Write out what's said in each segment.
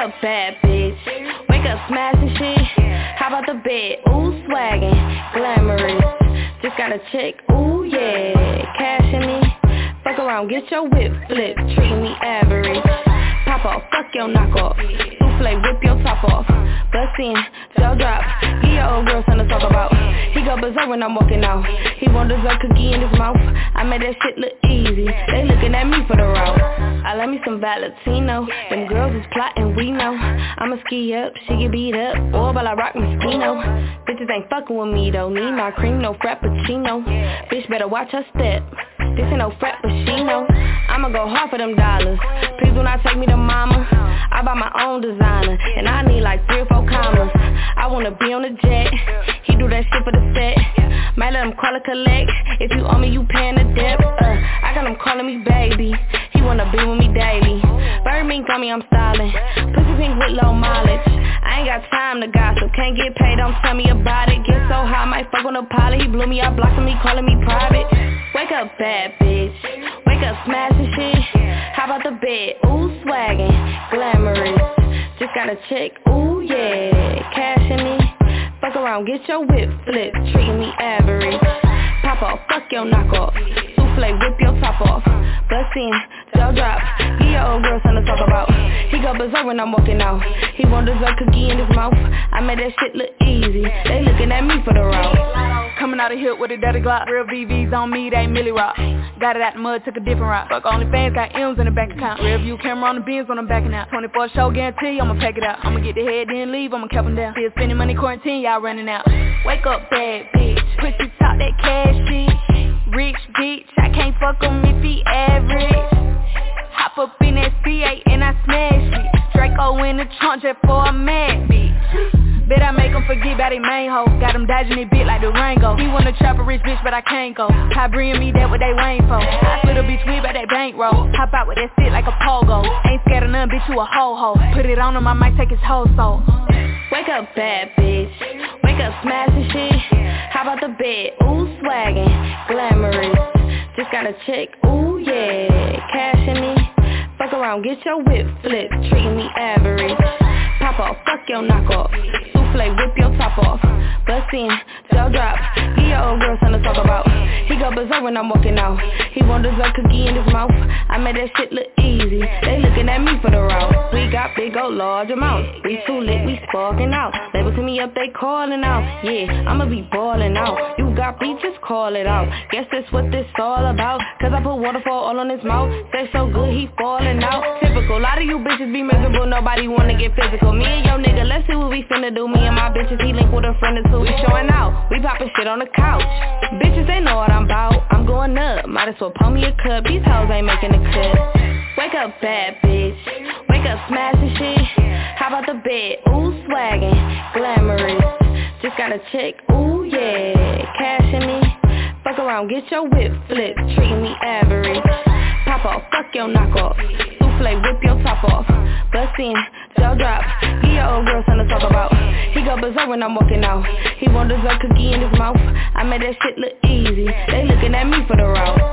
up bad bitch, wake up smashing shit. How about the bed, ooh swaggin', glamorous. Just got a check, ooh yeah, cash in me. Fuck around, get your whip flip, treating me average. Pop off, fuck your knockoff, souffle, whip your top off. Bust in, jaw drop, give your old girl something to talk about. He go berserk when I'm walking out. He want dessert cookie in his mouth. I made that shit look easy. They looking at me for the route. I love me some Valentino. Them girls is plotting, we know. I'ma ski up, she get beat up, or while I rock Moschino. Bitches ain't fucking with me though. Need my cream, no frappuccino. Bitch better watch her step. This ain't no frappuccino. I'ma go hard for them dollars. Please do not take me to mama. I buy my own designer, and I need like 3 or 4 commas. I wanna be on the jet. He do that shit for the set. Might let him call it collect. If you owe me, you paying the debt. I got him calling me baby. He wanna be with me daily. Bird mink tell me I'm styling. Pussy pink with low mileage. I ain't got time to gossip. Can't get paid, don't tell me about it. Get so high, might fuck on a pilot. He blew me out, blocking me, calling me private. Wake up bad bitch, wake up smashing shit. How about the bed, ooh swaggin', glamorous. Just got a check, ooh yeah, cash in me. Fuck around, get your whip flip, treating me average. Pop off, fuck your knockoff, souffle, whip your top off. Bust in, jaw drop, give your old girl something to talk about. He go berserk when I'm walking out. He want dessert cookie in his mouth. I made that shit look easy. They looking at me for the route. Coming out of hip with a dirty Glock. Real VVs on me, they Millie Rock. Got it out the mud, took a different route. Fuck OnlyFans, got M's in the bank account. Real view camera on the bins when I'm backing out. 24 show guarantee, I'ma pack it out. I'ma get the head, then leave, I'ma cap them down. Still spending money, quarantine, y'all running out. Wake up bad bitch, pussy talk that cash shit. Rich bitch, I can't fuck him if he average. Hop up in that C8 and I smash it. Draco in the trunk just for a mad bitch. Bet I make him forget about his main hoe. Got him dodging it bit like the Rango. He wanna trap a rich bitch but I can't go. How bring me that what they waiting for. I split a bitch with by that bankroll. Hop out with that shit like a pogo. Ain't scared of none, bitch, you a ho-ho. Put it on him, I might take his whole soul. Wake up bad bitch, wake up smashing shit. How about the bed, ooh swaggin', glamorous. Just got a check, ooh yeah, cash in me. Fuck around, get your whip flip, treating me average. Pop off, fuck your knockoff, souffle, whip your top off. Bust in, jaw drop, give your old girl something to talk about. He go berserk when I'm walking out. He want dessert cookie in his mouth. I made that shit look easy. They looking at me for the route. We got big old large amounts. We too lit, we sparking out. Label to me up, they calling out. Yeah, I'ma be balling out. You got beat, just call it out. Guess that's what this all about. Cause I put waterfall all on his mouth. Say so good, he falling out. Typical, lot of you bitches be miserable. Nobody wanna get physical. Me and your nigga, let's see what we finna do. Me and my bitches, he link with a friend or two. We showing out, we popping shit on the couch. Bitches, they know what I'm about. I'm going up, might as well pour me a cup. These hoes ain't making a cut. Wake up bad bitch, wake up smashing shit. How about the bed, ooh swaggin', glamorous. Just got a check, ooh yeah, cash in me. Fuck around, get your whip flip, treating me average. Pop off, fuck your knockoff, souffle, whip your top off. Bust in, jaw drop, give your old girl something to talk about. He go berserk when I'm walking out. He want dessert cookie in his mouth. I made that shit look easy. They looking at me for the route.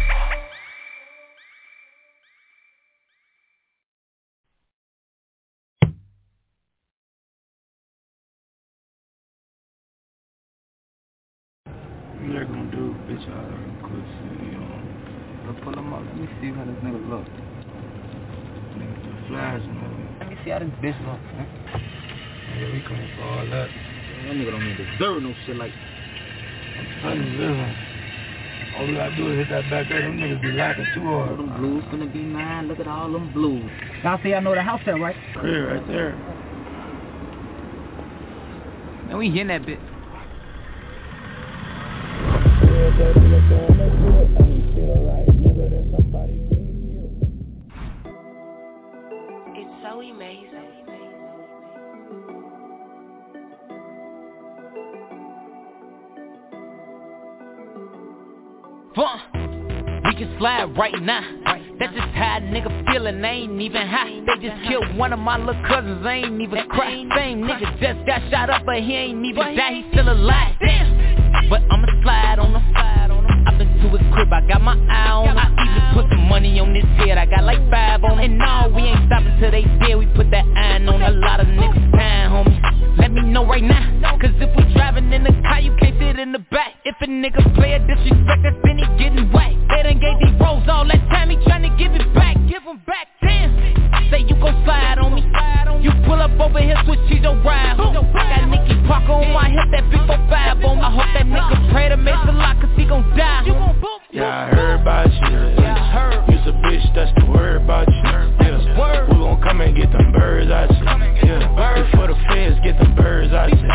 They're gonna do, bitch, I could see, let's pull him up. Let me see how this nigga look. Nigga do flash, man. Let me see how this bitch look, man. Yeah, we coming for all that. That nigga don't even deserve no shit like that. I'm trying to live. All we gotta do is hit that back there. Them niggas be lacking too hard. All them blues gonna be mine. Look at all them blues. Y'all see I know the house there, right? Yeah, right there. And we hitting that bitch. It's so amazing. We can slide right now. That's just how a nigga feelin', I ain't even high. They just killed one of my little cousins, I ain't even cry. Same nigga just got shot up, but he ain't even die, he still alive. Damn. But I'ma slide on him. I've been to his crib, I got my eye on him. I even put some money on his head, I got like 5 on him. And no, we ain't stopping till they dead, we put that iron on niggas play a disrespect, that's been he getting whacked. They done gave these rolls all that time, he tryna give it back. Give him back, damn. Say you gon' slide on me. You pull up over here, switch cheese your ride. I got Nicky Parker on my hip, that big 4-5 on me. I hope that nigga pray to make the lock, cause he gon' die. Yeah, I heard about you. Yeah, I heard. You's a bitch, that's the word about you. Yeah, we gon' come and get them birds out you. Yeah, before the feds get them birds out you.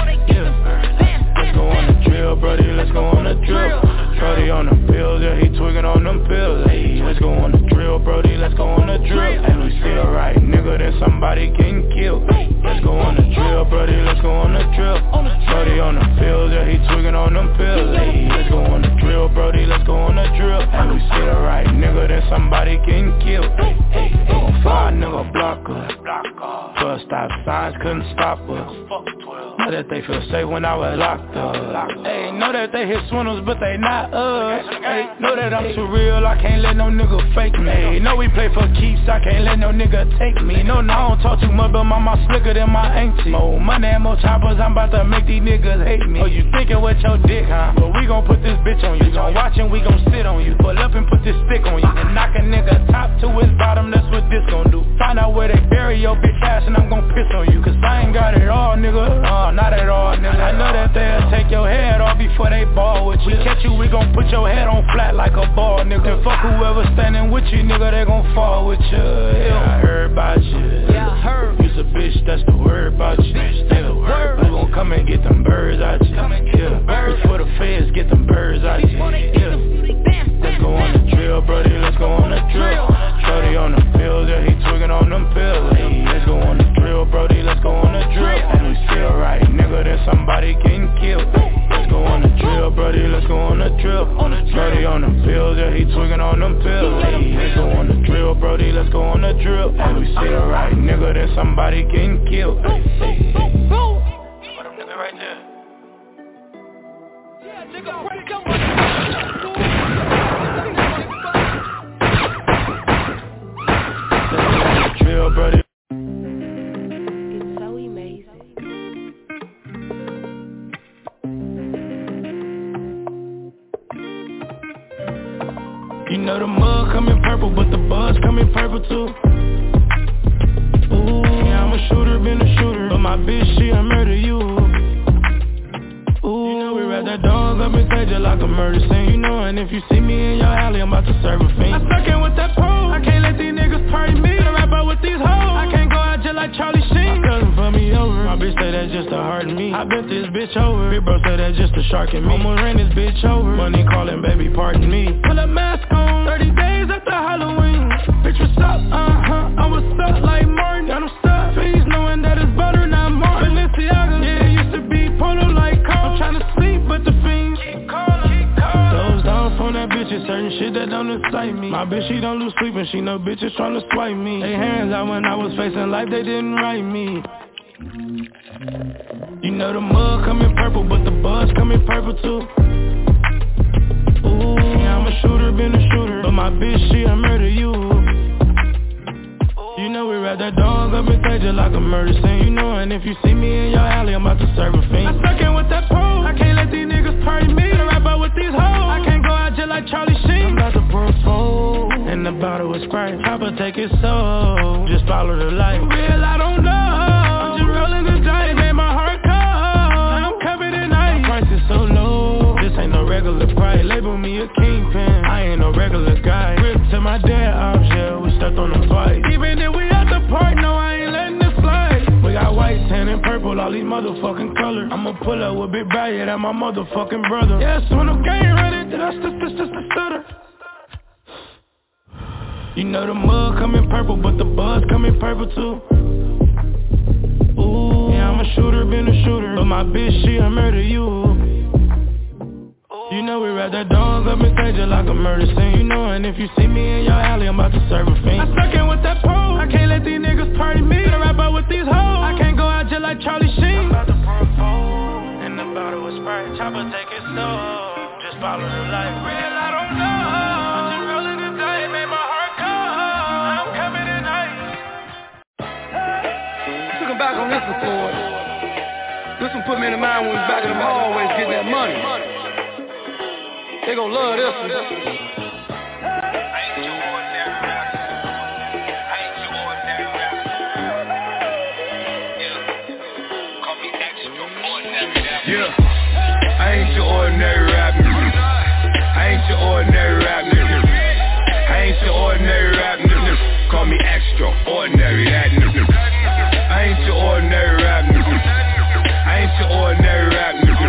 Yeah, let's go on the drill, brody, let's go on the drill. Brody on them pills, yeah, he twigging on them pills. Hey, let's go on the drill, brody, let's go on the drill. And we see the right nigga, then somebody getting killed. Let's go on the drill, brody, let's go on the drill. Brody on them pills, yeah, he twigging on them pills. Hey, let's go on the drill, brody, let's go on the drill. And we see the right nigga, then somebody getting killed. Hey, gon' fly nigga block us. Bus stop signs couldn't stop us. Know that they feel safe when I was locked up. Hey, know that they hit swindles, but they not us. Hey, know that I'm too real, I can't let no nigga fake me. Hey, know we play for keeps, I can't let no nigga take me. No, I don't talk too much, but my mouth slicker than my auntie. More money and more choppers, I'm about to make these niggas hate me. Oh, you thinking with your dick, huh? But we gon' put this bitch on you. Gon' watch and we gon' sit on you. Pull up and put this stick on you. And knock a nigga top to his bottom, that's what this gon' do. Find out where they bury your bitch ass and I'm gon' piss on you. Cause I ain't got it all, nigga. Not at all, nigga. I know that they'll take your head off before they ball with you. We catch you, we gon' put your head on flat like a ball, nigga. And fuck whoever standing with you, nigga, they gon' fall with you. Yeah, I heard about you. Yeah, I heard. You's a bitch, that's the word about you. Yeah, we gon' come and get them birds out you. Yeah, before the feds get them birds out you. Yeah, let's go on the drill, brody, let's go on the drill. Shorty on the pills, yeah, he twigging on them pills. Hey, let's go on the drill, brody, let's go on the drill. And we still right, nigga, then somebody getting killed. Let's go on the drill, brody, let's go on the drill. Shorty on the pills, yeah, he twigging on them pills. Hey, let's go on the drill, brody, let's go on the drill. And we still right, nigga, then somebody getting killed. Hey, what up, nigga, right there? Yeah, nigga, break up. Drill, brody. It's so amazing. You know the mud coming purple, but the buzz coming purple too. Ooh, yeah, I'm a shooter, been a shooter, but my bitch, she a murder you. Ooh, you know we wrap that dog up and take it like a murder scene. You know, and if you see me in your alley, I'm about to serve a fiend. I stuck in with that pole, I can't let these niggas party me. I rap out with these hoes, I can't go out just like Charlie Sheen. My cousin put me over, my bitch say that's just a heart in me. I bent this bitch over, big bro say that's just a shark in me. Almost ran this bitch over, money calling, baby, pardon me. Put a mask on, 30 days after Halloween. Bitch, what's up? I was stuck like Martin, got him stuck. Please knowing that it's butter, not Martin. Balenciaga, yeah, it used to be polo like Cole. I'm tryna sleep, but the fiends keep calling. Those down from that bitch is certain shit that don't excite me. My bitch, she don't lose sleep and she know bitches tryna swipe me. They hands out when I was facing life, they didn't write me. You know the mud coming purple, but the buzz coming purple too. Ooh, yeah, I'm a shooter, been a shooter, but my bitch, she a murder you. You know we wrap that dog up and take it like a murder scene. You know, and if you see me in your alley, I'm about to serve a fiend. I stuck in with that pole, I can't let these niggas party me. I rap out with these hoes, I can't go out just like Charlie Sheen. I'm about to pour a fold, and the bottle was Sprite. Papa take it slow, just follow the light. Real, I don't know, I'm just rolling the dice, made my heart cold. Now I'm covered in ice, my price is so low. This ain't no regular price, label me a kingpin. I ain't no regular guy. Rip to my dad off, yeah, we stepped on them twice. Even if we at the park, no, I ain't letting this slide. We got white, tan, and purple, all these motherfucking colors. I'ma pull up with Big Barrier, that my motherfucking brother. Yes, when I'm gang running, then I stutter. You know the mud coming purple, but the buzz coming purple too. Ooh, yeah, I'm a shooter, been a shooter, but my bitch, she a murder you. You know we wrap that dog up and take it like a murder scene. You know, and if you see me in your alley, I'm about to serve a fiend. I stuck in with that pole, I can't let these niggas party me. I rap out with these hoes, I can't go out just like Charlie Sheen. I'm about to propose, and the bottle was Sprite. Chopper take it slow, just follow the light. Real, I don't know, I'm just rolling the dice, made my heart cold. I'm coming in ice. Looking back on this before, this one put me in the mind when we was back in the hallways getting that money. They gon' love this one. Yeah, I ain't your ordinary rap nigga. I ain't your ordinary rap nigga. I ain't your ordinary rap nigga. Call me extraordinary, that nigga. I ain't your ordinary rap nigga. I ain't your ordinary rap nigga.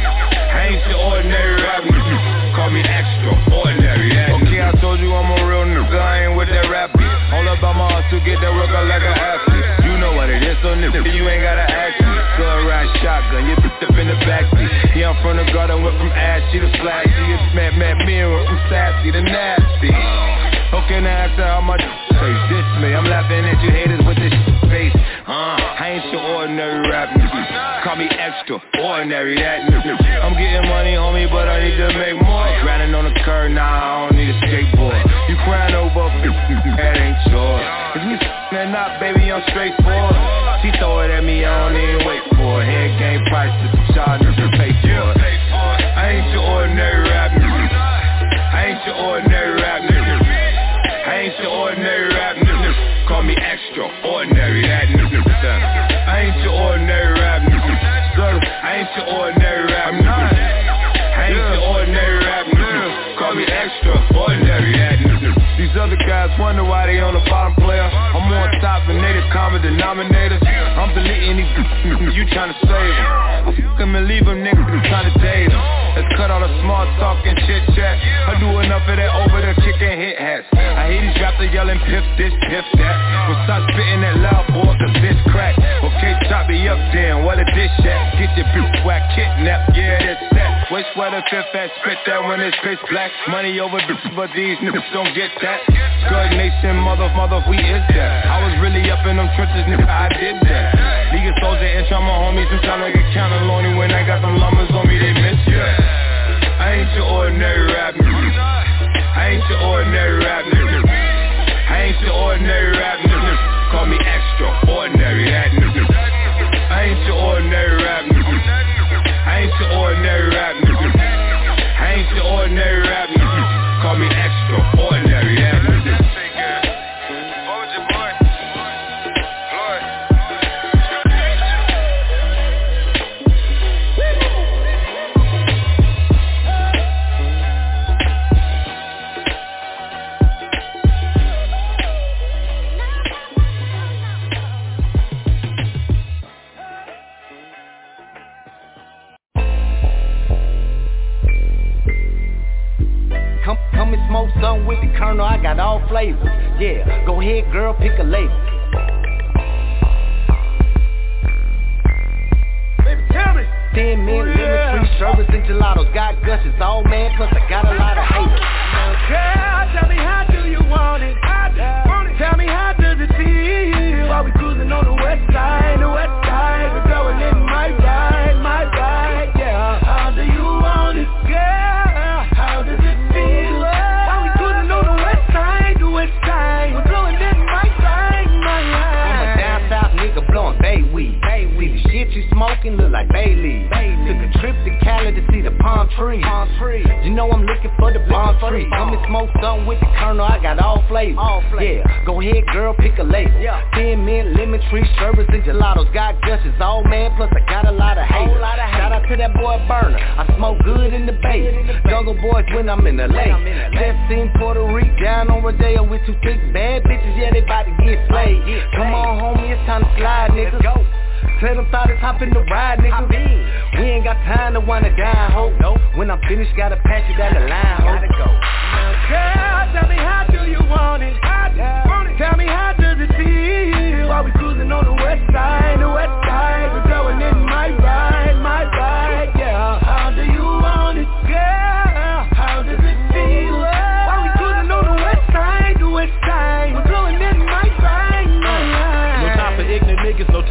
I ain't your ordinary rap nigga. Call me extraordinary, that nigga. Okay, I told you I'm a real nigga. I ain't with that rap beat. All about my hustle, get that work out like an athlete. You know what it is, so nigga, you ain't gotta ask me. Good ride shotgun, you picked up in the backseat. Yeah, I'm from the garden, went from ashy to flashy. It's mad mirror, went from sassy to nasty. Okay, now ask her how my face this me. I'm laughing at you haters with this face. I ain't your ordinary rap nigga. Call me extraordinary, that nigga. I'm getting money, homie, but I need to make more. Grinding on the curb, nah, I don't need a skateboard. You crying over that ain't yours. If you and not, baby, I'm straightforward. She throw it at me, I don't even wait for it. Head game prices, y'all niggas pay for it. I ain't your ordinary rap nigga. I ain't your ordinary rap nigga. I ain't your ordinary rap nigga. Call me extraordinary, that nigga. I ain't your ordinary rap nigga. I ain't your ordinary rap nigga. I ain't your ordinary rap nigga. Call me extraordinary, that nigga. These other guys wonder why they on the bottom player. I'm on top and they the common denominators. I'm deleting these you tryna save them. I fuck them and leave them niggas tryna date them. Let's cut all the small talk and chit chat. I do enough of that over the kick and hit hats. I hear these rappers yelling piff this, piff that. Well stop spitting that loud boy cause this crack. Okay, chop me up then, what a dish at. Get your bitch whack, kidnap, yeah that's that. Waste sweater, fifth ass, spit that when it's pitch black. Money over bitch, but these niggas don't get that. Scud Nation, mother, we is that. I was really up in them trenches, nigga, I did that. League of Soldier, inch on my homies, I'm tryna get counted lonely. When I got them lumbers on me, they miss ya. I ain't your ordinary rap nigga. I ain't your ordinary rap nigga. I ain't your ordinary rap nigga. Call me extraordinary, that nigga. I ain't your ordinary rap nigga. I ain't your ordinary rap nigga. I ain't your ordinary rap nigga. Call me extraordinary, that nigga. Come and smoke something with the Colonel, I got all flavors. Yeah, go ahead girl, pick a label. Baby, tell me. 10 men, lemon tree, sherbets and gelatos. Got gushes, all man, plus I got a lot of haters. Girl, tell me how do you want it? Tell me how does it feel? While we cruising on the west side, we're going in my ride, yeah. How do you want it, girl? How does it feel? While we cruising on the west side, we're going in my ride. I'm a down south nigga blowing bay weed. See the shit you smoking look like Bailey. Took a trip to Cali to see the palm trees. You know I'm looking for the palm tree. Come and smoke something with the Colonel, I got all flavors. Yeah, go ahead girl, pick a label. 10 men, lemon tree, sherbets and gelatos. Got gushes, all man, plus I got a lot of haters. Shout out to that boy Burner, I smoke good in the Bay. Jungle boys when I'm in the lake. Just seen Puerto Rico, down on Rodeo with two thick bad bitches, yeah they bout to get slayed. Come on homie, it's time to slide niggas. Tell them thought it's hop in the ride, nigga. We ain't got time to wanna die, ho. When I'm finished, gotta pass you down the line, ho. Girl, tell me how do you want it? Tell me how does it feel? While we cruising on the west side, we're going in my ride, yeah. How do you want it, girl? How does it feel? While we cruising on the west side, we're going in my ride. No time for ignorant niggas, no time for you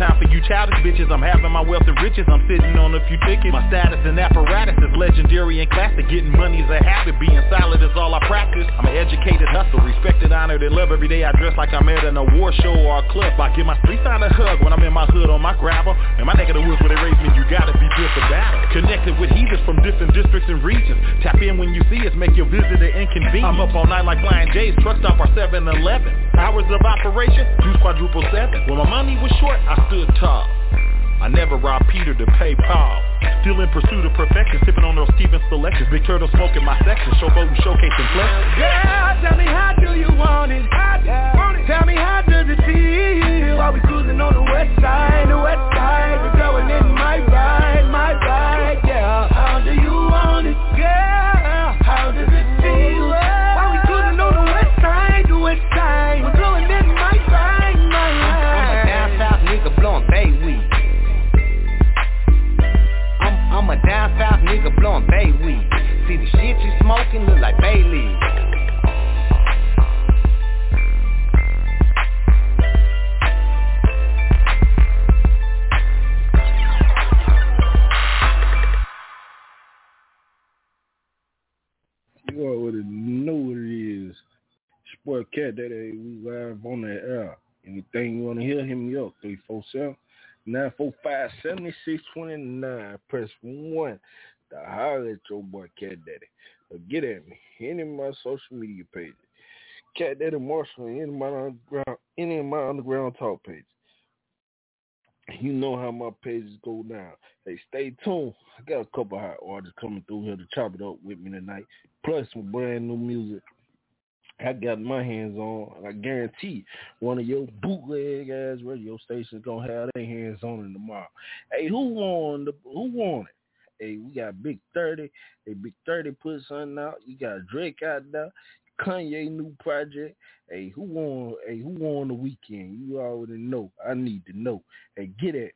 childish bitches. I'm having my wealth and riches, I'm sitting on a few tickets. My status and apparatus is legendary and classic. Getting money is a habit, being solid is all I practice. I'm an educated hustle, respected, honored, and loved. Every day I dress like I'm at an award show or a club. I give my streets out a hug when I'm in my hood on my gravel. And my neck of the woods where they raised me, you gotta be built for battle. Connected with heathens from different districts and regions. Tap in when you see us, make your visit an inconvenience. I'm up all night like Flying J's, truck stop our 7-Eleven. Hours of operation, juice quadruple 7. When my money was short, I stood tall. I never robbed Peter to pay Paul. Still in pursuit of perfection, sipping on those Steven selections. Big turtle smoking my section, showboat and showcasing flex. Girl, tell me how do you want it? Tell me how does it feel? While we cruising on the west side, we're going in my ride, yeah. How do you want it, girl? How does it feel? While we cruising on the west side, we're going in my ride. I'm a down south nigga blowing bay weed. I'm a down south nigga blowing bay weed. See the shit you smoking look like bay leaves. You already know what it is. Sport Cat Daddy, we live on the air. Anything you want to hear, hit me up. 347-945-7629. Press 1 to holler at your boy Cat Daddy. Or get at me. Any of my social media pages. Cat Daddy Marshall, any of my underground talk pages. You know how my pages go down. Hey, stay tuned. I got a couple hot artists coming through here to chop it up with me tonight. Plus some brand new music I got my hands on, and I guarantee one of your bootleg ass radio stations gonna have their hands on it tomorrow. Hey, who won it? Hey, we got Big 30. Hey, Big 30 put something out. You got Drake out there. Kanye new project. Hey, who won the weekend? You already know. I need to know. Hey, get at me.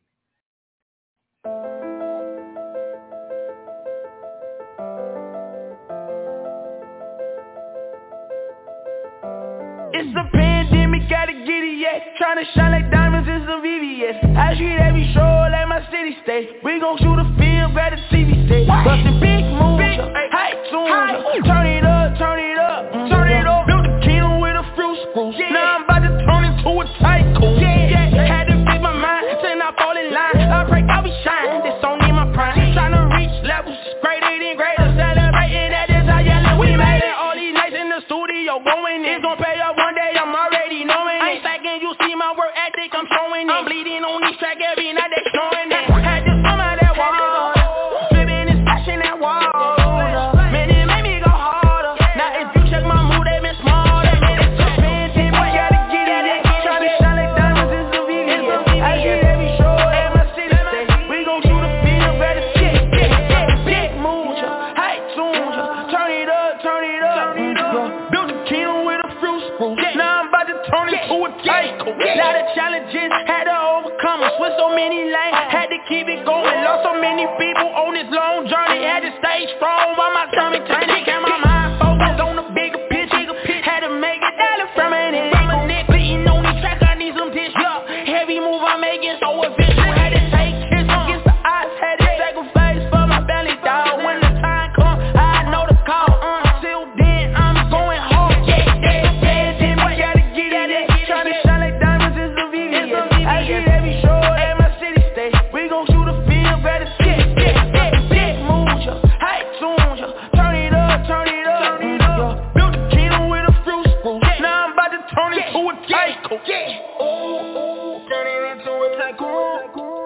It's a pandemic, gotta get it, yeah. Tryna shine like diamonds in some VVS. I treat every show like my city state. We gon' shoot a film, grab the TV state. Bustin' big moves, high tunes. Turn it up, turn it up, turn it up. Built a kingdom with a few screws. Now I'm about to turn into a tycoon. Had to fix my mind, till I fall in line. I break, I be shine, this song in my prime. Tryna reach levels greater than greater. Celebrating that is how yelling we made it. All these nights in the studio going in. It's gon' pay up one day, I'm already knowing it. I ain't slacking, you see my work ethic, I'm showing it. I'm bleeding on this track every night, they showing it. Had to come out that wall, flipping and smashing that wall. Man, it made me go harder. Now if you check my mood, they been smarter. Man, it's a pandemic, gotta get it. Tryna shine like diamonds in some VVS. I get every show at my city state. We gon' shoot a film, better shit. Big moves, high tunes, turn it up, turn it up. Built a kingdom with a few screws. Now I'm about to turn into a tycoon. Now the challenges had to overcome them. Switch so many lanes, had to keep it going. Lost so many people on this long journey. Had to stay strong while my stomach turning. Kept my mind focused on the bigger picture. Had to make it dollar from an end. Beating on these tracks, I need some tissue. Heavy move I'm making so official. Had to take hits against the odds. Had to sacrifice for my belly, dog. When the time comes, I know the call. Until then, I'm going hard. Pandemic, gotta get it. Tryna shine like diamonds in some VVS. I get every show at my city state. We gon' shoot a film, better shit. Big moves, high tunes, turn it up, turn it up. Built a kingdom with a few screws. Now I'm about to turn into a tycoon. Turn it into a tycoon.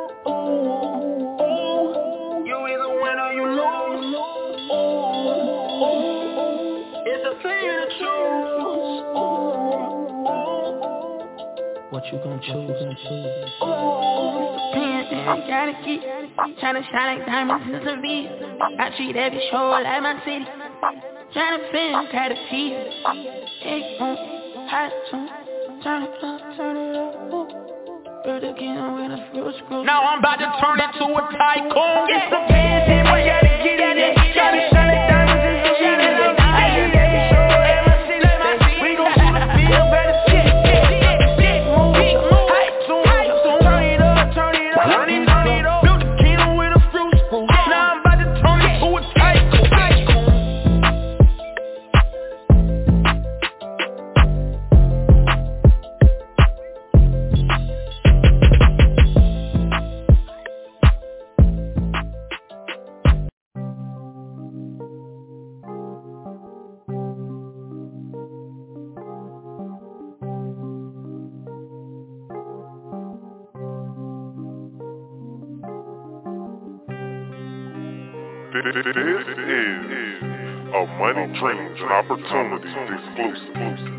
You either win or you lose. It's a thing to choose. What you gon' choose? Pandemic, gotta keep tryna shine like diamonds in some V. I treat every show like my city. Tryna film, gotta see. Big boom, hot tune. Turn it up, turn it up. Build again with a few screws. Now I'm about to turn into a tycoon. It's a pandemic, gotta get it. Tryna shine like diamonds in some V. I treat every show like my city. We gon' shoot a film, better shit. Big move, hot tune. Turn it up, turn it up. This is a Money, Dreams, and Opportunities exclusive.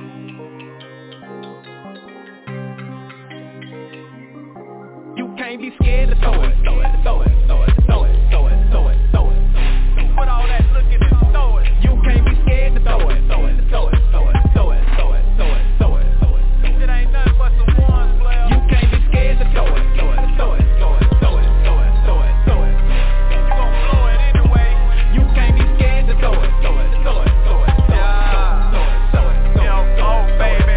You can't be scared to throw it, throw it, throw it, throw it, throw it, throw it, throw it, throw it. Put all that looking and throw it. You can't be scared to throw it, throw it, throw it, throw it, throw it, throw it, throw it, throw it, throw it. It ain't nothing but some ones, player. You can't be scared to throw it, throw it, throw it, throw it, throw it, throw it, throw it, throw it. You gon' blow it anyway. You can't be scared to throw it, throw it, throw it, throw it, throw it, throw it, throw it, throw it, throw it, baby.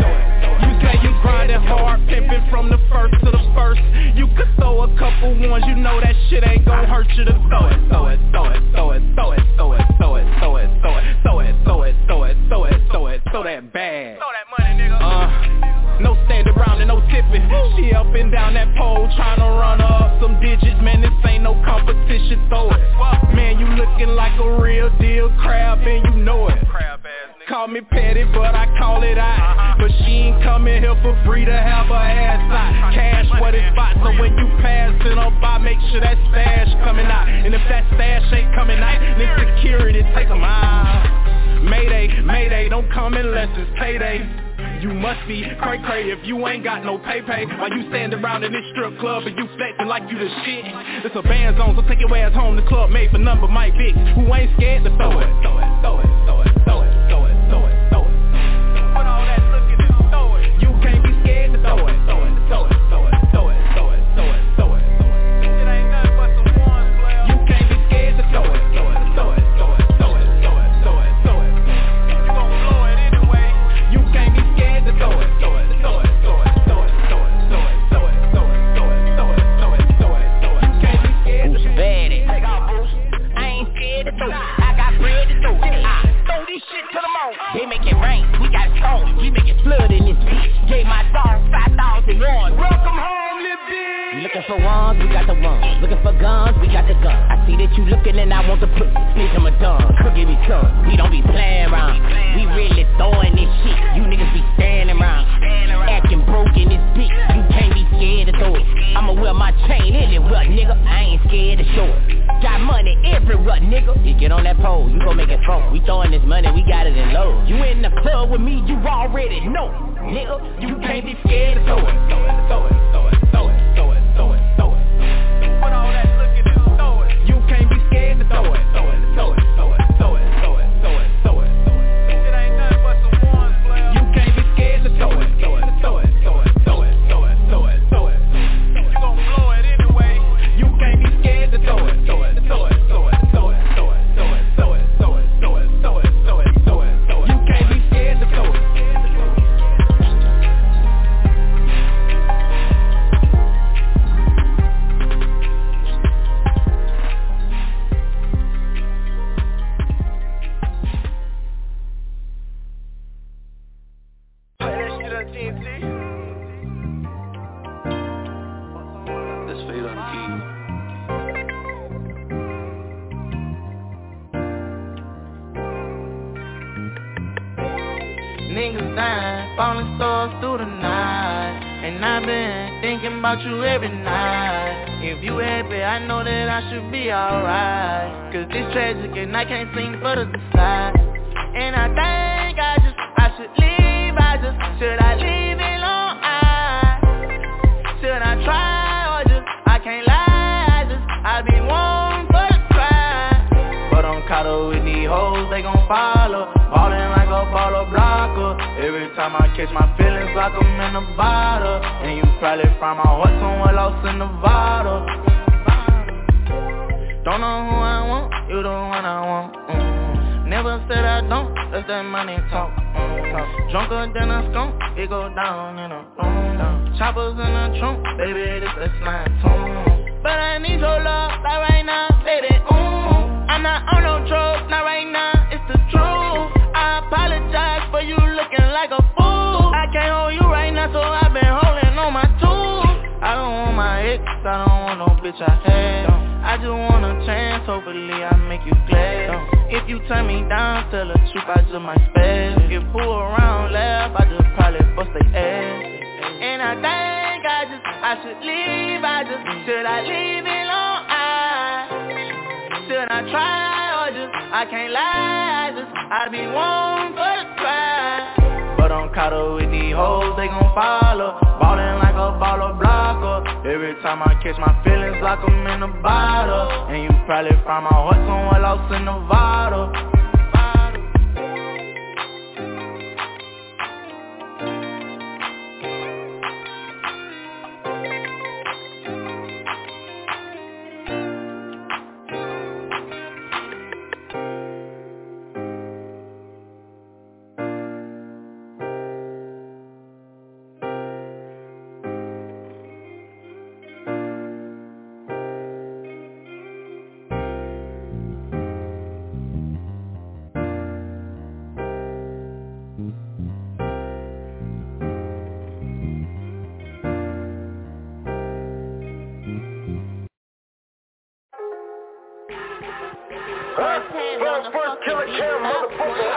You say you grinding hard, pimping from the first to the first. You could throw a couple ones, you know that shit ain't gon' hurt you to throw it, throw it, throw it, throw it, throw it, throw it, throw it, throw it, throw it, throw it, throw it, throw it, throw it, throw it, throw that bag. Throw that money, nigga. No standing around and no tipping. She up and down that pole trying to run up some digits. Man, this ain't no competition, throw it. Man, you looking like a real deal crab and you know it. Call me petty, but I call it out. But she ain't coming here for free to have her ass out. Cash what it's about, so when you pass it on by, make sure that stash coming out. And if that stash ain't coming out, then security take them out. Mayday, mayday, don't come unless it's payday. You must be cray-cray if you ain't got no pay-pay. While you stand around in this strip club and you flexing like you the shit. It's a band zone, so take your ass home. The club made for number Mike Big, who ain't scared to throw it, throw it, throw it, throw it, throw it, throw it, throw it, throw it. Put all that looking and throw it. You can't be scared to throw it, throw it, throw it, throw it, throw it, throw it, throw it, throw it. It ain't nothing but some ones, player. You can't be scared to throw it, throw it, throw it, throw it, throw it, throw it, throw it, throw it. You gon' blow it anyway. You can't be scared to throw it, throw it, throw it, throw it, throw it, throw it, throw it, throw it, throw it, throw it, throw it, throw it, throw it, throw it. You can't be scared to throw it. Take off, Boost. I ain't scared to throw it. I got bread to throw it. I throw this shit to the moon. They make it rain, we got stones. We make it flood in this bitch. Gave my dog 5,000 ones. Welcome home, little bitch. You looking for ones, we got the ones. Looking for guns, we got the guns. I see that you looking and I want to put snitch on my done. Could give me some. We don't be playing around. We really throwing this shit. You niggas be standing around. Acting broke in this bitch. You can't be scared to throw it. I'ma wear my chain anywhere, nigga. I ain't scared to show it. Got money everywhere, nigga. You get on that pole, you gon' make it flow. We throwing this money, we got it in low. You in the club with me, you already know, nigga. You can't be scared to throw it. Throw it, throw it, throw it, throw it, throw it, throw it, throw it. Put all that looking and throw it. You can't be scared to throw it. Throw it, throw it, throw it, throw it, throw it, throw it, throw it. It ain't nothing but some ones, player. You can't be scared to throw it. Throw it, throw it, throw it, throw it, throw it, throw it, throw it. You gon' blow it anyway. You can't be scared to throw it. Throw it, throw it, throw it, throw it, throw it, throw it, throw it, throw it, throw it, throw it, throw it, throw it, throw it. You can't be scared to throw it. Niggas dying, falling stars through the night. And I've been thinking about you every night. If you happy, I know that I should be alright. Cause this tragic and I can't seem to decide. And I think I should leave. Should I leave it alone? Should I try or just, I can't lie. I be one for the try. But I'm caught up with these hoes, they gon' follow. Ballin' like a baller blocker. Every time I catch my feelings like I'm in a bottle. And you probably find my heart somewhere lost in Nevada. Don't know who I want, you the one I want. Never said I don't, let that money talk. Drunker than a skunk, it go down in a room. Choppers in the trunk, baby, this is my tune. But I need your love, like right now, baby, I'm not on no drugs, not right now, it's the truth. I apologize for you looking like a fool. I can't hold you right now, so I've been holding on my tools. I don't want my ex, I don't want no bitch I had. I just want a chance, hopefully I make you glad. If you turn me down, tell the truth, I just might spaz. If fool around laugh, I just probably bust they ass. And I think I should leave, should I leave it alone? still not try, or just, I can't lie, I be one for the try. But I'm caught up with these hoes, they gon' follow. Ballin' like a baller blocker. Every time I catch my feelings, lock 'em in a bottle. And you probably find my heart somewhere lost in Nevada. First killer cam, motherfucker.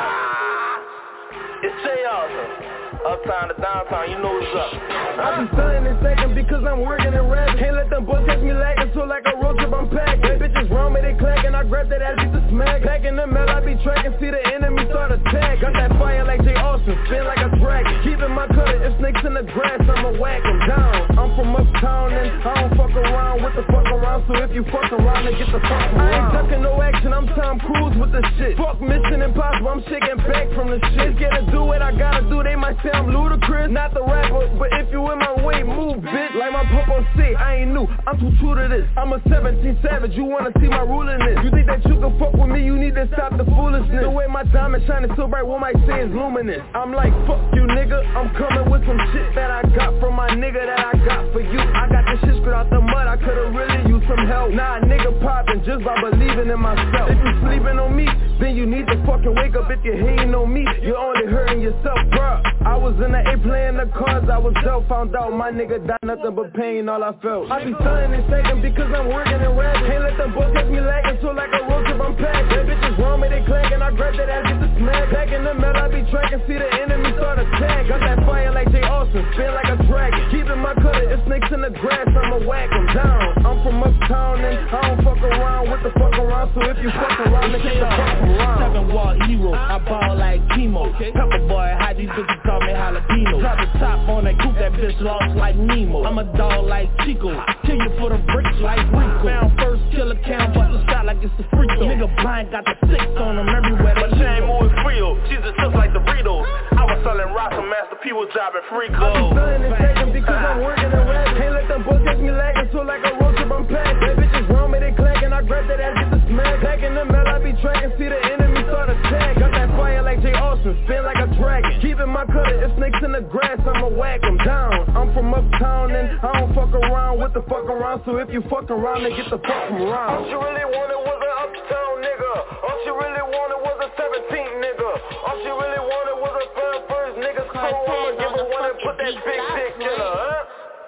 It's Jay Austin. Uptown to downtown, you know what's up. I be selling and second because I'm working and rapping. Can't let them boys catch me lagging, so like a road trip I'm packing. Them bitches wrong me, they clacking, I grab that ass, beat the smack. Packing the mail, I be tracking, see the enemy start attack. Got that fire like Jay Austin, spin like a dragon. Keeping my cutter, if snakes in the grass, I'ma whack them down. I'm from uptown and I don't fuck around with the fuck around. So if you fuck around, then get the fuck around. I ain't ducking no action, I'm Tom Cruise with the shit. Fuck Mission Impossible, I'm shaking back from the shit. Gotta do what I gotta do, they might say I'm ludicrous. Not the rapper, but if you in my way, move bitch. Like my papa say, I ain't new, I'm too true to this. I'm a 17 savage, you wanna see my ruliness. You think that you can fuck with me, you need to stop the foolishness. The way my diamond shining so bright, what might say is luminous. I'm like, fuck you nigga, I'm coming with some shit that I got from my nigga that I got for you. I got this shit straight out the mud, I could've really used some help. Nah, nigga poppin' just by believing in myself. If you sleeping on me, then you need to fucking wake up. If you're hating on me, you're only hurting yourself, bruh. I was in the A playing the cards, I was dope. Found out my nigga died, nothing but pain, all I felt. I be selling and second because I'm working and rapping. Can't let them boys catch me lagging, so like a road trip I'm packing. Them bitches wrong me, they clacking, I grab that ass, get the smack. Packing the mail, I be tracking, see the enemy start attack. Got that fire like Jay Austin, spin like a dragon. Keeping my cutter, if snakes in the grass, I'ma whack them down. I'm from uptown and I don't fuck around with the fuck around. So if you fuck around, then get the fuck around. 7-wall hero, I ball like chemo. Pepper boy, how these bitches call me jalapeno. Drop the top on that coupe, that bitch lost like Nemo. I'm a dog like Chico, kill you for the bricks like Rico. Found first killer cam, bust the shot like it's the free throw. Nigga blind, got the six on him everywhere. My chain moving Frio, she's just like the Doritos. I was selling rocks and Master P was dropping free clothes. I be selling and second because I'm working and rapping. Can't let them boys catch me lagging, so like a road trip I'm packing. Them bitches wrong me, they clacking, I grab that ass, get the smack. Packing the mail, I be tracking, see the enemy start attack. Got that fire like Jay Austin, spin like a dragon. Keeping my cutter, if snakes in the grass, I'ma whack them down. I'm from uptown and I don't fuck around with the fuck around. So if you fuck around, then get the fuck around. All she really wanted was an uptown nigga. All she really wanted was a 17 nigga. All she really wanted was a first nigga. So I'ma give her one and put that big dick in her, huh?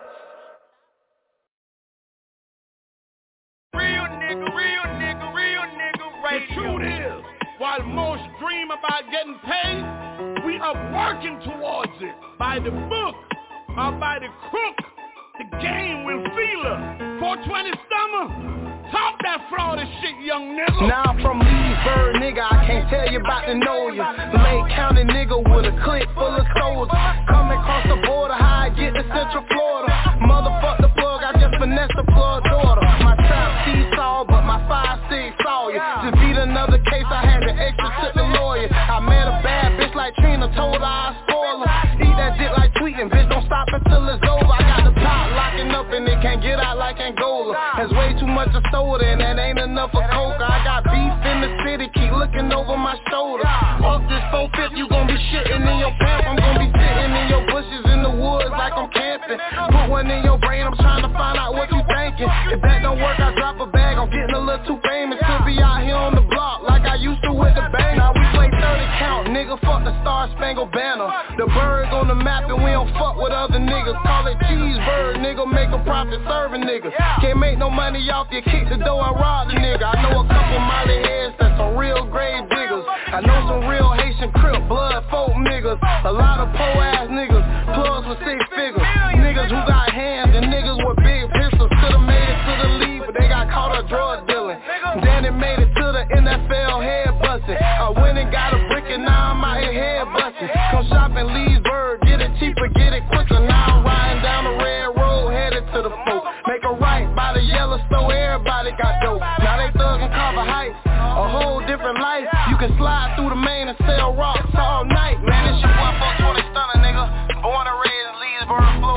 Real nigga radio. The truth is, while most dream about getting paid, we are working towards it. By the book or by the crook, the game will feel us. 420 summer, talk that fraud shit, young nigga. Now I'm from Leesburg, nigga, I can't tell you about to know you. Lake County nigga with a clique full of soldiers. Coming across the border, how I get to Central Florida. Motherfuck the plug, I just finessed the plug daughter. My trap seesaw, but my 5'6" saw you. To beat another case, I had to extra to the lawyer. I met a bad bitch like Trina, told her I'd spoil her. Eat that dick like tweeting, bitch, don't stop until it's over. I got the top locking up and it can't get out like Angola. There's way too much of soda and that ain't enough of coca. I got beef in the city, keep looking over my shoulder. Off this 450, you gon' be shitting in your pants. I'm gon' be sitting in your bushes in the woods like I'm camping. Put one in your brain, I'm trying to find out what you thinking. If that don't work, I drop a bag, I'm getting a little too famous to be out here on the block like I used to with the bang. Now we play 30 count, nigga, fuck the Star Spangled Banner. The bird on the map and we don't fuck with other niggas. Call it cheeseburger, nigga, make a profit serving niggas. Can't make no money off you, kick the door and rob the nigga. I know a couple molly heads that's some real grave diggers. I know some real Haitian crip, blood folk niggas. A lot of po ass niggas, plugs with 6 figures. Niggas who got hands and niggas with big pistols. Could've made it to the league, but they got caught up drug dealing. Then it made it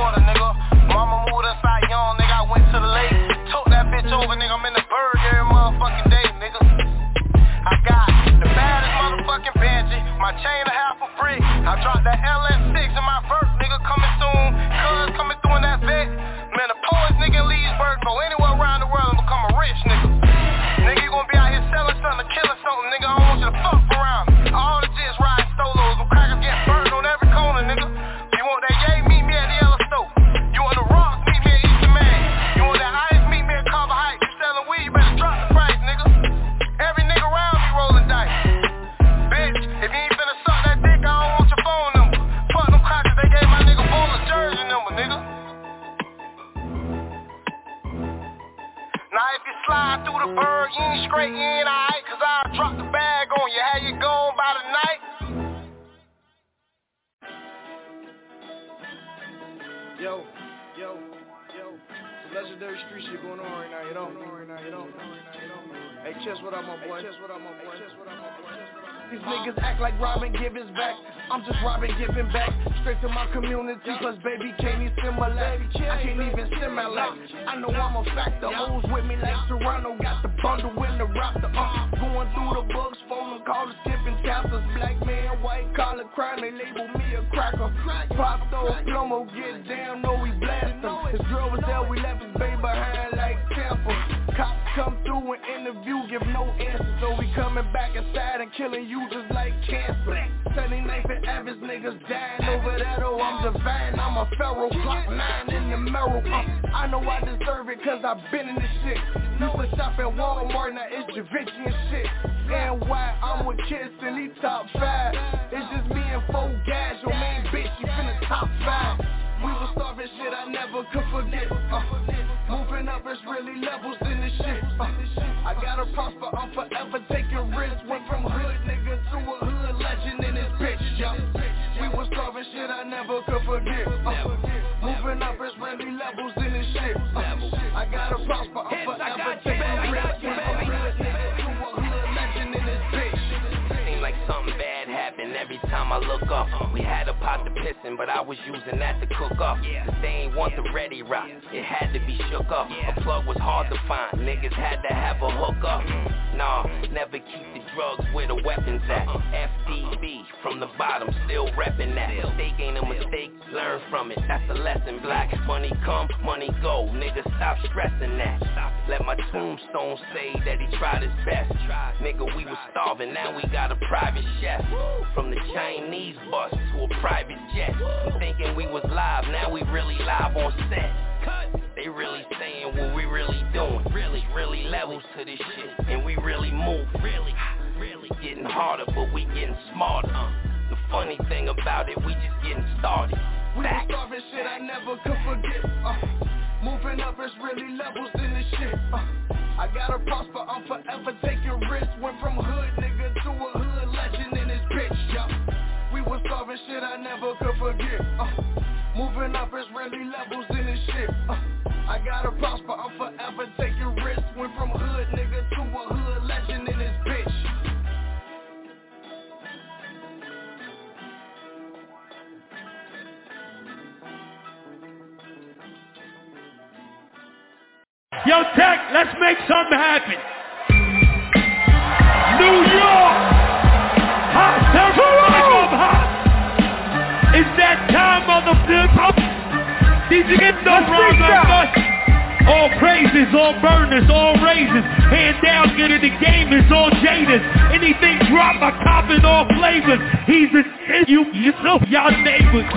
water, nigga. Mama moved inside young, nigga, I went to the lake. Took that bitch over, nigga, I'm in the bird every motherfucking day, nigga. I got the baddest motherfucking Benji, my chain a half a brick. I dropped that LS6 in my verse, nigga, coming soon. Cuz coming through in that vet. Man, the poorest nigga in Leesburg, go anywhere around the world and become a rich nigga. Nigga, you gon' be out here selling something or killing something, nigga, I don't want you to fuck around me. All the jits riding stolos, them crackers get burned on every corner, nigga. You want that yay, meet me at the Yellowstone. You want the rocks, meet me at Easter Man. You want that ice, meet me at Carver Heights. You selling weed, you better drop the price, nigga. Every nigga around me rolling dice. Bitch, if you ain't finna suck that dick, I don't want your phone number. Fuck them crackers, they gave my nigga Bowler jersey number, nigga. Now if you slide through the bird, you ain't straight in, alright? Cause I'll drop the bag on you, how you going by the night? Yo, some legendary street shit going on right now, you know? Hey, Chess, what up, my boy? These niggas act like robbing, giving back. I'm just robbing, giving back. Straight to my community, plus baby can't even simulate. I can't even simulate. I know I'm a factor. Hoes with me like Toronto, got the bundle in the raptor. Going through the books, phone calls, skipping chapters. Black man, white collar crime, they label me a cracker. Pop those Plomo, get down, know we blast them. His girl was there, we left his baby behind like Tampa. Cops come through and interview, give no answer. So we coming back inside and killing you just like cancer. 79th and average niggas dying over that, oh I'm divine, I'm a pharaoh. Clock 9 in the mirror. I know I deserve it cause I've been in this shit. Used to shop at Walmart, now it's Da Vinci and shit. And why I'm with kids and he top 5. It's just me and 4 guys, your main bitch, you finna top 5. We was starving shit I never could forget. Moving up, it's really levels in this shit. I gotta prosper, I'm forever taking risks. Went from hood nigga to a hood legend in this bitch, yo. We was starving shit I never could forget. Moving up, it's really levels in this shit. I gotta prosper, I'm forever taking risks. Went from hood nigga to a hood legend in this bitch. Seem like something bad happened every time I look up. We had a pot to pissin', but I was using that to cook up. Cause they ain't want the ready rock, it had to be shook up. A plug was hard to find, niggas had to have a hook up. Nah, never keep the drugs where the weapons at. FDB, from the bottom, still reppin' that. Mistake ain't a mistake, learn from it, that's a lesson. Black money come, money go, nigga stop stressing that. Let my tombstone say that he tried his best. Nigga, we was starving, now we got a private chef. From the Chinese bus to a private jet. I'm thinking we was live, now we really live on set. They really saying what we really doing. Really levels to this shit, and we really move. Really getting harder, but we getting smarter. The funny thing about it, we just getting started. We was starving shit I never could forget. Moving up, it's really levels in this shit. I gotta prosper, I'm forever taking risks. Went from hood nigga to a hood legend in this bitch, yo. We was starving shit I never could forget. Moving up, it's really levels in this shit. I gotta prosper, I'm forever taking risks. Went from hood nigga to a hood legend in this bitch. Yo, Tech, let's make something happen. New York, hot, hot. It's that time, motherfucker. These niggas don't round up us. All praises, all burners, all raises. Hand down, get in the game, it's all jaders. Anything drop, I cop in all flavors. He's a you know, y'all neighbors.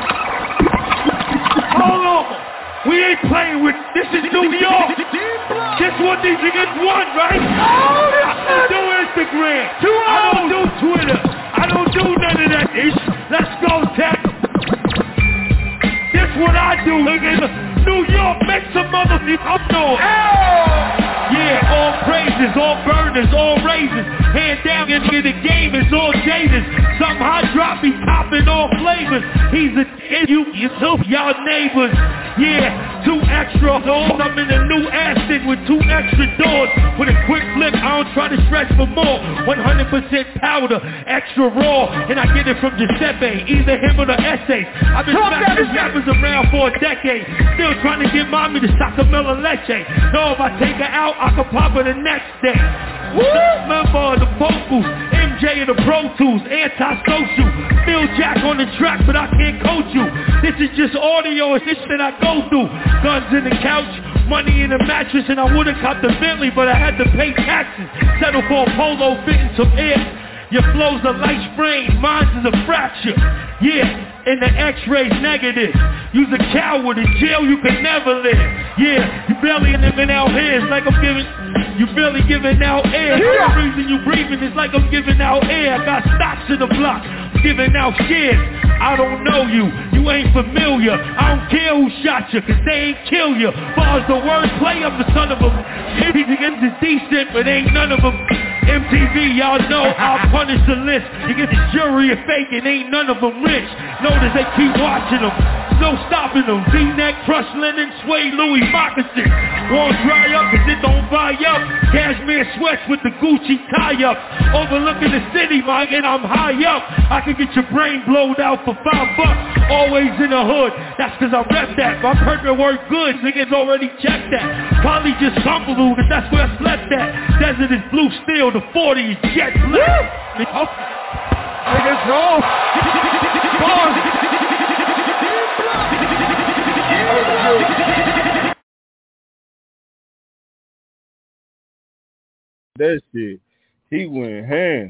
Hold on. We ain't playing with, this is New York. This what these niggas want, right? I don't do Instagram. I don't do Twitter. I don't do none of that ish. Let's go, Tech. This what I do, nigga. New York, make some motherfuckers up north. Yeah, all praises, all burners, all raises. Hand down into the game, it's all jaders. Something hot drop, he topping all flavors. He's a you know, y'all neighbors. Yeah, 2 extra holes. I'm in a new Aston with 2 extra doors. With a quick flip, I don't try to stretch for more. 100% powder, extra raw. And I get it from Giuseppe, either him or the essays. I've been smashing rappers around for a decade. Still trying to get mommy to Sacamela Leche. Know if I take her out, I can pop her the next day. Member of the vocals, MJ of the Pro Tools, anti-social. Phil Jack on the track, but I can't coach you. This is just audio, it's this that I go through. Guns in the couch, money in the mattress, and I would've copped the Bentley, but I had to pay taxes. Settle for a polo fitting some air. Your flow's a light sprain, mine's is a fracture. Yeah, and the x-ray's negative. You's a coward, in jail you can never live. Yeah, you barely living out here, it's like I'm giving... You barely giving out air. The reason you breathing is like I'm giving out air. I got stocks in the block, I'm giving out shares. I don't know you, you ain't familiar. I don't care who shot you, cause they ain't kill you. Far as the wordplay, I'm the son of them. These niggas is decent, but ain't none of them. MTV, y'all know I'll punish the list. You get the jury of fake and ain't none of them rich. Notice they keep watching them, no stopping them. V-neck, crushed linen, suede Louis moccasins. Won't dry up cause it don't buy up. Cashmere sweats with the Gucci tie-up. Overlooking the city, man, and I'm high up. I can get your brain blowed out for $5. Always in the hood, that's cause I rep that. My permit work good, niggas already checked that. Probably just comfortable, cause that's where I slept at. Desert is blue steel, the 40 is jet black. Niggas wrong. That shit, he went ham.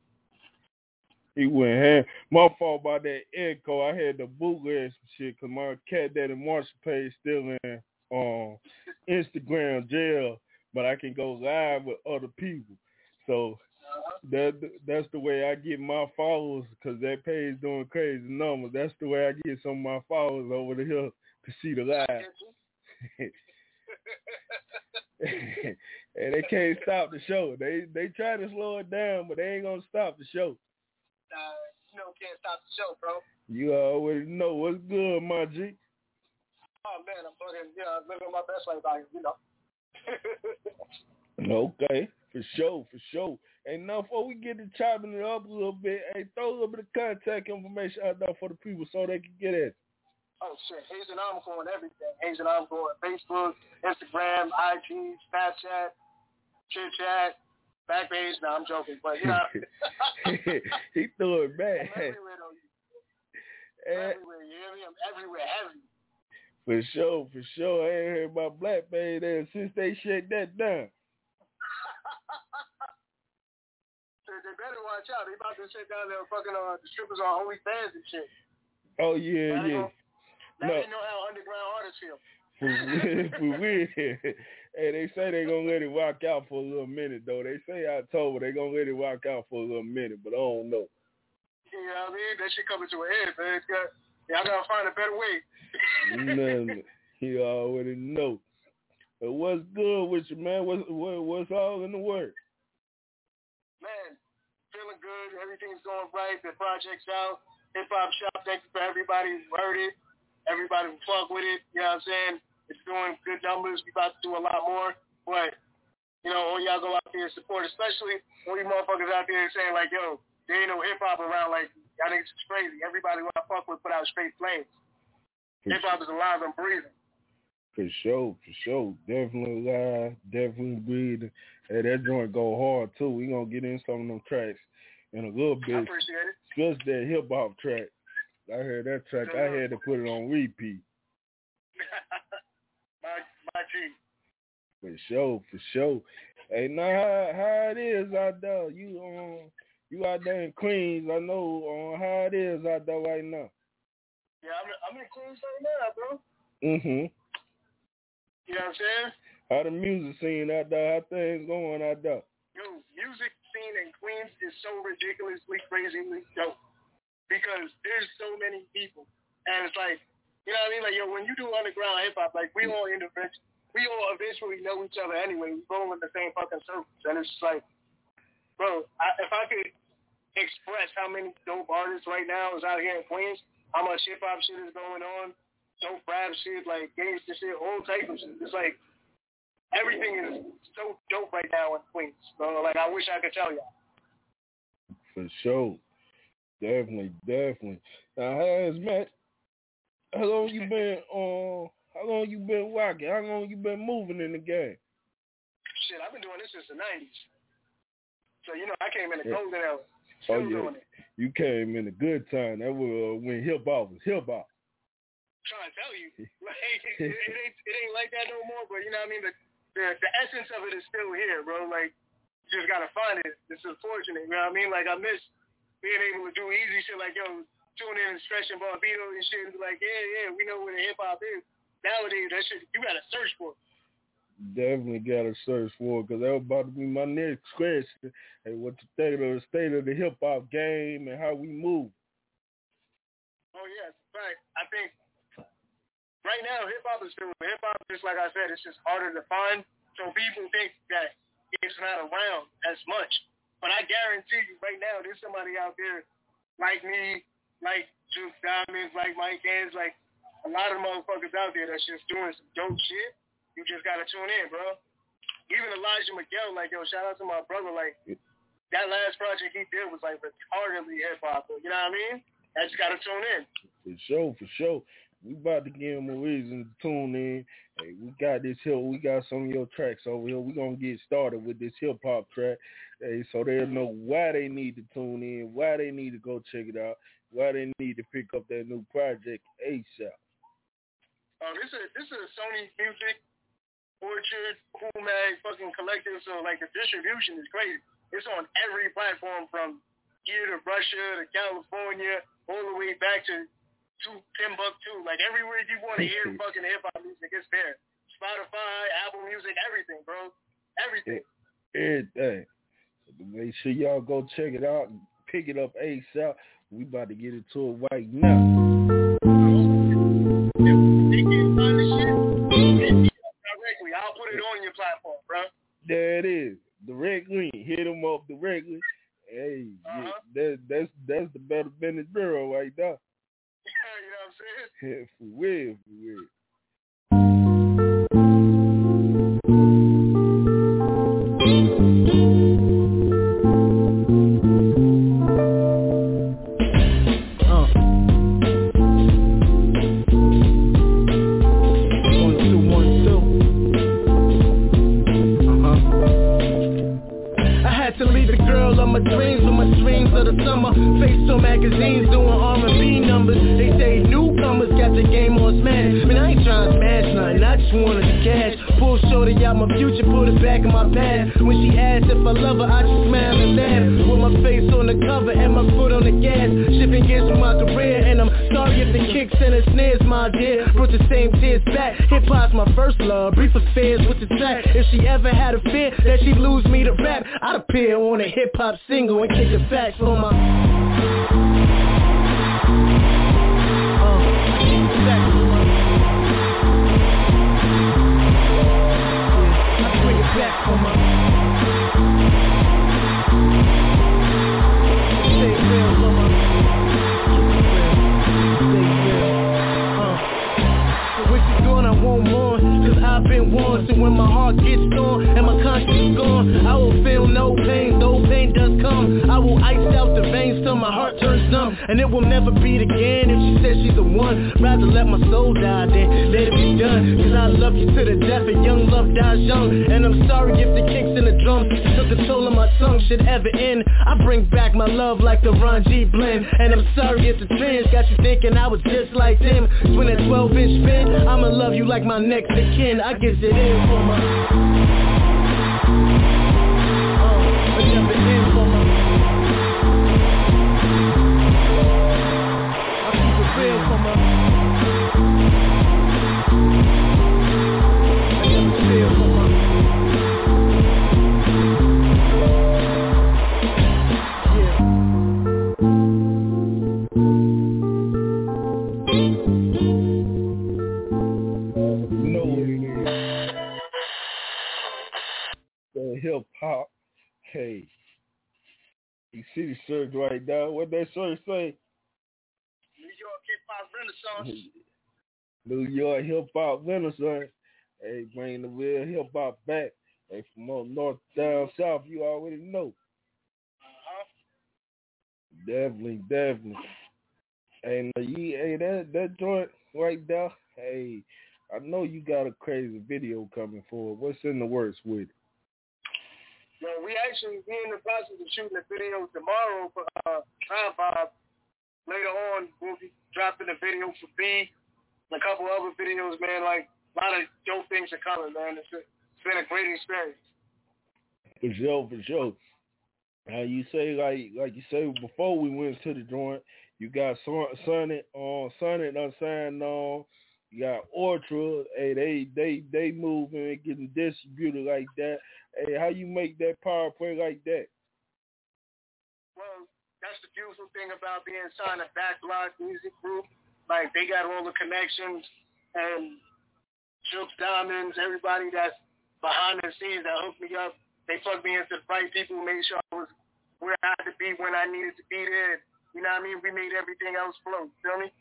My fault about that echo. I had to bootleg some shit because my Cat Daddy Marshall page still in Instagram jail, but I can go live with other people. So that's the way I get my followers, because that page doing crazy numbers. That's the way I get some of my followers over the hill to see the live. And they can't stop the show. They try to slow it down, but they ain't gonna stop the show. Can't stop the show, bro. You already know what's good, my G. Oh man, I'm fucking living my best life out here, Okay, for sure. Hey, now before we get to chopping it up a little bit, hey, throw a little bit of contact information out there for the people so they can get it. Oh shit, Hazen Encore on everything. Hazen Encore on Facebook, Instagram, IG, Snapchat, Chit Chat, Backpage. No, I'm joking, but you know. He threw it back. I'm everywhere though. Everywhere, you hear me? I'm everywhere, heavy. For sure. I ain't heard about Blackpage there since they shut that down. They better watch out. They about to shut down their fucking the strippers on OnlyFans and shit. Oh yeah. Now they know how underground artists feel. For real. Hey, they say they gonna let it rock out for a little minute though. They say October they gonna let it rock out for a little minute, but I don't know. You know what I mean? That shit coming to an end, man. Y'all gotta find a better way. Nothing. You already know. But what's good with you, man? What's all in the works? Man, feeling good. Everything's going right. The project's out. Hip Hop Shop. Thank you for everybody who heard it. Everybody who fuck with it. You know what I'm saying? It's doing good numbers. We about to do a lot more. But, you know, all y'all go out there and support, especially all you motherfuckers out there saying, like, yo, there ain't no hip-hop around. Like, y'all niggas is crazy. Everybody who I fuck with put out straight flames. Hip-hop is alive and breathing. For sure. Definitely live. Definitely breathing. Hey, that joint go hard, too. We gonna get in some of them tracks in a little bit. I appreciate it. Just that hip-hop track. I heard that track. I had to put it on repeat. My G. For sure. Hey, now how it is out there? You out there in Queens? I know how it is out there right now. Yeah, I'm in Queens right now, bro. Mhm. You know what I'm saying? How the music scene out there? How things going out there? Yo, music scene in Queens is so ridiculously crazily dope because there's so many people, and it's like, you know what I mean? Like, yo, when you do underground hip hop, like we all eventually know each other anyway. We go in the same fucking circles, and it's just like, bro, if I could express how many dope artists right now is out here in Queens, how much hip hop shit is going on, dope rap shit, like gangster shit, all type of shit. It's like everything is so dope right now in Queens. So like I wish I could tell y'all. For sure. Definitely. Now, Matt, how long you been rocking? How long you been moving in the game? Shit, I've been doing this since the 90s. So, you know, I came in the golden era. Still doing it. You came in a good time. That was when hip-hop was hip-hop. Trying to tell you. Like, it ain't like that no more, but you know what I mean? The essence of it is still here, bro. Like, you just got to find it. It's unfortunate, you know what I mean? Like, I miss being able to do easy shit like, yo, tune in and Stretch and Barbito and shit and be like, yeah, we know what the hip-hop is. Nowadays, that shit, you got to search for it. Definitely got to search for it, because that was about to be my next question. Hey, what you think of the state of the hip-hop game and how we move? Oh, yes. Right. I think right now, hip-hop is still hip-hop, just like I said, it's just harder to find. So people think that it's not around as much. But I guarantee you right now, there's somebody out there like me, like Juice Diamonds, like Mike Hands, like a lot of motherfuckers out there that's just doing some dope shit. You just got to tune in, bro. Even Elijah Miguel, like, yo, shout out to my brother. Like, that last project he did was, like, retardedly hip-hop. You know what I mean? I just got to tune in. For sure. We about to give them a reason to tune in. Hey, we got some of your tracks over here. We're going to get started with this hip-hop track. Hey, so they'll know why they need to tune in, why they need to go check it out, why they need to pick up that new project ASAP. This is Sony Music, Orchard, Cool Mag, fucking collective. So, like, the distribution is crazy. It's on every platform from here to Russia to California, all the way back to Timbuktu. Like, everywhere you want to hear fucking hip-hop music, it's there. Spotify, Apple Music, everything, bro. Everything. Everything. Make sure y'all go check it out and pick it up ASAP. We about to get into it right now. They can't find the shit directly. I'll put it on your platform, bro. There it is. Directly. Hit them up directly. Hey, that's the better business bureau right there. You know what I'm saying? For real. Magazines doing R&B numbers. They say newcomers got the game on smash. I mean, I ain't trying to smash nothing, I just wanted the cash. Pull shorty out my future, put it back in my past. When she asked if I love her, I just smile and laugh. With my face on the cover and my foot on the gas. Shifting gears from my career, and I'm sorry if the kicks and the snares, my dear. Brought the same tears back. Hip-hop's my first love, brief affairs with the track. If she ever had a fear that she'd lose me to rap, I'd appear on a hip-hop single and kick the facts on my... Back on my stay real, mama. Stay real. What you doing? I won't mourn, cause I've been warned. So when my heart gets torn and my conscience is gone, I will feel no pain, though pain does come. I will ice out the veins till my heart turns numb, and it will never beat again if she says she's the one. Rather let my soul die than let it be done, cause I love you to the death and young love dies young. And I'm sorry if the kicks and the drums took control of my tongue should ever end. I bring back my love like the Ron G blend, and I'm sorry if the trends got you thinking I was just like them. When that 12-inch spin, I'ma love you like my next of kin. I guess it is for my it never ends for my I keep it real for my I never feel for my hip-hop. Hey, you see the search right now. What that search say? New York Hip-Hop Renaissance. New York hip hop Renaissance. Hey, bring the real hip hop back. Hey, from up north down south, you already know. Definitely. Hey, that joint right there. Hey, I know you got a crazy video coming forward. What's in the works with it? Yo, we in the process of shooting a video tomorrow for Bob. Later on, we'll be dropping a video for B and a couple other videos, man. Like, a lot of dope things are coming, man. It's been a great experience. For sure. Now you say like you say before we went to the joint, you got Sonnet Unsigned on. You got Ultra. Hey, they moving and getting distributed like that. Hey, how you make that power play like that? Well, that's the beautiful thing about being signed to Backlot Music Group. Like, they got all the connections and Jukes Diamonds, everybody that's behind the scenes that hooked me up. They plugged me into the right people, made sure I was where I had to be when I needed to be there. You know what I mean? We made everything else flow. Feel me?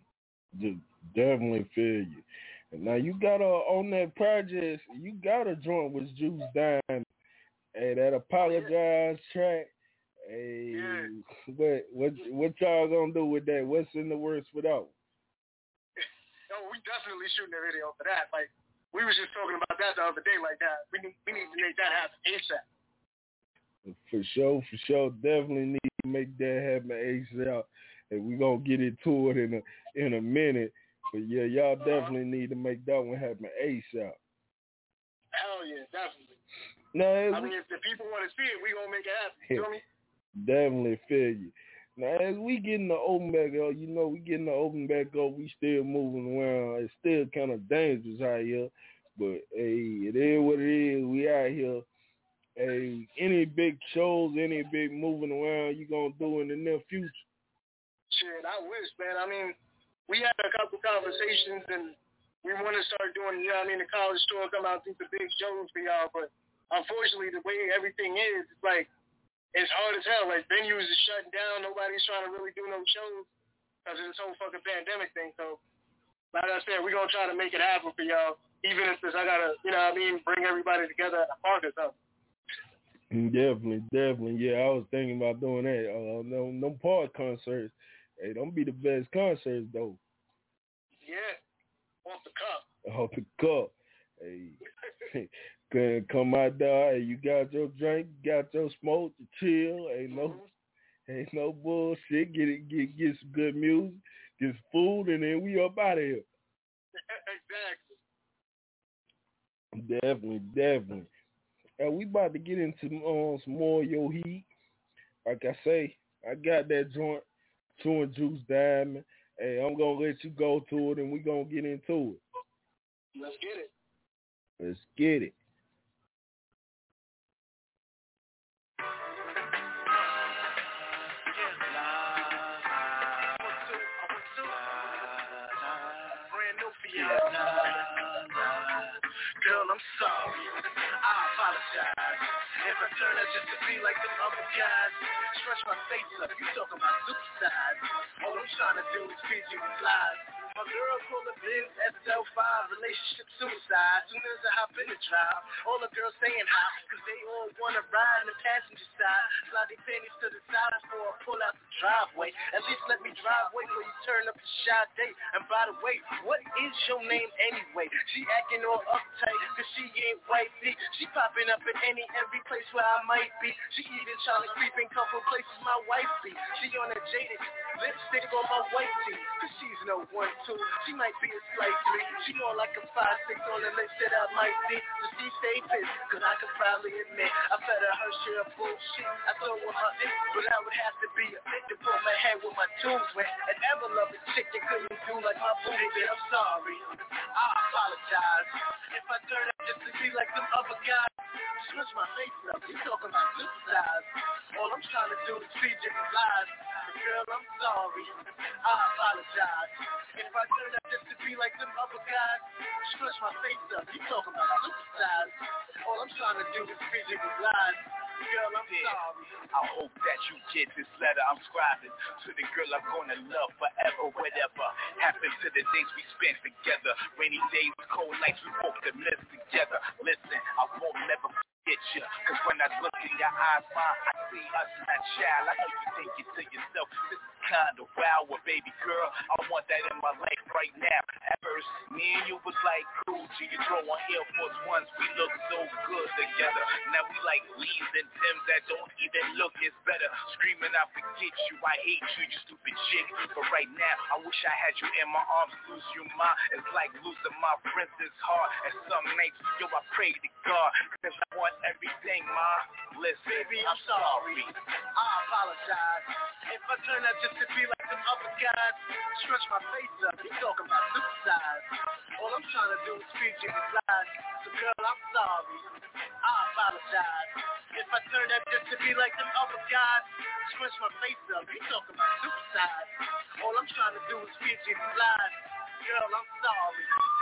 Definitely feel you. And now you got on that project, you got a joint with Juice Diamond. Hey, that Apologize track. Hey, what y'all gonna do with that? What's in the works for that? No, we definitely shooting a video for that. Like, we was just talking about that the other day like that. We need to make that happen ASAP. For sure. Definitely need to make that happen ASAP. And we're going to get into it in a minute. But, yeah, y'all definitely need to make that one happen ASAP. Hell yeah, definitely. Now, I mean, if the people want to see it, we going to make it happen. You feel me? Definitely feel you. Now, as we getting the open back up, we getting the open back up, we still moving around. It's still kind of dangerous out here. But, hey, it is what it is. We out here. Hey, any big shows, any big moving around you going to do in the near future? Shit, I wish, man. I mean, we had a couple conversations, and we want to start doing, the college tour, come out and do the big shows for y'all. But, unfortunately, the way everything is, it's like, it's hard as hell. Like, venues are shutting down. Nobody's trying to really do no shows because of this whole fucking pandemic thing. So, like I said, we're going to try to make it happen for y'all, even if I got to, bring everybody together at a park or something. Definitely. Yeah, I was thinking about doing that. No park concerts. Hey, don't be the best concerts, though. Yeah, off the cup. Hey, come out there. Hey, you got your drink, got your smoke, to chill. Ain't no bullshit. Get some good music, get some food, and then we up out of here. Exactly. Definitely. We about to get into some more of your heat. Like I say, I got that joint, chewing Juice Diamond. Hey, I'm going to let you go to it, and we're going to get into it. Let's get it. Girl, I'm sorry, I apologize if I turn out just to be like them other guys. Stretch my face up, you talking about suicide. All I'm trying to do is feed you with lies. My girl pull a Benz SL5, relationship suicide. Soon as I hop in the drive, all the girls saying hi, cause they all wanna ride in the passenger side. Slide their panties to the side before I pull out the driveway. At least let me drive away before you turn up the Sade. And by the way, what is your name anyway? She acting all uptight, cause she ain't wifey. She popping up in every place where I might be. She even trying to creep in couple places my wife be. She on a jaded lipstick on my white tee, cause she's no 1-2. She might be a slight 3. She more like a 5-6 on the list that I might be. So she stay pissed, cause I could probably admit I fed her share of bullshit. I throw with my dick, but I would have to be a bitch to pull my head with my tools wet. And ever love a chick that couldn't do like my booty. I'm sorry, I apologize if I turn out just to be like them other guys. Switch my face up, you talking about suicide. All I'm trying to do is feed you with lies. Girl, I'm sorry, I apologize if I turn out just to be like them other guys. Stretch my face up, you talking about suicide. All I'm trying to do is feed you with lies. Girl, I'm sorry. I hope that you get this letter I'm scribing to the girl I'm gonna love forever. Whatever happened to the days we spent together, rainy days, cold nights, we both have lived together. Listen, I won't never forget you, cause when I look in your eyes, ma, I see us not child. I know you think it to yourself, this is kinda wild, well, baby girl, I want that in my life right now. At first, me and you was like cool, G, you throw on Air Force Ones, we look so good together. Now we like Lees and Tims that don't even look as better. Screaming, I forget you, I hate you, you stupid chick. But right now, I wish I had you in my arms, lose you, ma. It's like losing my princess heart. And some nights, yo, I pray to God, cause I want everything, ma. Listen, baby, I'm sorry. I apologize. If I turn out just to be like some other guys, stretch my face up, you talking about suicide. All I'm trying to do is feed you these lies. So girl, I'm sorry. I apologize. If I turn out just to be like some other guys, stretch my face up, you talking about suicide. All I'm trying to do is feed you these lies. Girl, I'm sorry.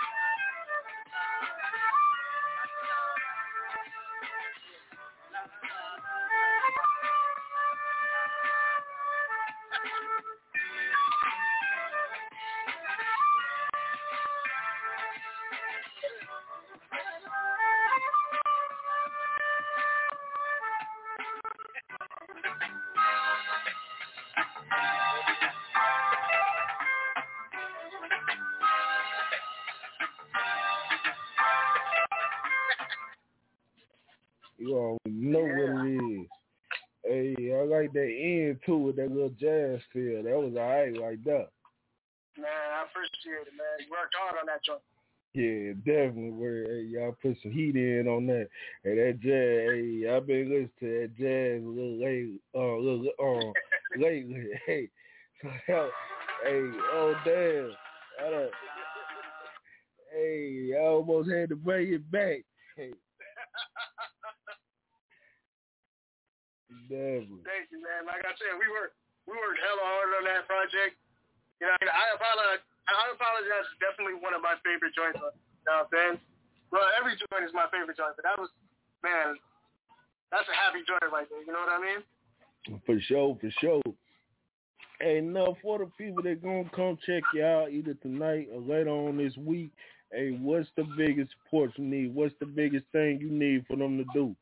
You already know what it is. Hey, I like that end too with that little jazz feel. That was alright right there. Man, I appreciate it, man. You worked hard on that joint. Yeah, definitely. Hey, y'all put some heat in on that. Hey, that jazz. Hey, I've been listening to that jazz a little lately. Hey, so hey, oh damn. Hey, I almost had to bring it back. Hey. Definitely. Thank you, man. Like I said, we worked hella hard on that project. You know, I apologize. It's definitely one of my favorite joints. You know what I'm saying? Well, every joint is my favorite joint, but that was, man, that's a happy joint right there. You know what I mean? For sure. Hey, now for the people that gonna come check you out either tonight or later on this week, hey, what's the biggest support you need? What's the biggest thing you need for them to do?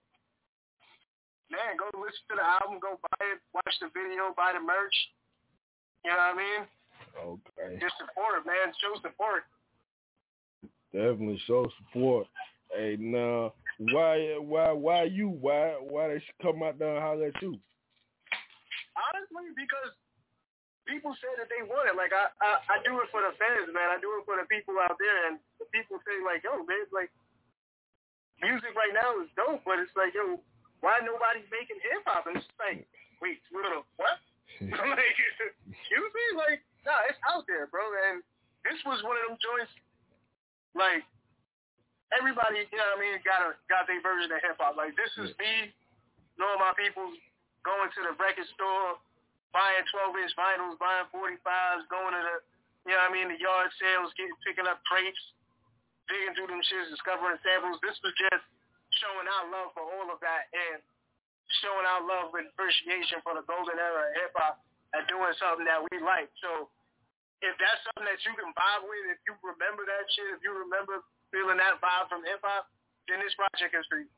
Man, go listen to the album, go buy it, watch the video, buy the merch. You know what I mean? Okay. Just support, man. Show support. Definitely show support. Hey, now, why you? Why they should come out there and holler at you? Honestly, because people say that they want it. Like, I do it for the fans, man. I do it for the people out there. And the people say, like, yo, man, like, music right now is dope, but it's like, yo, why nobody's making hip-hop? And it's like, wait, what? Like, excuse me? Like, nah, it's out there, bro. And this was one of them joints, like, everybody, you know what I mean, got their version of hip-hop. Like, this is me, knowing my people, going to the record store, buying 12-inch vinyls, buying 45s, going to the, you know what I mean, the yard sales, picking up crates, digging through them shits, discovering samples. This was just showing our love for all of that and showing our love and appreciation for the golden era of hip-hop and doing something that we like. So if that's something that you can vibe with, if you remember that shit, if you remember feeling that vibe from hip-hop, then this project is for you.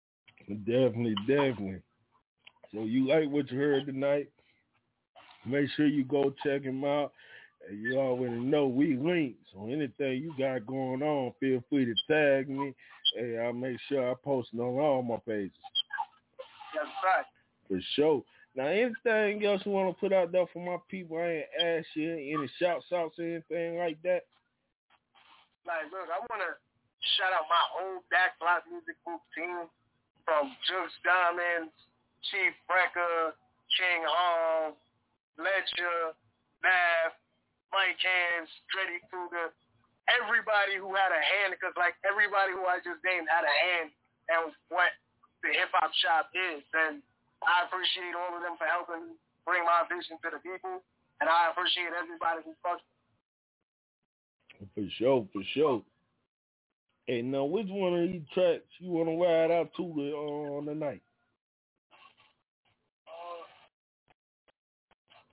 Definitely. So you like what you heard tonight? Make sure you go check him out. And you already know we link. So anything you got going on, feel free to tag me. Hey, I'll make sure I post it on all my pages. That's right. For sure. Now, anything else you want to put out there for my people? I ain't asked you any shouts or anything like that. Like, look, I want to shout out my whole Back Block Music Group team from Juice Diamonds, Chief Brecker, King Hall, Ledger, Nav, Mike Hands, Dreddy Kruger, everybody who had a hand, because like everybody who I just named had a hand in what the hip-hop shop is. And I appreciate all of them for helping bring my vision to the people, and I appreciate everybody who fucks. For sure. Hey, now which one of these tracks you want to ride out to on the night?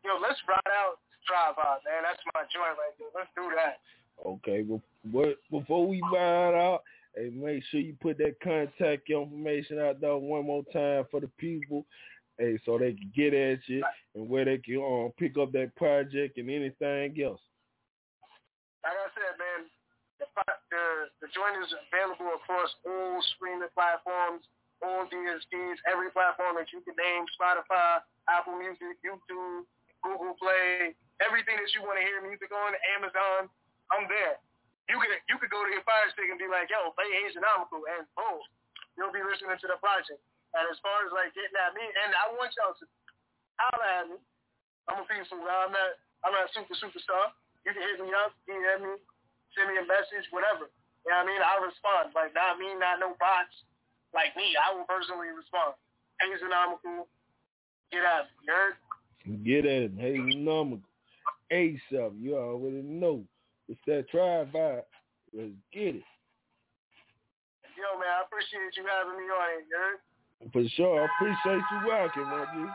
Yo, let's ride out Drive-By, man. That's my joint right there. Let's do that. Okay, but before we ride out, hey, make sure you put that contact information out there one more time for the people, hey, so they can get at you and where they can pick up that project and anything else. Like I said, man, the joint is available across all streaming platforms, all DSPs, every platform that you can name, Spotify, Apple Music, YouTube, Google Play, everything that you want to hear music on, Amazon, I'm there. You could go to your Fire Stick and be like, yo, play Asianomical, and boom, you'll be listening to the project. And as far as like getting at me, and I want y'all to holler at me. I'm a peaceful guy. I'm not superstar. You can hit me up, DM me, send me a message, whatever. You know what I mean? I'll respond. Like, not me, not no bots. Like me, I will personally respond. Asianomical, get at me. You heard? Get at him. Asianomical. ASAP. You already know. It's that Drive-By. Let's get it. Yo, man, I appreciate you having me on here, you heard? For sure. I appreciate you rocking, my dude.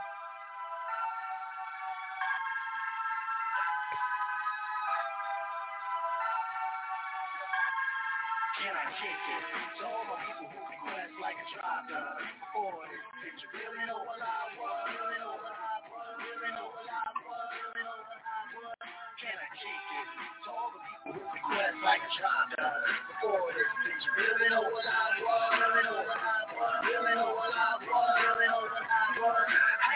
Can I kick it? To all my people who request like a Drive-By. For this picture, really know what I want, really know what I want, really know what I want, really know what I want. Can I kick it? To all the people who request like a Drive-By. For this picture, really know what I want, really know what I want, really know what I want, really know what I want.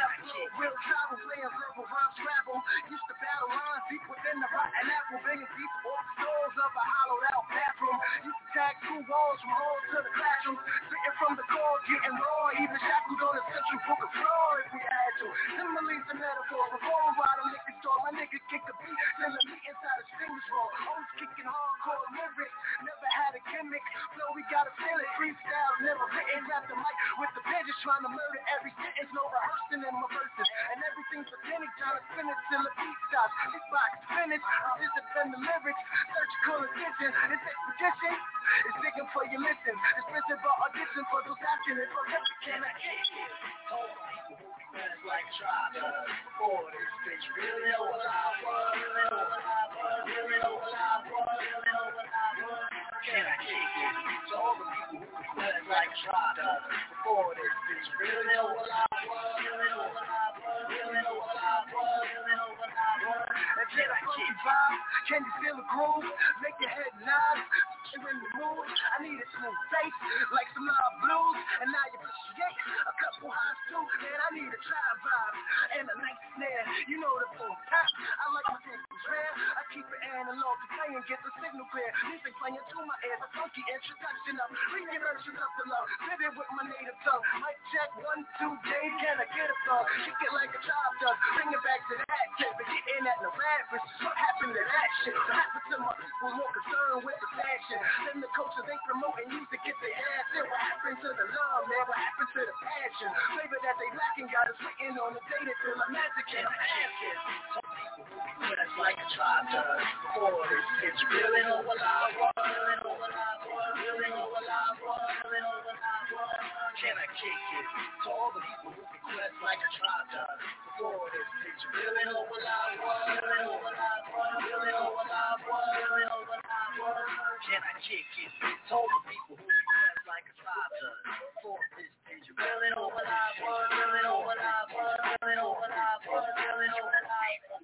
Real travel, playing verbal rhyme scrabble. Used to battle lines deep within the rotten apple, banging deep off the doors of a hollowed out bathroom. Used to tag two walls from home to the classroom, sitting from the core, getting raw, even shackled on the central book of floor if we had to. Similes and metaphors, performing by the liquor store. My nigga kick a beat, then the beat inside his fingers roll. Always kicking hardcore lyrics, never had a gimmick. Flow, we gotta feel it, freestyle, never written. Rap the mic with the pen, just trying to murder every sentence, no rehearsing in my verses. And everything's authentic, trying to spin it till the beat stops. This box finish, I'm discipline the lyrics, surgical attention. This expedition is digging for your listen. It's principal audition for those asking it for rep. Can I kick it? Told people who request like Drive-By. For this bitch, really know what I want, really know what I want, really know what I want, really know what I want. Can I kick it? To all the people who request like Drive-By. For this bitch, really know what I want, really know what I want, really know what I want, really know what I want. And can I kick it? Can you feel the groove? Make your head nod, put you in the mood. I need a smooth face, like some loud blues. And now you appreciate a couple highs too. Man, I need a Drive-By and a nice snare. You know the full tap. I like my things rare. I keep it analog to play and get the signal clear. Music playing to my ears, a funky introduction of reading versions of the love. Live it with my native tongue. Mic check 1, 2, Dave, can I get a song? Kick it like a job does. Bring it back to that tape and getting at the rappers. What happened to that shit? What happened to my people more concerned with the fashion? Then the culture they promoting music get their ass in. What happened to the love, man? What happened to the passion? Flavor that they lacking got us waiting on the day to feel a magic and a asking. Some people who request like a Drive-By. For this bitch, really know what I want, really know what I want, really know what I want, really know what I want. Can I kick it? To all the people who request like a Drive-By. For this bitch, really know what I want, really know what I want, really know what I want, really know what I want. Can I kick it? To all the people who request like a Drive-By. For this bitch, really know what I want, really know what I want, really know what I want, really know what I want.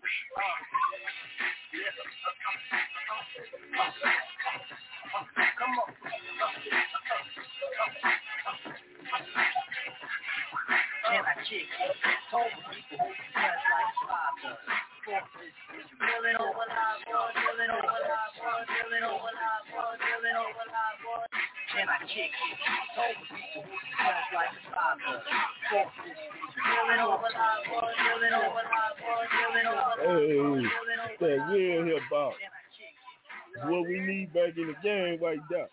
Come on. Can I kick it? Told people who request like Drive-By. For this bitch, really know what I want, really know what I want, really know what I want, really know what I want. Can I kick it? Told people who request like Drive-By. For this bitch, really know what I want, really know what I want, really know what I want, really know what I want. That real hip hop. It's what we need back in the game right there.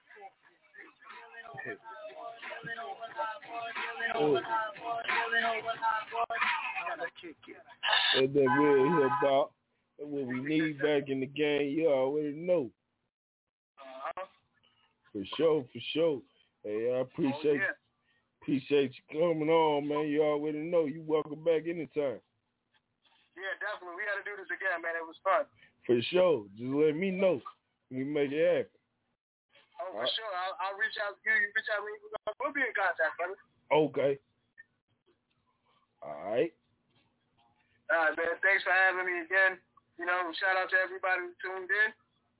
That's that real hip hop. That's what we need back in the game. You already know. For sure, for sure. Hey, I appreciate you coming on, man. You already know. You welcome back anytime. Yeah, definitely. We got to do this again, man. It was fun. For sure. Just let me know. We make it happen. Oh, for sure. I'll reach out to you. You reach out to me. We'll be in contact, brother. Okay. All right. All right, man. Thanks for having me again. You know, shout out to everybody who tuned in.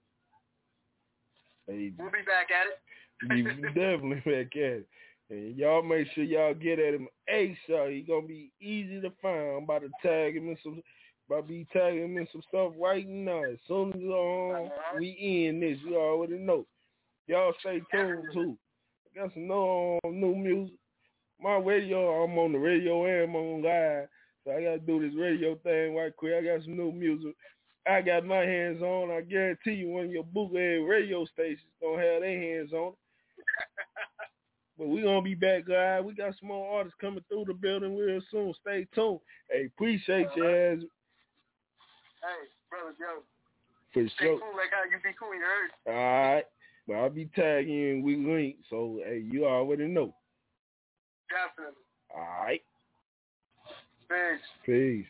Hey, we'll be back at it. We definitely back at it. And y'all make sure y'all get at him ASAP. He gonna be easy to find. I'm about to tag him in some. About to be tagging him in some stuff right now. As soon as we in this, you already know. Y'all stay tuned too. I got some new music. My radio, I'm on the radio and I'm on live. So I gotta do this radio thing right quick. I got some new music I got my hands on. I guarantee you one of your bootleg radio stations gonna have their hands on it. But we gonna be back, guys. We got some more artists coming through the building real soon. Stay tuned. Hey, appreciate you, ass. Hey, brother, yo. For stay sure. Cool like how you be cool, you heard? All right. But I'll be tagging you and we link. So, hey, you already know. Definitely. All right. Peace. Peace.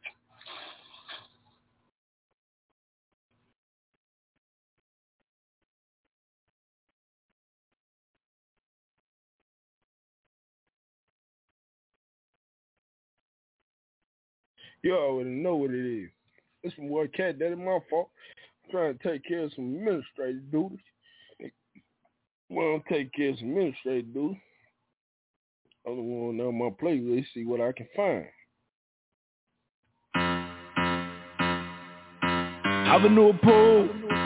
You already know what it is. It's some boy Cat. That is my fault. I'm trying to take care of some administrative duties. Well, I'm take care of some administrative duties. I'm the one on my playlist, see what I can find. Avenue Pool.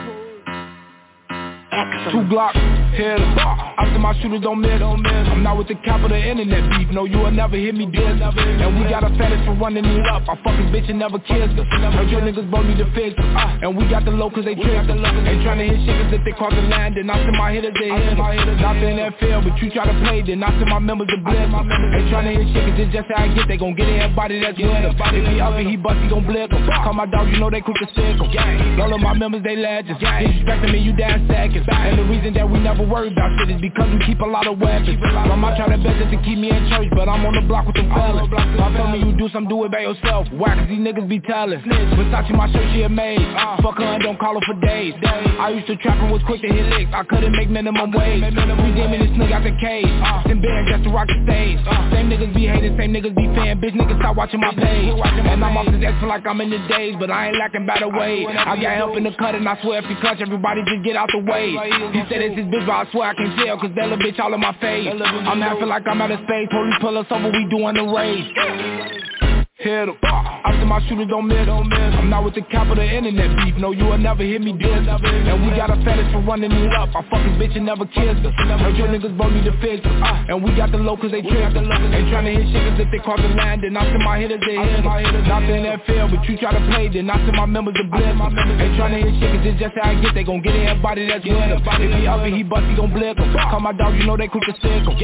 2 Glocks, head of after my shooters don't miss. I'm not with the capital internet beef. No, you will never hear me diss. And we got a fetish for running it up. I fuck his bitch and never kiss. Heard your niggas both need to fix. And we got the low cause they tricked. Ain't trying to hit shit cause if they cross the line, then I send my hitters they hit. Not the NFL, but you try to play, then I send my members to blitz. Ain't trying to hit shit cause it's just how I get. They gon' get everybody that's with him. If he up and he bust, he gon' blip him. Call my dog, you know they quick to sick him. All of my members, they legends. Disrespecting me, you down seconds. And the reason that we never worry about shit is because we keep a lot of weapons. Mama try to best to keep me in church, but I'm on the block with them fellas. I tell me you do something, do it by yourself. Why? Cause these niggas be telling. Versace my shirt, she a maid. Fuck her and don't call her for days. I used to trap and was quick to hit licks. I couldn't make minimum wage. Redeeming this nigga out the cage. Then band just to rock the stage. Same niggas be hating, same niggas be fan. Bitch niggas stop watching my page. And I'm off this X like I'm in the days, but I ain't lacking by the way. I got help in the cut and I swear if you clutch, everybody just get out the way. He said it's his bitch, but I swear I can tell, cause that little bitch all in my face. I'm acting like I'm out of space. Police pull us over, we doing the race. Hit em. After my shooters don't miss. I'm not with the capital internet beef. No, you will never hear me diss. And we got a fetish for running it up. I fuck his bitch and never kiss her. Heard your niggas both need to fix her. And we got the low cause they tricked. Ain't trying to hit shit cause if they cross the line, then I send my hitters they hit. Not the NFL, but you try to play, then I send my members to blitz. Ain't trying to hit shit cause it's just how I get. They gon' get everybody that's with him. If he up and he bust, he gon' blip him. Call my dog, you know they quick to sick him.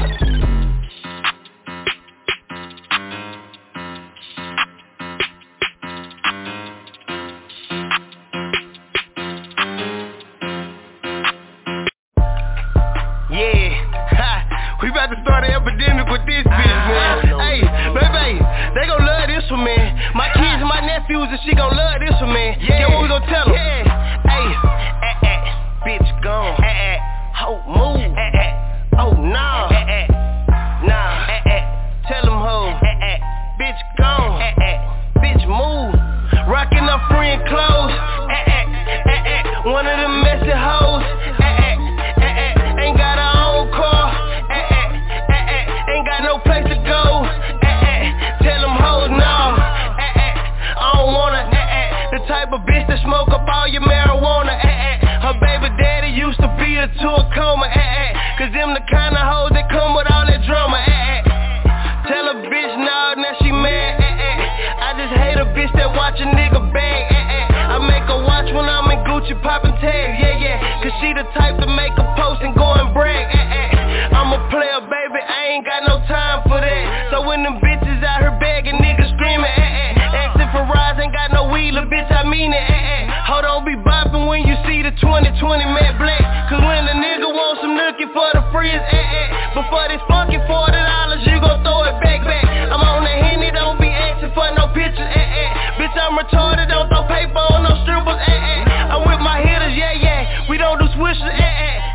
We about to start an epidemic with this bitch, man. Hey, baby, they gon' love this one, man. My kids and my nephews and she gon' love this one, man. Yeah, what we gon' tell them? Hey, bitch gone. Ho, move. Oh, nah. Nah. Tell them ho. Bitch gone. Bitch move. Rockin' her friend clothes. One of them messy hoes. Ain't got her own car. Ain't got no place to go. Tell them hoes no. I don't wanna. The type of bitch that smoke up all your marijuana. Her baby daddy used to beat her to a coma. Cause them the kind of hoes that come with all that drama. Tell a bitch no, now she mad. I just hate a bitch that watch a nigga bang. I make her watch when I'm in Gucci poppin' tags. Yeah. Cause she the type to make a post and go and brag. I'm a player, baby, I ain't got no time for that. So when them bitches out here begging, niggas screaming, asking for rides, ain't got no wheeler, bitch, I mean it, Hold on, be bopping when you see the 2020 matte black. Cause when a nigga wants some nookie for the freeze, but for this fucking $40, you gon' throw it back. I'm on the Henny, don't be asking for no pictures, Bitch,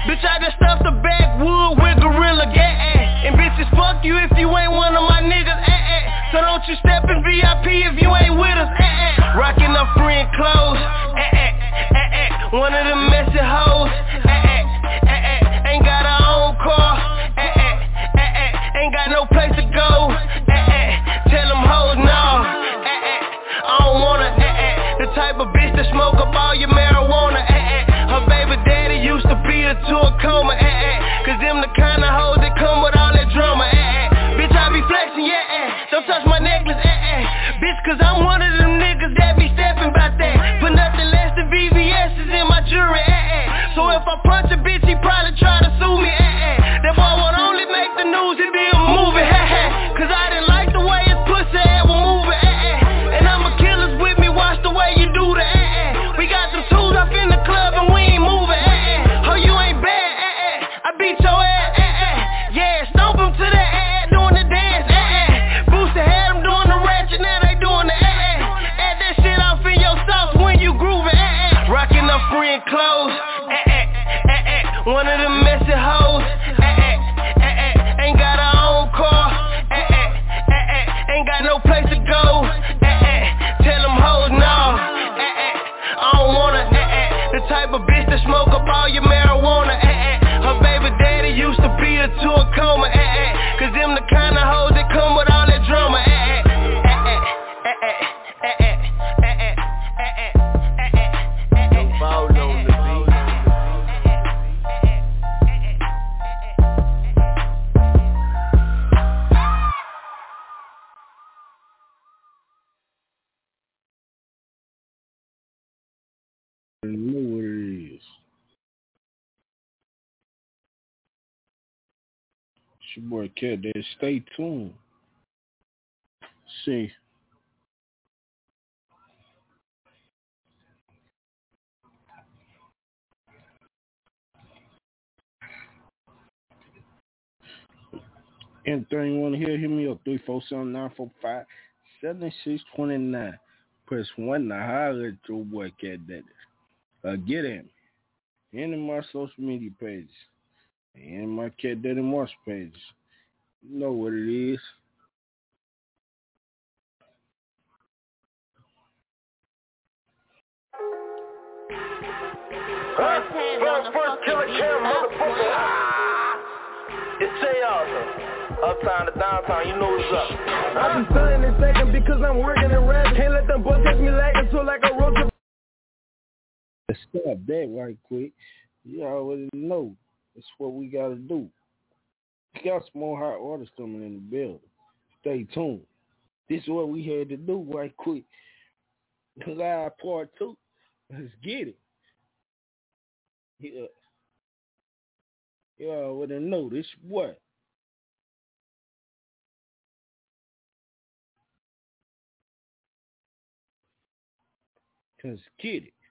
Bitch, I just stuffed the backwood with gorilla, And bitches, fuck you if you ain't one of my niggas, So don't you step in VIP if you ain't with us, Rocking up friend clothes, One of them messy hoes, Ain't got her own car, Ain't got no place to go, Tell them hoes no, I don't wanna, The type of bitch that smoke up all your marijuana, Her baby daddy used to beat her to a coma, Cause them the kind of hoes that come with all that drama, Bitch, I be flexing, Don't touch my necklace, Bitch, cause I'm one of them niggas that be stepping by that. Put nothing less than VVS's in my jewelry, So if I punch a bitch, he probably try to sue me, That boy won't only make the news, it be a movie, Cause I didn't like the way his pussy head was moving, And I'ma killers with me, watch the way you do that, We got some tools up in the club and we ain't moving, Oh, you ain't bad, I beat your ass, Yeah, stomp him to the doing the dance, Booster had him doing the ratchet, now they doing the Add that shit off in your socks when you grooving, Rocking up friend clothes, One of them messy hoes, Ain't got her own car, Ain't got no place to go, Tell them hoes no, I don't wanna, The type of bitch that smoke up all your marijuana, Her baby daddy used to beat her to a coma, Cause them the kind of hoes that come with all that drama, I know what it is. It's your boy Cat Daddy. Stay tuned. See. Anything you want to hear, hit me up 347-945-7629. Press 1 to holler at your boy Cat Daddy. Get at me. And in my social media pages. And my Cat Daddy Marsh pages. You know what it is. First killer cam, motherfucker. It's Jay Arthur. Uptown to downtown, you know what's up. I be stunning and second because I'm working and rap. Can't let them boys catch me lagging so like a road trip. Stop that right quick. You already know. That's what we got to do. We got some more hot artists coming in the building. Stay tuned. This is what we had to do right quick. Live part 2. Let's get it. Yeah. You already know this what? Let's get it.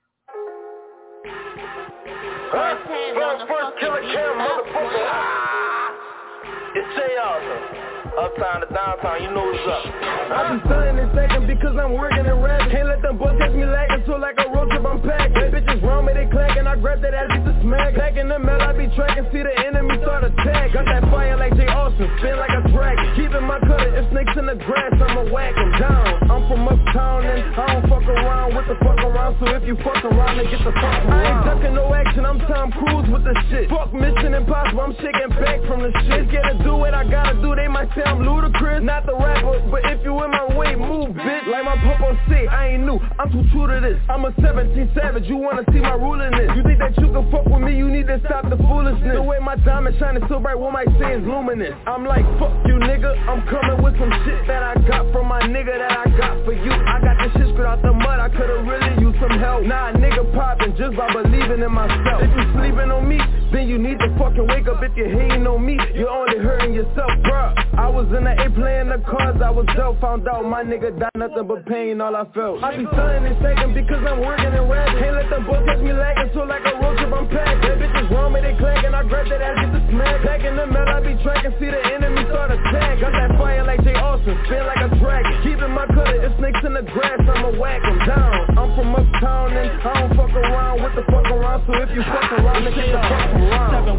First killer cam, motherfucker. It's Jay Arthur. Uptown to downtown, you know what's up. I be stunning and second because I'm working and rap. Can't let them boys catch me lagging so like a road trip I'm packed. When bitches wrong me, they clacking. I grab that ass, get the smack. Back in the mail, I be tracking. See the enemy start attack. Got that fire like Jay Austin, spin like a dragon. Keeping my cutter, if snakes in the grass, I'ma whack them down. I'm from uptown and I don't fuck around with the fuck around. So if you fuck around, then get the fuck around. I ain't ducking no action, I'm Tom Cruise with the shit. Fuck Mission Impossible, I'm shaking back from the shit. Gotta do what I gotta do, they might say I'm ludicrous. Not the rapper, but if you in my way, move, bitch. Like my papa say, I ain't new, I'm too true to this. I'm a 17 savage, you wanna see my ruliness. You think that you can fuck with me, you need to stop the foolishness. The way my diamond shining so bright, one might say is luminous. I'm like, fuck you nigga, I'm coming with some shit that I got from my nigga that I got for you. I got this shit straight out the mud, I could've really used some help. Nah, nigga poppin' just by believing in myself. If you sleeping on me, then you need to fucking wake up. If you're hating on me, you're only hurting yourself, bruh. I was in the A playing the cards, I was dope. Found out my nigga died, nothing but pain, all I felt. I be stunning and second because I'm working and rap. Can't let them boys catch me lagging, so like a road trip I'm packed. That bitches wrong me, they clacking. I grab that ass, get the smack. Back in the mail, I be tracking. See the enemy start attack. Got that fire like Jay Austin, spin like a dragon. Keeping my cutter, if snakes in the grass, I'ma whack them down. I'm from uptown and I don't fuck around with the fuck around. So if you fuck around, then get the fuck around.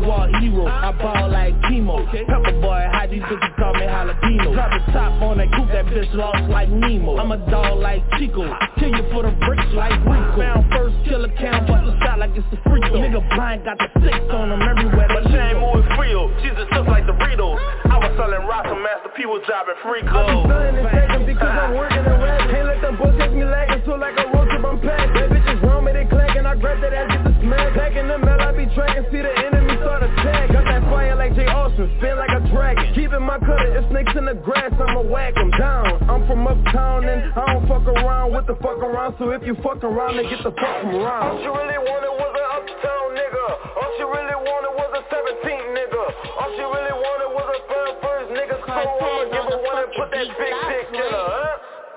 zero. I ball like chemo. Pepper boy, how these bitches call me jalapeno. Drop the top on that coupe, that bitch lost like Nemo. I'm a dog like Chico. Kill you for the bricks like Rico. Found first killer count, bust a shot like it's a free throw. Nigga blind got the six on him everywhere. My chain moving Frio, she's just stuff like Doritos. I was selling rocks and Master P was driving free clothes. I be selling and taking because I'm working and rap. Can't let them boys catch me lagging, so like a road trip I'm packed. That bitches round me, they clacking, I grab that ass, get the smack. Packing the mail, I be tracking, see the enemy start attack. Got that fire like Jay Austin, spin like a dragon. Keeping my cutter, if snakes in the grass, I'ma whack them down. I'm from uptown and I don't fuck around with the fuck around. So if you fuck around, then get the fuck from around. All she really wanted was an uptown nigga. All she really wanted was a 17 nigga. All she really wanted was a first nigga. So I'ma give her one and put that big dick in her, huh?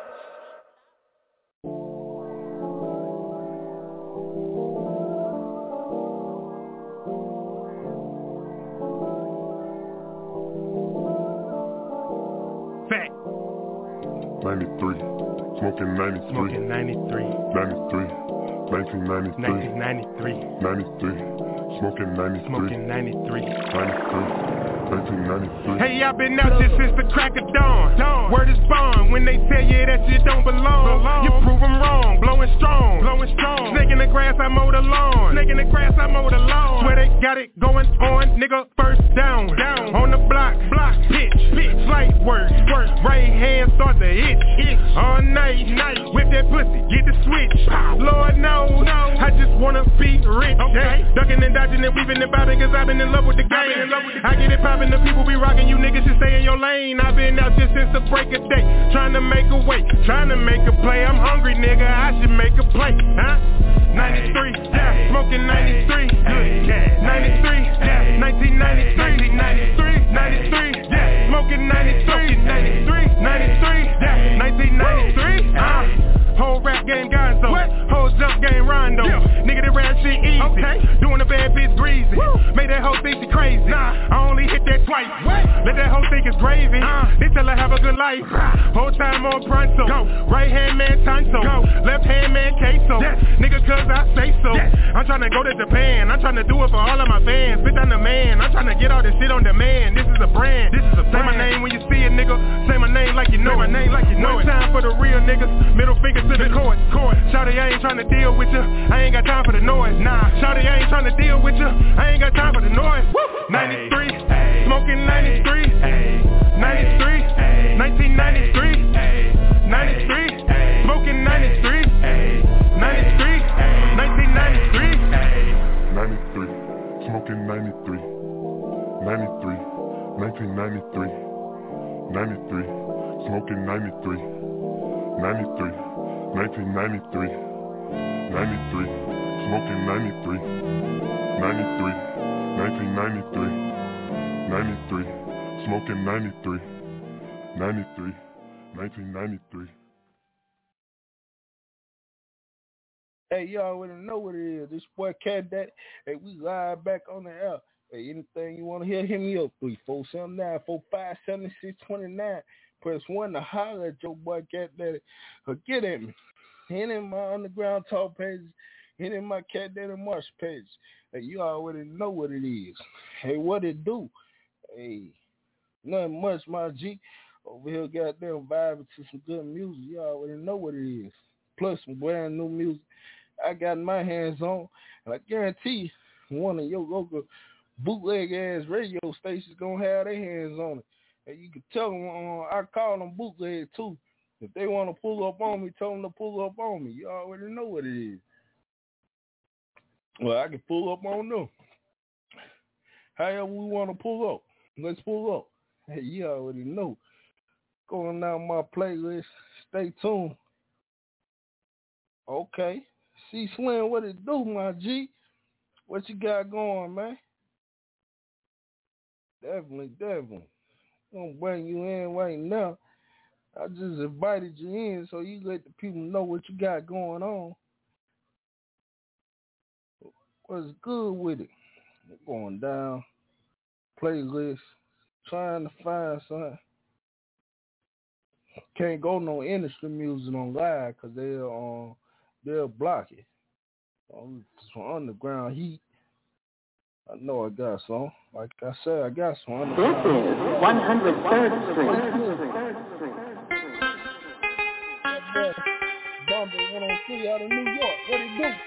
Fact. 93, smoking 93, Smoking 93, 93, 1993, 93, smoking 93, Smoking 93. 1993. Hey, I've been out here since the crack of dawn. Word is bond when they tell you that you don't belong. You prove them wrong, blowing strong. Snake in the grass, I mow the lawn. Swear they got it going on, nigga, first down. On the block, pitch, slight work. Right hand start to itch. All night, whip that pussy, get the switch. Lord knows, I just wanna be rich. Ducking and dodging and weaving and bobbing, cause I've been in love with the game. I get it poppin', the people be rockin', you niggas should stay in your lane. I've been out just since the break of day, trying to make a way, trying to make a play. I'm hungry, nigga, I should make a play, huh? 93, yeah, smoking 93, 93, yeah, 1993, 93, yeah, smoking 93, 93, yeah, 1993, whole rap game gonzo, whole jump game rondo, nigga that rap shit easy, doing a bad bitch greasy, made that hoe think she crazy, I only hit that twice, let that hoe think it's gravy, they tell her have a good life, whole time on pronto, right hand man Tonto, left hand man Queso, nigga cause I say so, I'm tryna go to Japan, I'm tryna do it for all of my fans, bitch I'm the man, I'm tryna get all this shit on demand, this is a brand, say my name when you see it nigga, say my name like you know it, one time for the real niggas, middle finger to the court. Shawty, I ain't tryna deal with you, I ain't got time for the noise, Shawty, I ain't tryna deal with you, I ain't got time for the noise, 93, smoking 93, 93, 1993, 93, smoking 93, 93, 1993, 93, smoking 93, 93, 1993, 93, smoking 93, 93, 1993, 93, smoking 93, 93, 1993, 93, smoking 93, 93, 1993. Hey, you already know what it is. This boy Cat Daddy. Hey, we live back on the air. Hey, anything you want to hear, hit me up. 3479-4576-29. Press 1 to holler at your boy Cat Daddy. Or get at me. Hit in my Underground Talk page. Hit in my Cat Daddy Marsh page. Hey, you already know what it is. Hey, what it do? Hey, nothing much, my G. Over here, goddamn vibing to some good music. You already know what it is. Plus some brand new music I got my hands on. And I guarantee you, one of your local bootleg ass radio stations gonna have their hands on it. And you can tell them, I call them bootleg too. If they want to pull up on me, tell them to pull up on me. You already know what it is. Well, I can pull up on them. However we want to pull up, let's pull up. Hey, you already know. Going down my playlist. Stay tuned. Okay. See Slim, what it do, my G? What you got going, man? Definitely. Gonna bring you in right now. I just invited you in so you let the people know what you got going on. What's good with it? Going down. Playlist. Trying to find something. Can't go no industry music on live because they'll block it. Some underground heat. I know I got some. Like I said, I got some. This is 103rd Street. Bumble 103 out of New York. What it do?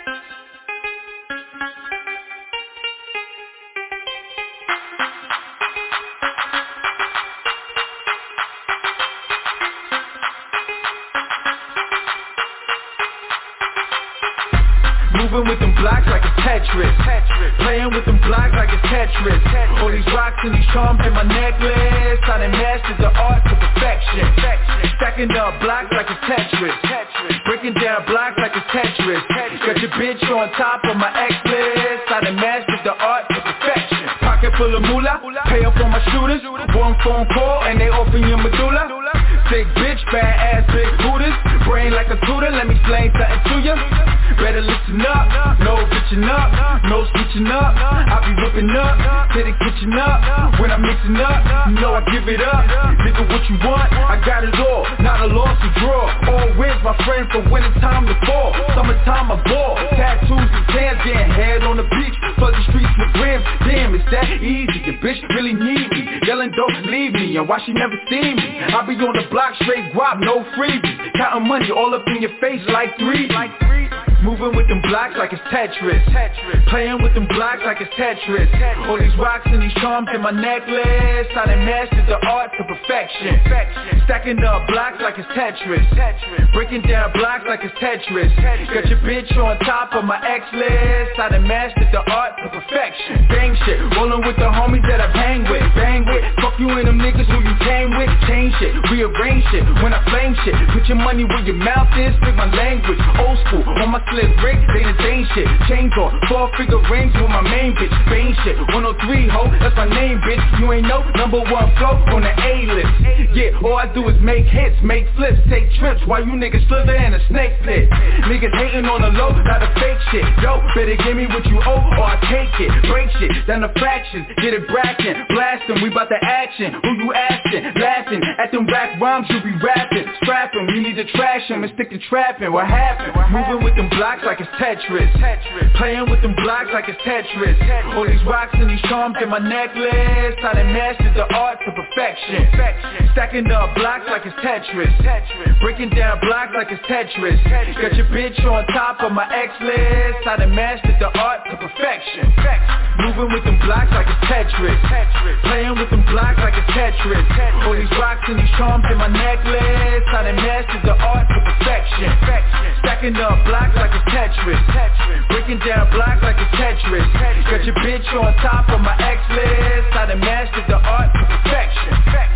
Moving with them blocks like it's Tetris. Playing with them blocks like it's Tetris. All these rocks and these charms in my necklace. I done mastered the art to perfection. Stacking up blocks like it's Tetris. Breaking down blocks like it's Tetris. Got your bitch on top of my X list. I done mastered the art to perfection. Pocket full of moolah, pay up on my shooters. One phone call and they open your medulla. Sick bitch, bad ass big hooters. Brain like a tutor, let me explain something to ya. Better listen up, no bitching up, no switching up. I be whipping up, to the kitchen up. When I'm mixing up, you know I give it up. Nigga, what you want? I got it all, not a loss or draw. All wins, my friend, from winter time to fall. Summertime, I ball. Tattoos and tans, getting head on the beach. Flood the streets with grams. Damn, it's that easy. The bitch really need me. Yelling, don't leave me, and why she never see me? I be on the block, straight guap, no freebies. Counting money all up in your face like 3D. Moving with them blocks like it's Tetris. Playing with them blocks like it's Tetris. All these rocks and these charms in my necklace. I done mastered the art to perfection. Stacking up blocks like it's Tetris. Breaking down blocks like it's Tetris. Got your bitch on top of my X list. I done mastered the art to perfection. Bang shit, rolling with the homies that I bang with. Bang with, fuck you and them niggas who you came with. Change shit, rearrange shit, when I flame shit. Put your money where your mouth is, speak my language. Old school, on my slip bricks, they the same shit. Chains on, 4-figure rings with my main bitch. Bang shit, 103 ho, that's my name bitch. You ain't know, #1 flow on the A-list. Yeah, all I do is make hits, make flips, take trips. While you niggas slither in a snake pit. Niggas hating on the low, not a fake shit. Yo, better give me what you owe or I take it. Break shit, down the fractions, get it brackin'. Blastin', we bout the action. Who you asking? Laughing at them rap rhymes you be rapping. Scrapping, you need to trash him and stick to trapping. What happened? Moving with them blocks like it's Tetris. Playing with them blocks like it's Tetris. All these rocks and these charms in my necklace. I done mastered the art to perfection. Stacking up blocks like it's Tetris. Breaking down blocks like it's Tetris. Got your bitch on top of my X list. I done mastered the art to perfection. Moving with them blocks like it's Tetris. Playing with them blocks like it's Tetris. All these rocks and these charms in my necklace. I done mastered the art to perfection. Stacking up blocks like it's Tetris. Breaking down blocks like it's Tetris. Got your bitch on top of my X list. I done mastered the art to perfection.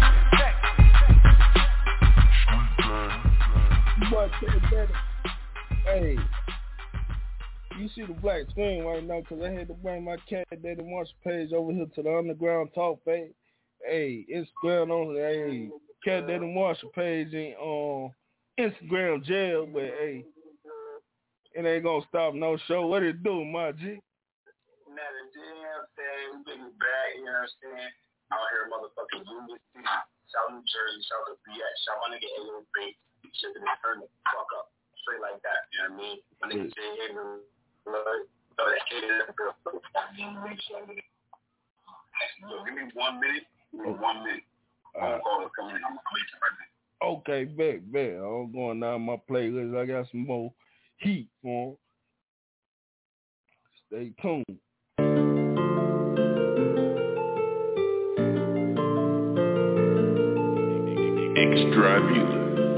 Hey, you see the black screen right now because I had to bring my Cat Daddy Marshall page over here to the Underground Talk page. Hey, Instagram on hey, Cat Daddy Marshall page ain't on Instagram jail, but hey, it ain't gonna stop no show. What it do, my G? Nothing, you know what I'm saying? We been back, you know what I'm saying? Out here, motherfucking Unity, South New Jersey, South of BX, South my nigga A-Little Bait, shit and turn the fuck up. Straight like that, you know what I mean? My nigga say, hey, man, throw that shit in that girl. Give me 1 minute. Give me 1 minute. Phone call is coming in. I'm gonna make it right now. Okay, bet. I'm going down my playlist. I got some more heat for 'em. Stay tuned. Extra view.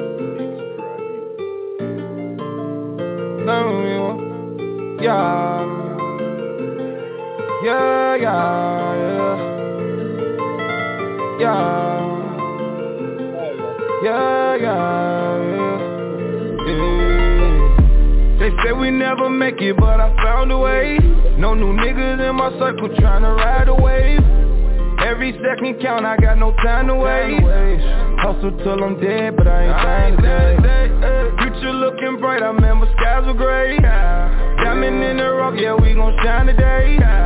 They say we never make it, but I found a way. No new niggas in my circle tryna ride a wave. Every second count, I got no time to waste. Hustle till I'm dead, but I ain't trying today. Future looking bright, I remember skies were gray. Diamond in the rough, yeah, we gon' shine today.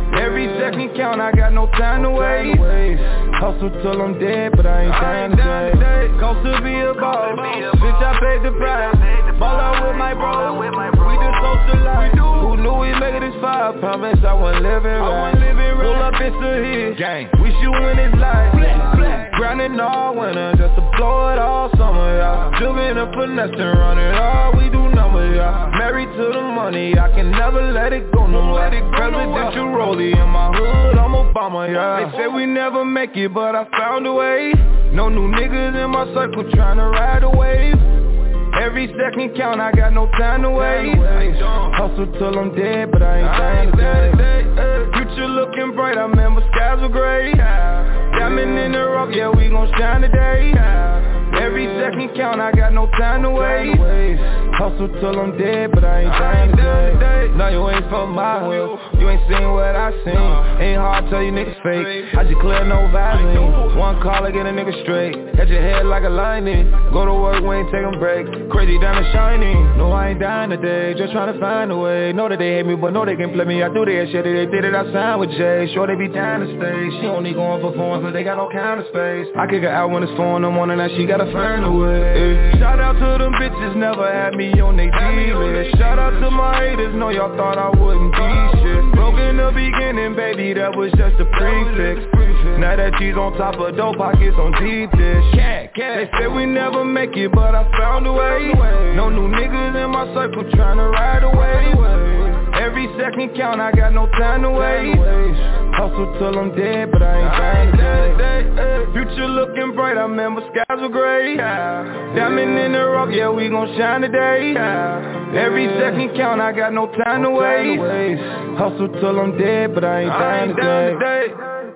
Every second count, I got no time to waste. Hustle till I'm dead, but I ain't trying to say. Cost to be a boss, bitch, I paid the price. Ball out with my bro, we just socialize. Who knew we make it this far? Promise I wasn't living right. Pull up, it's a hit. Gang. Wish you in his life. Grinding all winter just to blow it all summer, y'all. Jugging up finesse and run it all. We do numbers, y'all. Married to the money, I can never let it go no more. Presidential rollie in my hood, I'm Obama, y'all. They say we never make it, but I found a way. No new niggas in my circle trying to ride a wave. Every second count, I got no time to waste. Hustle till I'm dead, but I ain't trying to say. Future looking bright, I remember skies were gray. Diamond in the rough, yeah, we gon' shine today. Every second count, I got no time to waste. Hustle till I'm dead, but I ain't trying to say. No, you ain't from my hood, you ain't seen what I seen. Ain't hard to tell you niggas fake, I just clear no Vaseline. One call, I get a nigga straight. Hit your head like a lightning. Go to work, we ain't taking breaks. Crazy diamond shining. No, I ain't dying today, just trying to find a way. Know that they hate me, but know they can play me. I do their shit, they did it, I signed with Jay. Sure they be down to stay. She only going for phones, but they got no counter space. I kick her out when it's 4 in the morning, now she gotta find a way. Shout out to them bitches, never had me on they D-list. Shout out to my haters, know y'all thought I wouldn't be shit. Broke in the beginning, baby, that was just a prefix. Now that she's on top of dope pockets on D-dish. They say we never make it, but I found a way. No new niggas in my circle trying to ride away. Every second count, I got no time to waste. Hustle till I'm dead, but I ain't trying to say. Future looking bright, I remember skies were gray. Diamond in the rough, yeah, we gon' shine today. Every second count, I got no time to waste. Hustle till I'm dead, but I ain't trying to say.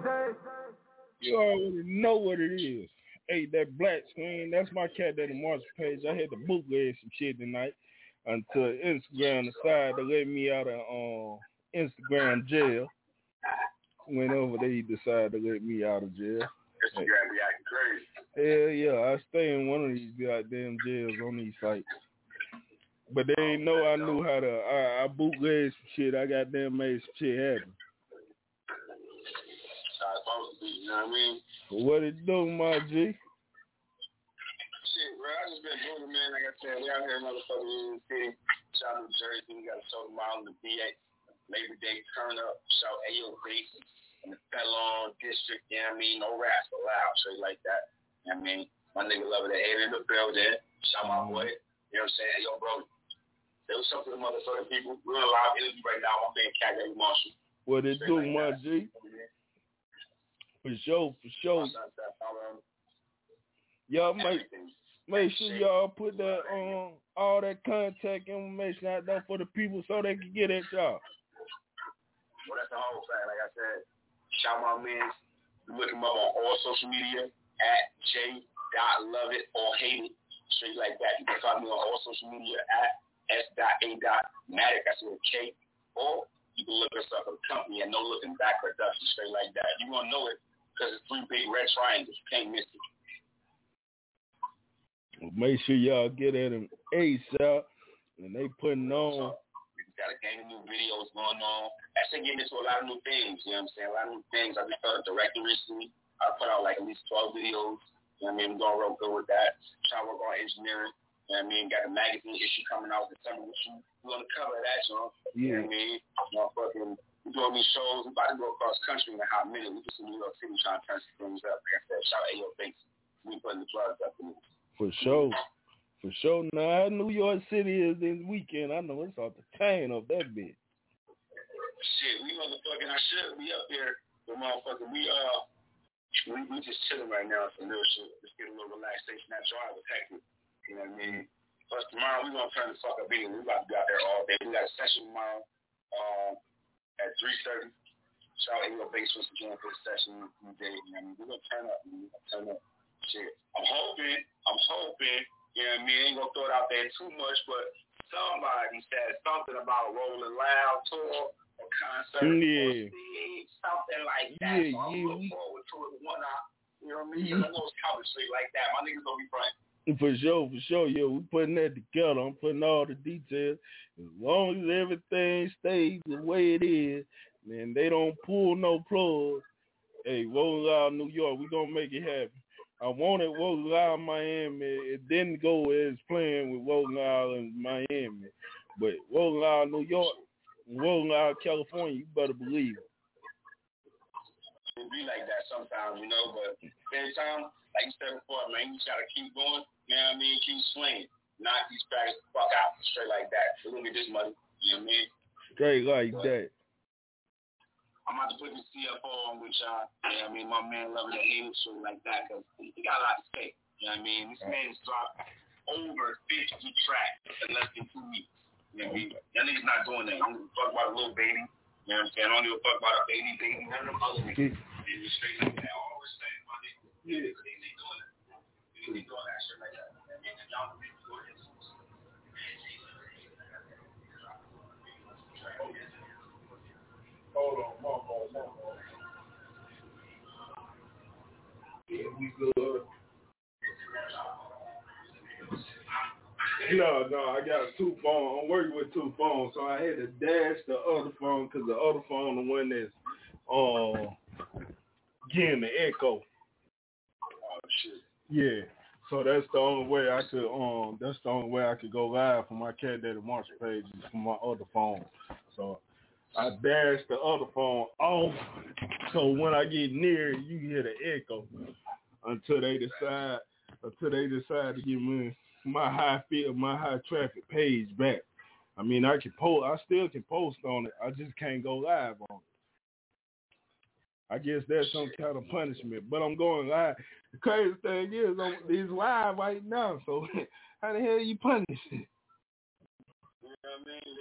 You already know what it is. Hey, that black screen, that's my Cat Daddy Marshall page. I had to bootleg some shit tonight until Instagram decided to let me out of Instagram jail. Went over there, he decided to let me out of jail. Instagram be acting crazy. Hell yeah, I stay in one of these goddamn jails on these sites. But they ain't know I knew how to, I bootleg some shit, I goddamn made some shit happen. You know what I mean? What it do, my G? Shit, bro, I just been doing it, man. Like I said, we out here motherfucking in the city. Shout out New Jersey. We got a show tomorrow in the VA. Labor Day turn up. Shout AO Base in the Felon District. You know what I mean? No raps allowed. Straight like that. You know what I mean? My nigga love it. In the building. Shout my boy. You know what I'm saying? Yo, bro. There was something to the motherfucking people. We're in a live interview right now. I'm being Cat Daddy Marshall. What it do, my G? For sure. Y'all make sure y'all put that all that contact information out there for the people so they can get at y'all. Well, that's the whole thing. Like I said, shout my man. Look him up on all social media at j.loveit or hate it. Straight like that. You can find me on all social media at s.a.matic. That's with a K. Or you can look us up at the company and No Looking Back Production. Straight like that. You want to know it because it's 3 big red triangles. You can't miss it. Make sure y'all get at them ASAP, and they putting on. We got a gang of new videos going on. Actually getting into a lot of new things, you know what I'm saying? A lot of new things. I just started directing recently. I put out like at least 12 videos. You know what I mean? I'm going real good with that. Trying to work on engineering. You know what I mean? Got a magazine issue coming out in December with you. We're going to cover that, you know? You know what I mean? We're doing these shows. We're about to go across country in a hot minute. We're just in New York City trying to turn some things up. Like I said, shout out AO Banks. We putting the drugs up in this. For sure. Now, New York City is this weekend. I know it's off the chain of that bitch. Shit, we motherfucking, I should be up there. But motherfucker, we just chilling right now. Some real shit. Just get a little relaxation. That drive was hectic. You know what I mean? Plus tomorrow we gonna turn the fuck up in. We about to be out there all day. We got a session tomorrow at 3:30. Shout out AO Banks once again for the session today. You know what I mean? We're gonna turn up. Shit. I'm hoping, you know what I mean, I ain't gonna throw it out there too much, but somebody said something about a Rolling Loud tour or concert or stage, something like that. So I'm looking forward to it one eye. You know what I mean? I know it's coming straight like that. My niggas gonna be fronting. For sure. Yeah, we putting that together. I'm putting all the details. As long as everything stays the way it is, man, they don't pull no plugs. Hey, Rolling Loud, New York, we gonna make it happen. I wanted Rolling Loud, Miami. It didn't go as planned with Rolling Loud in Miami, but Rolling Loud, New York, Rolling Loud, California, you better believe it. It be like that sometimes, you know, but at the same time, like you said before, man, you just gotta keep going, you know what I mean, keep swinging. Knock these practice the fuck out, straight like that. We're gonna get this money, you know what I mean? Straight like that. I'm about to put this CFO on with y'all, you know what I mean, my man loving the hate shit like that, because he got a lot to say, you know what I mean? This man's dropped over 50 tracks in less than 2 weeks, you know what I mean? That nigga's not doing that. I don't give a fuck about a little baby, you know what I'm saying? I don't give a fuck about a baby, none of them other niggas. They just straight like that, all respect, my nigga. Yeah. They doing it. They doing that shit like that. And y'all believe me, go ahead. Hold on. Yeah, we good. No, I got 2 phones. I'm working with 2 phones, so I had to dash the other phone because the other phone, the one that's getting the echo. Oh shit. Yeah. So that's the only way I could go live for my Cat Daddy Marshall pages from my other phone. So I dashed the other phone off, so when I get near it, you hear the echo until they decide to give me my high traffic page back. I mean, I still can post on it. I just can't go live on it. I guess that's some kind of punishment, but I'm going live. The crazy thing is, it's live right now, so how the hell you punish it? You know what I mean?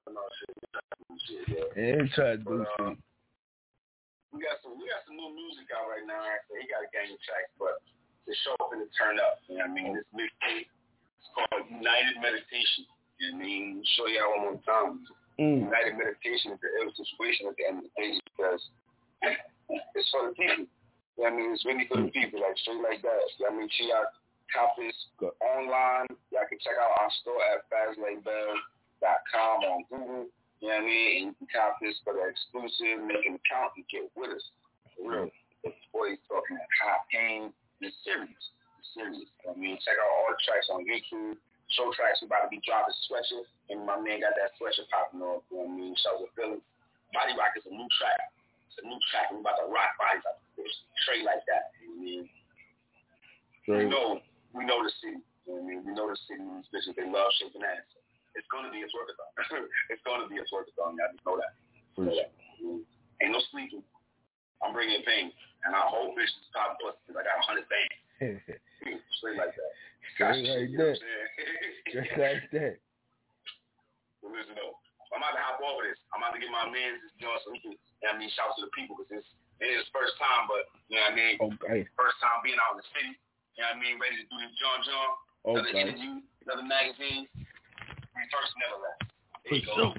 Ain't try to do shit. We got some new music out right now. Actually, he got a gang of tracks, but the show finna turn up. You know what I mean? This mixtape is called United Meditation. You know what I mean? I'll show y'all one more time. United Meditation is the ill situation at the end of the day because it's for the people. You know what I mean? It's really for the people, like straight like that. You know what I mean? Y'all cop this online. Y'all can check out our store at FastLabel.com on Google. You know what I mean? And you can cop this for the exclusive, make an account and get with us. For real. This boy's talking at high pain. It's serious. It's serious. I mean, check out all the tracks on YouTube. Show tracks, we about to be dropping Sweatshirt. And my man got that Sweatshirt popping off. You know what I mean? Shout out to Philly. Body Rock is a new track. It's a new track. We about to rock bodies up. Straight like that. You know what I mean? We know the city. You know what I mean? We know the city. These bitches, they love shaking ass. It's going to be a twerkathon. It's going to be a twerkathon. I just know that. Ain't no sleeping. I'm bringing pain. And I hope bitches stop busting because I got 100 bands. Straight like that. Straight like that. Just like that. Well, listen though. I'm about to hop over this. I'm about to get my man this joint so he can, you know what I mean, shout to the people because it is his first time, but, you know what I mean? Okay. First time being out in the city. You know what I mean? Ready to do this John. Another interview, another magazine. We first never left. There you go.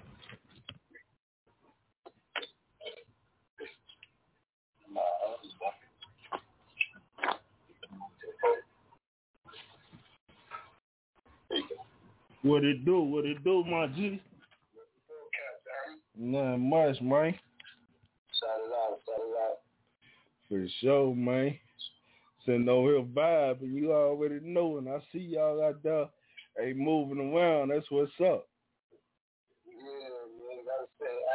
What it do, my G? Nothing much, man. Shout it out. For sure, man. Sitting over here vibing, you already know, and I see y'all out there, hey, moving around. That's what's up. Yeah, man, gotta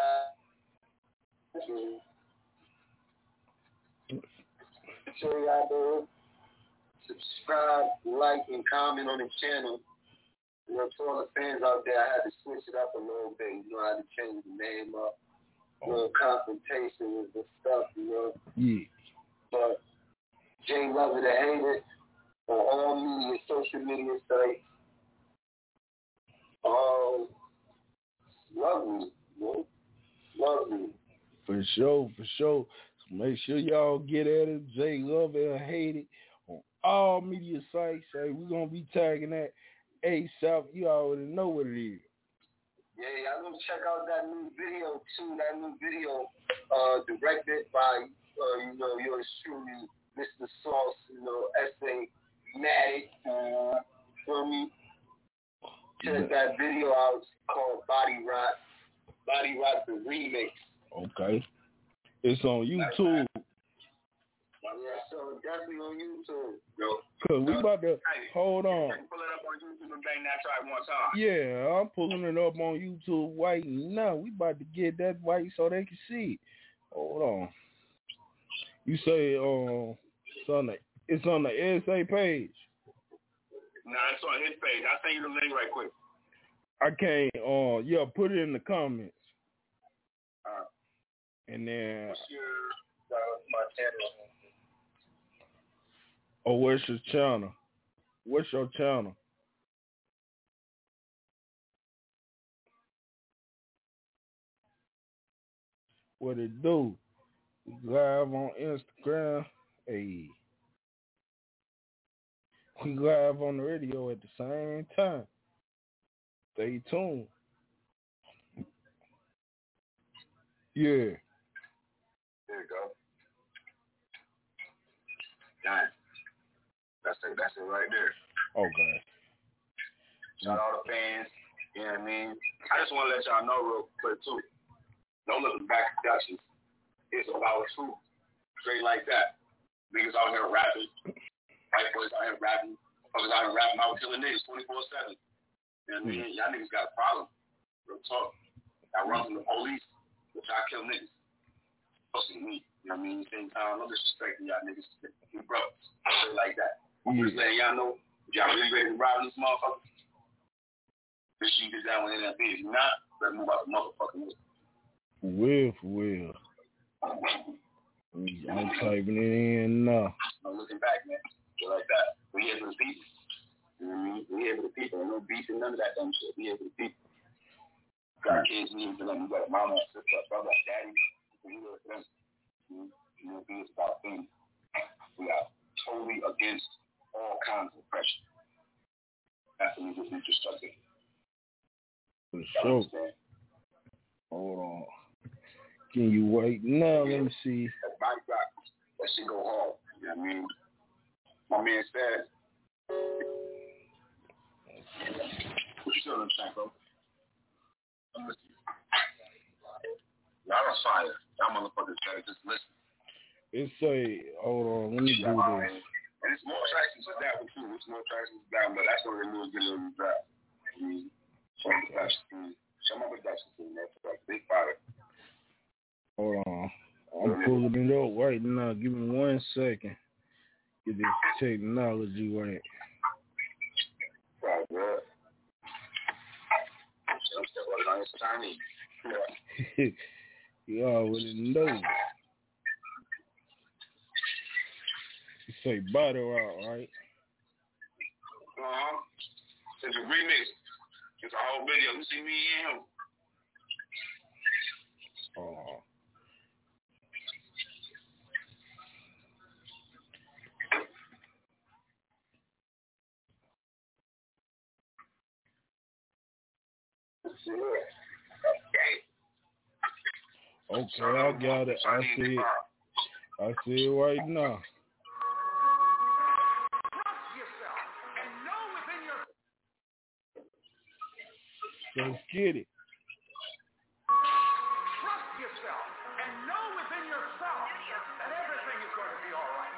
say, sure y'all do. Subscribe, like, and comment on the channel. You know, to all the fans out there, I had to switch it up a little bit. You know, I had to change the name up. A little confrontation and stuff, you know. Yeah. But Jay Love It or Hate It on all media, social media sites. Love me, man. Love me. For sure. So make sure y'all get at it. Jay Love It or Hate It on all media sites. Hey, we're going to be tagging that ASAP. You already know what it is. Yeah, y'all gonna check out that new video too. That new video directed by you know, yours truly, Mr. Sauce, you know, S.A. Matic, for me. Check that video out. It's called Body Rock. Body Rock the Remix. Okay. It's on YouTube. Yeah, so definitely on YouTube. Yo. Cause we about to hold on. Pull it up on YouTube and bang that track one time. Yeah, I'm pulling it up on YouTube right now. We about to get that right so they can see it. Hold on. You say it's on the SA page. Nah, it's on his page. I'll send you the link right quick. I can't. Yeah, put it in the comments. And then. What's your my channel? Oh, where's your channel? What's your channel? What it do? We live on Instagram. Hey. We live on the radio at the same time. Stay tuned. Yeah. There you go. Done. That's it right there. Okay. Shout out to fans. You know what I mean? I just want to let y'all know real quick too. No Looking Back Productions. It's about truth. Straight like that. Niggas out here rapping. White boys out here rapping. Fuckers out here rapping. I was killing niggas 24/7. You know what I mean? Y'all niggas got a problem. Real talk. Y'all run from the police, but y'all kill niggas. Pussy me. You know what I mean? Same time, no disrespecting y'all niggas. You brothers. Straight like that. I'm just letting y'all know, if y'all really ready to rob these motherfuckers, this shit is that one in that bitch. If not, let's move out the motherfucking way. For real. I'm typing it in now. No looking back, man. Just like that. We here for the people. You know what I mean? We here for the people. No beef and none of that dumb shit. We here for the people. Got kids, we here for them. We got a mama, sister, brother, daddy. We here for them. You know, it's about things. We are totally against all kinds of oppression. That's what we just introstructed. For sure. Hold on. Can you wait? No, let me see. That shit go hard. You know what I mean? My man said, what you doing, Shanko? Y'all on fire. Y'all motherfuckers better just listen. It's hold on, let me do this. And it's more tracks than that one too. It's more tracks than that, but that's what they knew was getting on the drive. I mean, show my production team. That's like big fire. Hold on. I'm pulling it up right now. Give me 1 second. Get this technology right. Right, bro. I'm still working on this Chinese. Yeah. You already know. You say battle out, right? It's a remix. It's a whole video. You see me and him. Okay, I got it. I see it right now. Let's get it. Trust yourself and know within yourself that everything is going to be all right.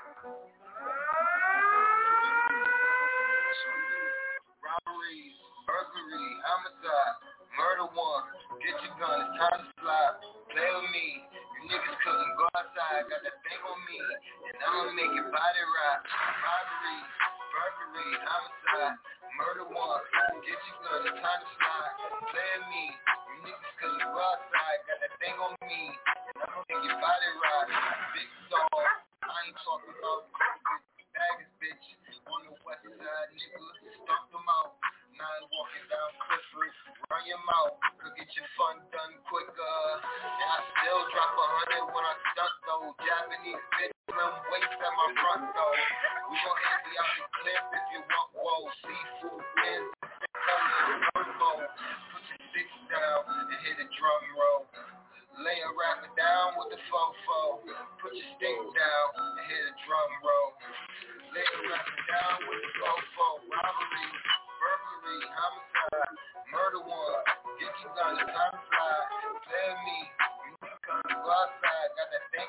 Robbery, burglary, homicide, murder one. Get your gun, it's time to slide. Play with me. You niggas couldn't go outside. Got that thing on me, and I'ma make your body rock. Robbery, burglary, homicide, murder one. Get your gun, it's time to slide. Play with me. You niggas couldn't go outside. Got that thing on me, and I'ma make your body rock. Big dog. I ain't talking about baggage, bitch. On the west side, nigga, stomp them out. Now I'm walking down Clifford, run your mouth, could get your fun done quicker. And I still drop 100 when I stunt though. Japanese bitch, slim waist at my front though. We gon' empty out the clip if you want woe. Seafood wins, turbo. Put your sticks down and hit a drum roll. Lay a rapper down with the fofo. Put your stick down and hit a drum roll. Lay a rapper down with the fofo. Robbery, burglary, homicide, murder one. Get your gun, it's time to fly. Play me, you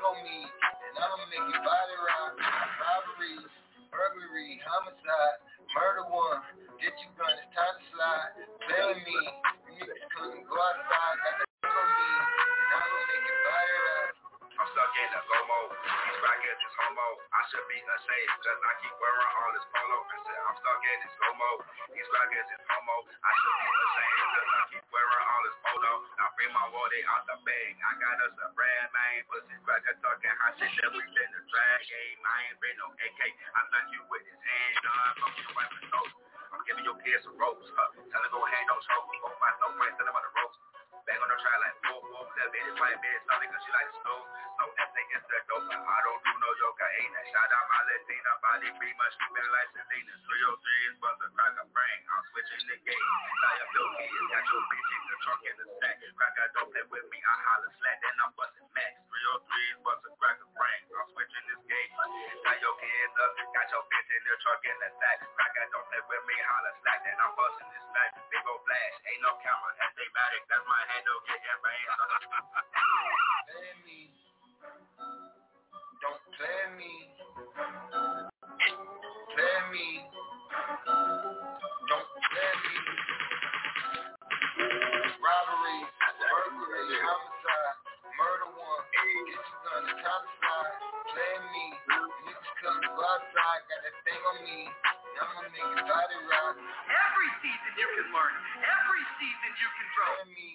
on me, and I'ma make your body rock. Robbery, burglary, homicide, murder one. Get your gun, it's time to slide. Play with me, you niggas couldn't go outside. Got that on me, and I'ma make your body rock. I'm stuck in the go mode. These rackets is homo. I should be ashamed, cause I keep wearing all this polo. I said I'm stuck in this go mode. These rackets is homo. I should be ashamed, cause I keep wearing all this polo. I bring my water out the bag. I got us a brand, man. Pussy cracker talking hot shit that we been the drag game. I ain't been no AK. I knock you with his hand, done. Fuck your wife and toast. I'm giving your kids some ropes. Tell her go hang no choke. Go fight no fight, tell them on the ropes. Bang on the track like whoop whoop. That bitch white bitch something cause she like the stove. So S.A.S. that dope. I don't do no yoga, ain't that. Shout out my Latina body, pretty much keeping like Selena. 303 is bust a crack a brain. I'm switching the game. Liability is got your bitch in the trunk in the stack. Cracker don't play with me, I holler slack. Then I'm busting max. 303 is bust a crack a brain. I'm switching this game. Tie your kids up, got your bitch in the trunk in the stack. Cracker don't play with me, holler slack. Then I'm busting this max. Big ol' flash, ain't no camera. S.A.matic, that's my handle. Get your brains up. Play me. Don't play me. Play me. Don't play me. Robbery, burglary, homicide, murder one. Get your gun, it's time to slide. Play me. Niggas couldn't go outside. Got that thing on me. I'ma make your body rock. Every season you can learn. Every season you can grow. Play me.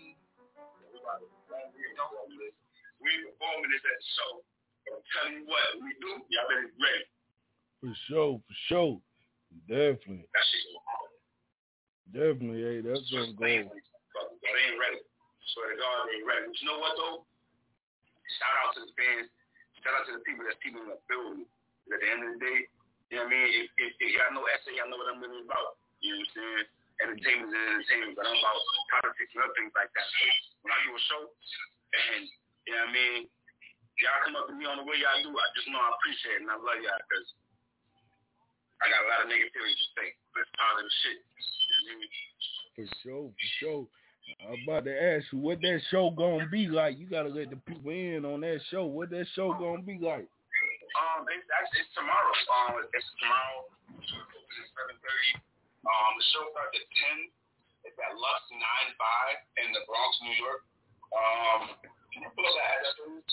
We performing this at the show. I'm telling you what, we do. Y'all better be ready. For sure. Definitely. That shit go hard. Definitely, hey, that's gonna go. They ain't ready. Swear to God, they ain't ready. But you know what though? Shout out to the fans. Shout out to the people that's keeping the building. At the end of the day, you know what I mean? If y'all know S.A., y'all know what I'm really about. You know what I'm saying? Entertainment is entertainment, but I'm about politics and other things like that. So when I do a show, and you know what I mean, y'all come up to me on the way y'all do, I just know I appreciate it and I love y'all because I got a lot of negativity to say, but it's positive shit. You know what I mean? For sure. I'm about to ask you what that show gonna be like. You gotta let the people in on that show. What that show gonna be like? It's tomorrow. It's tomorrow. It's 7:30. The show starts at 10. It's at Lux 95 in the Bronx, New York. Can you pull up that address, please?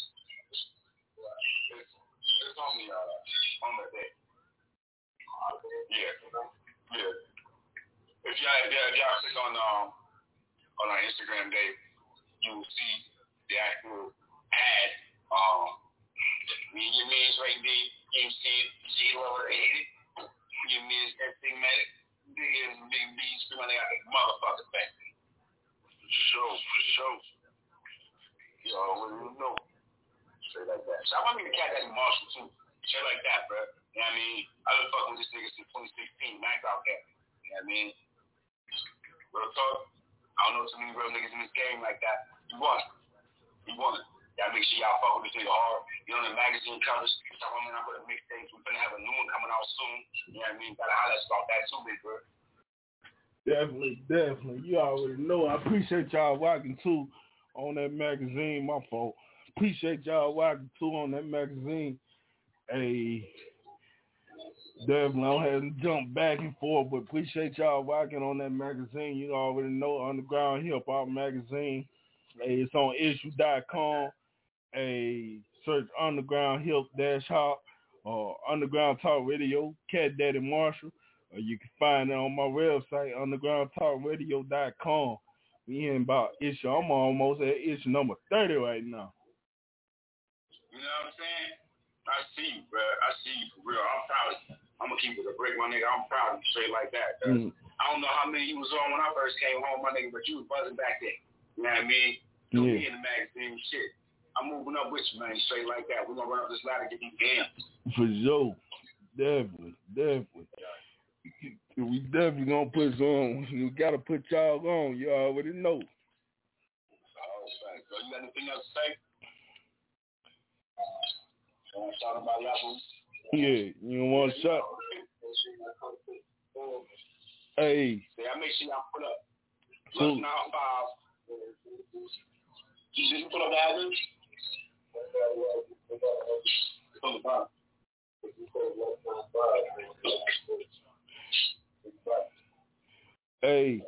It's on the day. Yeah. If y'all click on our Instagram day, you will see the actual ad. Me and your man's right there. You see it. See it over there. Your man's S.A.matic. Big B's when they got the motherfucker back there. For sure. Yo, what do you know? Straight like that. So I want me to catch that in Marshall too. Shit like that, bro. You know what I mean? I've been fucking with this nigga since 2016. Max out there. You know what I mean? Real talk. I don't know too many real niggas in this game like that. You want it. Y'all make sure y'all fuck with this nigga hard. You know the magazine covers. So I'm gonna put a mixtape. We're gonna have a new one coming out soon. You know what I mean? Gotta holler about that too, big bro. Definitely. You already know. I appreciate y'all rocking too on that magazine. My fault. Appreciate y'all rocking too on that magazine. Hey, definitely. I don't have to jump back and forth, but appreciate y'all rocking on that magazine. You already know, Underground Hip Hop Magazine. Hey, it's on issue.com. Hey, search Underground Hip-Hop or Underground Talk Radio, Cat Daddy Marshall. Or you can find it on my website, undergroundtalkradio.com. We in about issue. I'm almost at issue number 30 right now. You know what I'm saying? I see you, bro. I see you for real. I'm proud of you. I'm going to keep it a break, my nigga. I'm proud of you straight like that. I don't know how many you was on when I first came home, my nigga, but you was buzzing back then. You know what I mean? Don't be in the magazine shit. I'm moving up with you, man, straight like that. We're going to run up this ladder and get these games. For sure. Definitely. We definitely going to put on. We got to put y'all on. You already know. Oh, thanks. So you got anything else to say? You want to shout about y'all? Yeah, you don't want to shout? Hey. Say, I make sure y'all put up. Plus 95. Did you put up the address? Hey.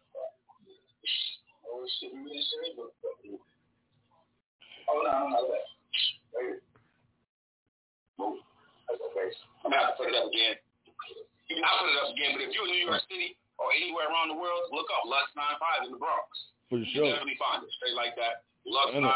Oh, no, I'm not that. That's okay. I'm going to have to put it up again. I'll put it up again, but if you're in New York City or anywhere around the world, look up Lux 95 in the Bronx. For you sure. You definitely find it. Straight like that. Lux 95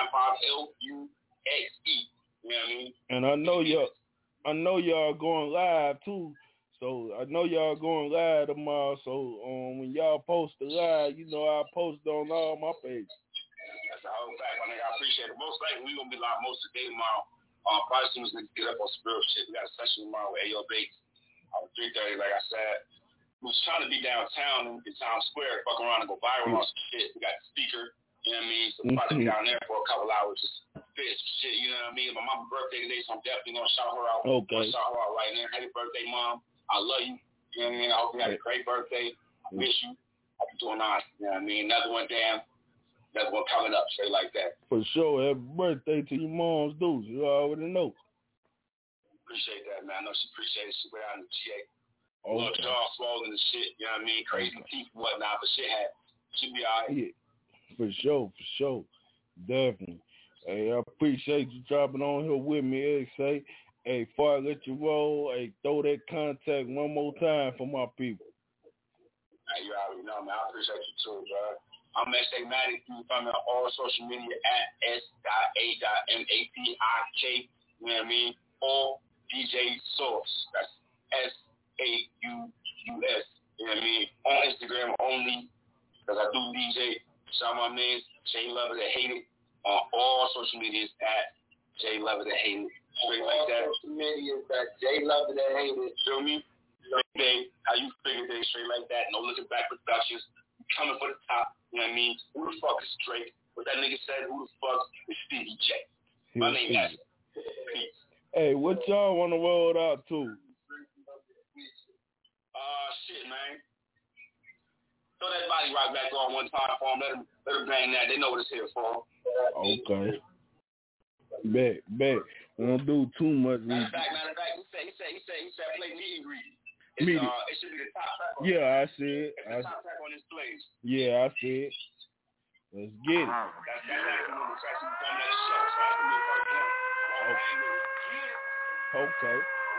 Luxe. You know what I mean? And I know y'all going live too. So I know y'all going live tomorrow. So when y'all post the live, you know I post on all my pages. That's the whole fact, my nigga. I appreciate it. Most likely we're gonna be live most of the day tomorrow. Probably as soon as niggas get up on spiritual shit. We got a session tomorrow with Ayo Bates. 3:30, like I said. We was trying to be downtown in Times Square, fuck around and go viral on some shit. We got the speaker, you know what I mean? So we're about to be down there for a couple hours, just fit some shit, you know what I mean? My mom's birthday today, so I'm definitely gonna shout her out. Okay. I'm gonna shout her out right now. Happy birthday, Mom. I love you. You know what I mean? I hope you had a great birthday. I miss you. I be doing nice. You know what I mean? Another one coming up, straight like that. For sure. Happy birthday to your mom's dudes. You already know. Appreciate that, man. I know she appreciates it. She went out in the GA. Okay. Little jaw swollen and shit, you know what I mean? Crazy teeth and whatnot, but shit happens. She be all right. Yeah. For sure. Definitely. Hey, I appreciate you dropping on here with me, Say. Hey, before I let you roll, hey, throw that contact one more time for my people. Hey, you already know, man. I appreciate you too, bro. I'm S.A. Matic. You can find me on all social media at s.a.matik. You know what I mean? Or DJ Source. That's SAUUS. You know what I mean? On Instagram only, because I do DJ. Shout my man, J Lover That Hate It. On all social medias at J Lover That Hate It. Straight like that. Social media is at J Lover That Hate It. Feel me? How you figure they straight like that? No looking back productions. Coming for the top. You know what I mean? Who the fuck is Drake? What that nigga said, who the fuck is Stevie J? My name is Peace. Hey, what y'all want to roll out to? Shit, man. Throw that body rock back on one time for them. Let them bang that. They know what it's here for. Okay. Bet. Won't do too much. Matter of fact, he said play meet and greet. It should be the top track. Yeah, I see it. It's the top track on this place. Yeah, I see it. Let's get it. That's the track you performing at the show. So that's gonna be the first one. Okay.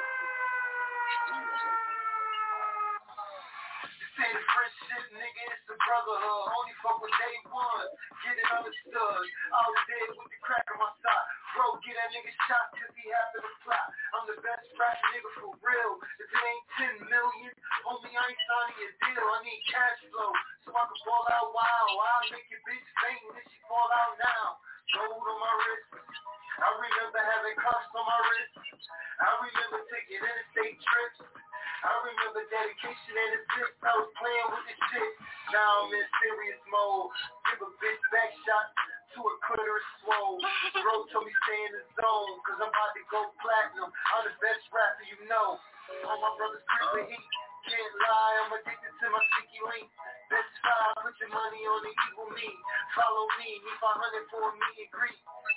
Say the French shit, nigga, it's the brotherhood. Only fuck with day one. Get it understood. Out there with the crack on my sock. Bro, get that nigga shot cause he having a plot. I'm the best rap nigga for real. If it ain't 10 million, homie, I ain't signing a deal. I need cash flow so I can fall out wild. I'll make your bitch faint if she fall out now. Gold on my wrist. I remember having cuffs on my wrist. I remember taking interstate trips. I remember dedication and assist. I was playing with this shit. Now I'm in serious mode. Give a bitch back shot to a clitoris swole. Bro told me stay in the zone, cause I'm about to go platinum. I'm the best rapper you know. All my brothers creep with heat. Can't lie, I'm addicted to my sticky link. Best five, put your money on the evil me. Follow me, need 500 for a meet and greet.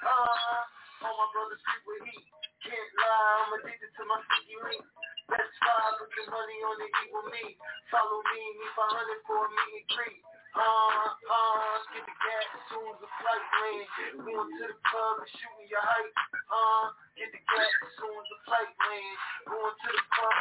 All my brothers creep with heat. Can't lie, I'm addicted to my sticky link. Best five, put your money on the evil me. Follow me, need 500 for a meet and greet. Get the gas as soon as the flight lands. Going to the club and shooting your height. Get the gas as soon as the flight lands. Going to the club.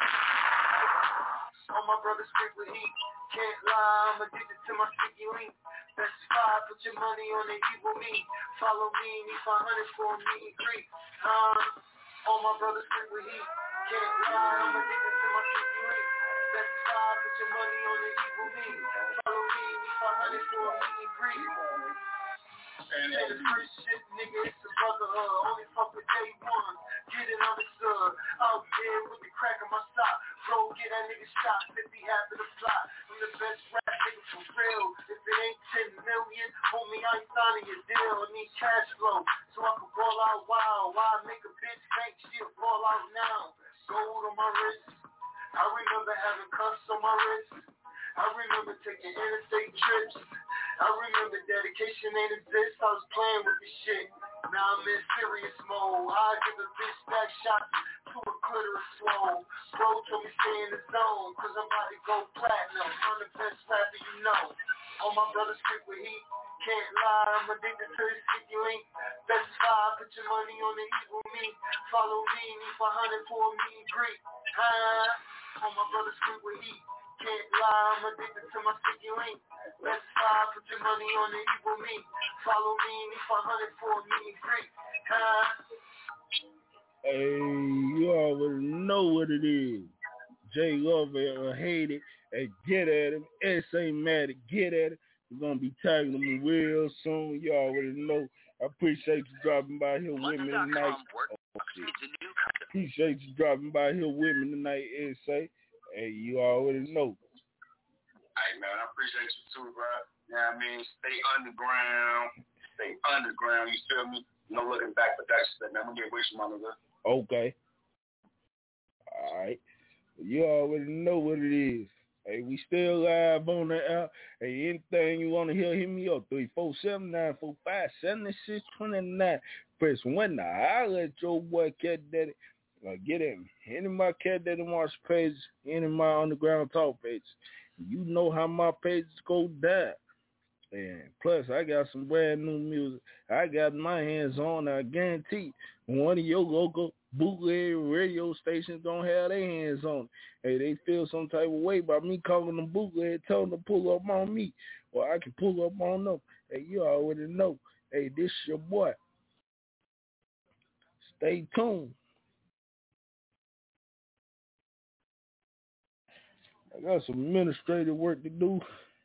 All my brothers creep with heat. Can't lie, I'm addicted to my sticky link. Best five, put your money on the evil me. Follow me, need 500 for a meet and greet. All my brothers creep with heat. Can't lie, I'm addicted to my sticky link. Best five, put your money on the evil me. Follow me, need 500 for a meet and greet. And the free shit, nigga, it's the brotherhood. Only fuck with day one. Get it understood. Out there with the crack on my sock. Bro, get that nigga shot if he happen to fly. I'm the best rap nigga for real. If it ain't 10 million, homie, I ain't signing your deal. I need cash flow so I can ball out wild. Why make a bitch think she'll ball out now? Gold on my wrist. I remember having cuffs on my wrist. I remember taking interstate trips. I remember dedication ain't exist. I was playing with this shit. Now I'm in serious mode. I give a bitch back shots to a clitoris swole. Bro told me stay in the zone, cause I'm about to go platinum. I'm the best rapper you know. All my brothers quick with heat. Can't lie, I'm addicted to this sticky link. Best five, put your money on the evil me. Follow me, need 500 for a meet and greet. All my brothers quick with heat. Can't lie, I'm addicted to my sticky link. Best five, put your money on the evil me. Follow me, need 500 for a meet and greet. Hey, you already know what it is. Jay love it or hate it. Hey, get at him. S.A. Matic, get at it. We're going to be tagging them real soon. You already know. I appreciate you dropping by here with me tonight. Appreciate you dropping by here with me tonight, S.A. Hey, you already know. Hey, man, I appreciate you too, bro. You know what I mean? Stay underground. Stay underground. You feel me? No looking back for that shit, man. I'm going to get with you, my nigga. Okay. All right. You already know what it is. Hey, we still live on the air. Hey, anything you want to hear, hit me up. 347-945-7629. Press 1 to holler at your boy Cat Daddy. Get him. Any of my Cat Daddy Marshall pages, any of my Underground Talk pages. You know how my pages go down. And plus, I got some brand new music. I got my hands on. I guarantee one of your local bootleg radio stations don't have their hands on it. Hey, they feel some type of way by me calling them bootleg, telling them to pull up on me, or I can pull up on them. Hey, you already know. Hey, this your boy. Stay tuned. I got some administrative work to do.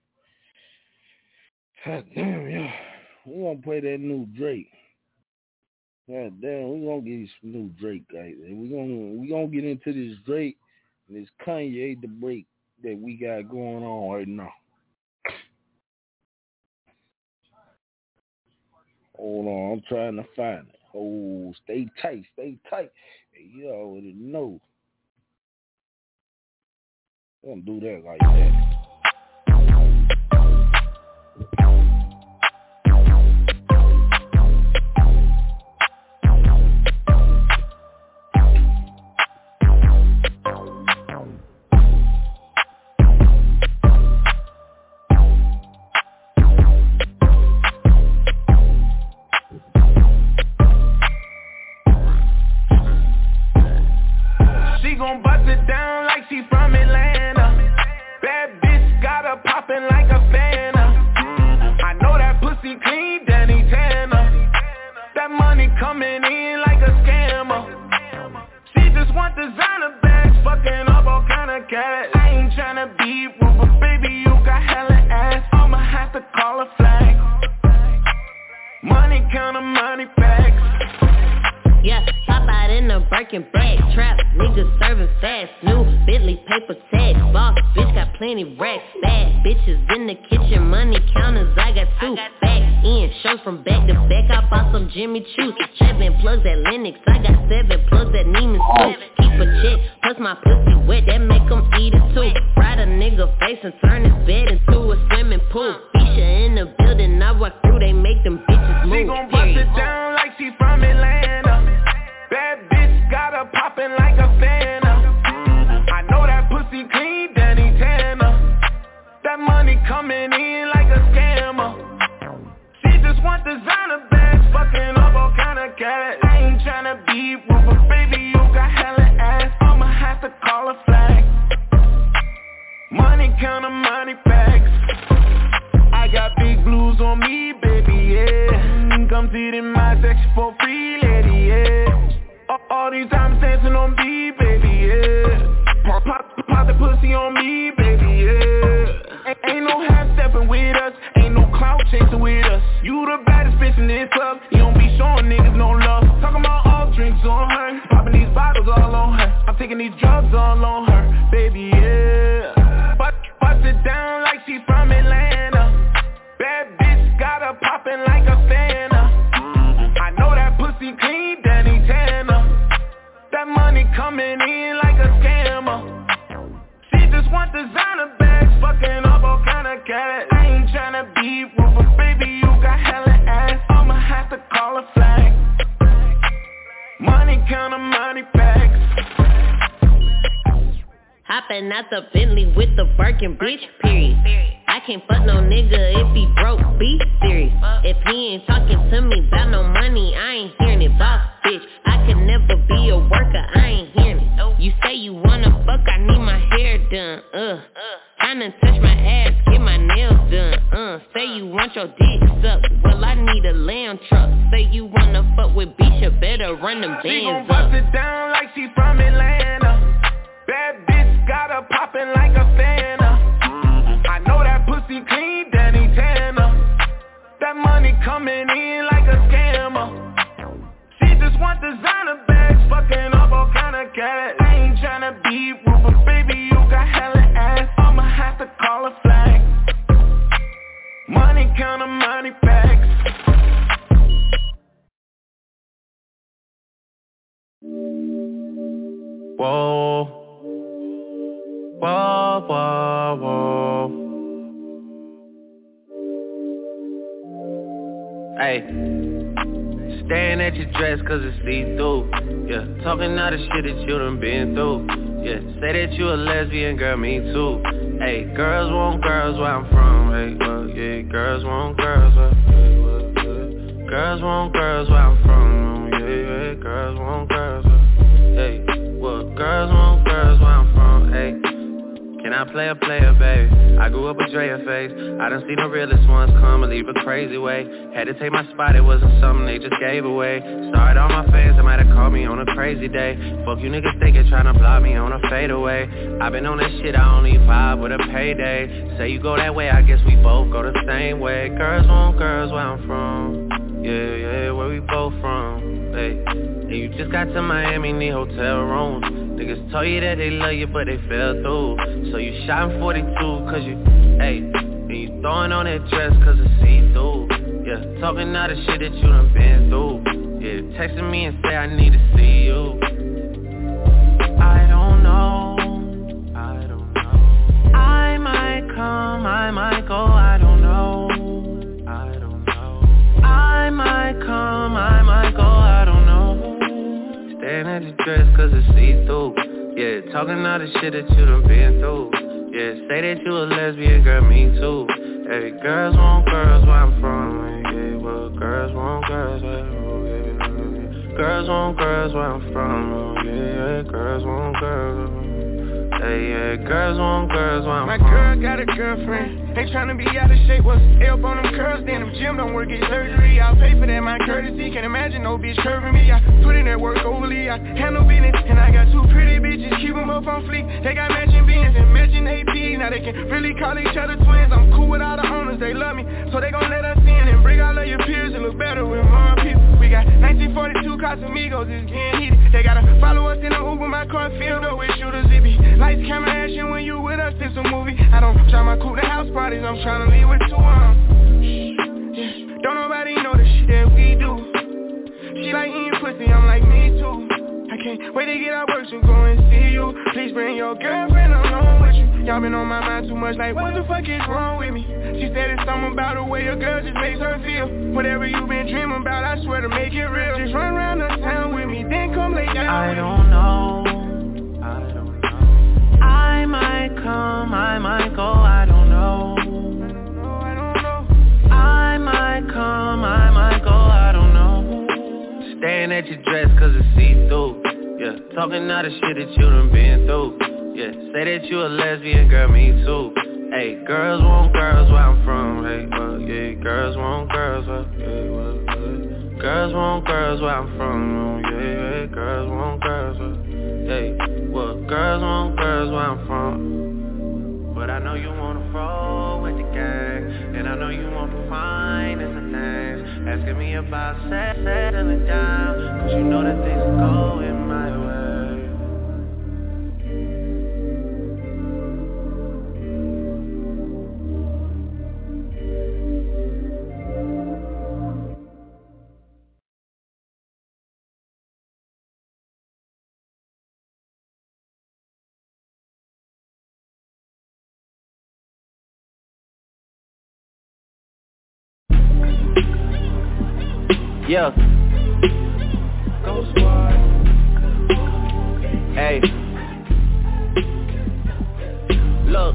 God damn, yeah. We gonna play that new Drake. God damn, we gonna get you some new Drake, guys. We gonna get into this Drake and this Kanye the break that we got going on right now. Hold on, I'm trying to find it. Oh, stay tight. Hey, you already know. Don't do that like that. Gon' bust it down like she from Atlanta. Bad bitch got her poppin' like a Fanta. I know that pussy clean, Danny Tanner. That money coming in like a scammer. She just want designer bags, fucking up all kind of cash. I ain't tryna be rude, but baby you got hella ass. I'ma have to call a flag. Money counter, money bags. Yeah, pop out in a Birkin bag. Trap, niggas serving fast. New Bentley paper tag. Boss, bitch got plenty racks. Bad bitches in the kitchen. Money counters, I got two. Back in, shows from back to back. I bought some Jimmy Choo. 7 plugs at Lennox. I got 7 plugs at Neiman's too. Keep a check, plus my pussy wet. That make them eat it too. Ride a nigga face and turn his bed into a swimming pool. Fisha in the building, I walk through. They make them bitches move. She gon' bust it down like she from Atlanta. Bad bitch got her poppin' like a Fanta. I know that pussy clean, Danny Tanner. That money coming in like a scammer. She just want designer bags, fucking up all kind of cash. I ain't tryna be rude, but baby you got hella ass. I'ma have to call a flag. Money counter, money bags. I got big blues on me, baby, yeah. Come see it in my section for free, lady, yeah. All these times dancing on me, baby, yeah. Pop the pussy on me, baby, yeah. Ain't no half stepping with us, ain't no clout chasing with us. You the baddest bitch in this club, you don't be showing niggas no love. Talking about all drinks on her, popping these bottles all on her. I'm taking these drugs all on her, baby, yeah. Bust it down like she from Atlanta. Bad bitch got her popping like a Fanta. I know that pussy clean, Danny Tanner. That money coming in like a scammer. She just want designer bags, fucking up all kind of cash. I ain't tryna be rude, but baby you got hella ass. I'ma have to call a flag. Money counter, money packs. Hopping out the Bentley with the Birkin, bitch, period. I can't fuck no nigga if he broke, be serious. If he ain't talking to me about no money, I ain't hearing it, boss, bitch. I could never be a worker, I ain't hearing it. You say you wanna fuck, I need my hair done, Tryna touch my ass, get my nails done, Say you want your dick sucked, well I need a lamb truck. Say you wanna fuck with Bisha, better run them bands up. She gon' bust it down like she from Atlanta. Bad bitch got her poppin' like a Fanta. I know that pussy clean, Danny Tanner. That money coming in like a scammer. She just want designer bags, fucking up all kind of cat. I ain't tryna be rude, but baby you got hella ass. I'ma have to call a flag. Money counter, money packs. Whoa. Whoa, whoa, whoa. Hey, staring at your dress cause it's see-through. Yeah, talking all the shit that you done been through. Yeah, say that you a lesbian, girl, me too. Hey, girls want girls where I'm from. Hey, well, yeah, girls want girls where girls want girls where I'm from. Yeah, yeah, girls want girls where. Hey, well, girls want girls where I'm from. Hey, can I play a player, baby? I grew up with Drea face. I done seen the realest ones come and leave a crazy way. Had to take my spot, it wasn't something they just gave away. Sorry to all my fans that might have called me on a crazy day. Fuck you niggas thinking tryna block me on a fadeaway. I been on this shit, I only vibe with a payday. Say you go that way, I guess we both go the same way. Girls want girls where I'm from. Yeah, yeah, where we both from. Hey, and you just got to Miami, need hotel rooms. Niggas told you that they love you, but they fell through. So you shot in 42, cause you, hey, and you throwing on that dress cause it's see-through. Yeah, talking all the shit that you done been through. Yeah, texting me and say I need to see you. I don't know. I might come, I might go, I don't know. I might come, I might go, I don't know. Staring at your dress cause it's see-through. Yeah, talking all the shit that you done been through. Yeah, say that you a lesbian, girl, me too. Hey, girls want girls where I'm from. Yeah, well, girls want girls where I'm from. Yeah, girls want girls where I'm from. Yeah, girls want girls. Hey, yeah, girls want girls where I'm from. My girl got a girlfriend. Ain't tryna be out of shape. What's help on them curls? Then them gym don't work, get surgery. I'll pay for that, my courtesy. Can't imagine no bitch curving me. I put in that work overly. I handle business. And I got two pretty bitches. Keep them up on fleek. They got matching beans and matching APs. Now they can really call each other twins. I'm cool with all the owners. They love me. So they gon' let us in and bring all of your peers and look better with more people. We got 1942 Casamigos. It's getting heated. They gotta follow us in the Uber. My car filled up with shooters. It be lights, camera, action. When you with us, it's a movie. I don't try my cool to house parties. I'm tryna leave with two arms. Yeah. Don't nobody know the shit that we do. She like eating pussy, I'm like me too. I can't wait to get out work, so go and see you. Please bring your girlfriend along with you. Y'all been on my mind too much, like what the fuck is wrong with me? She said it's something about the way a girl just makes her feel. Whatever you been dreaming about, I swear to make it real. Just run around the town with me, then come lay down I with don't know. I might come, I might go, I don't know. I might come, I might go, I don't know. Staring at your dress cause it's see-through. Yeah, talking all the shit that you done been through. Yeah, say that you a lesbian, girl, me too. Hey, girls want girls where I'm from. Hey, well, yeah, girls want girls where, yeah, well, yeah. Girls want girls where I'm from. Yeah, yeah, girls want girls where. Hey, well, girls want girls where I'm from. But I know you wanna roll with the gang. And I know you want the finest of things. Asking me about settling down. Cause you know that things are going my way. Yeah. Go Squad. Hey, look,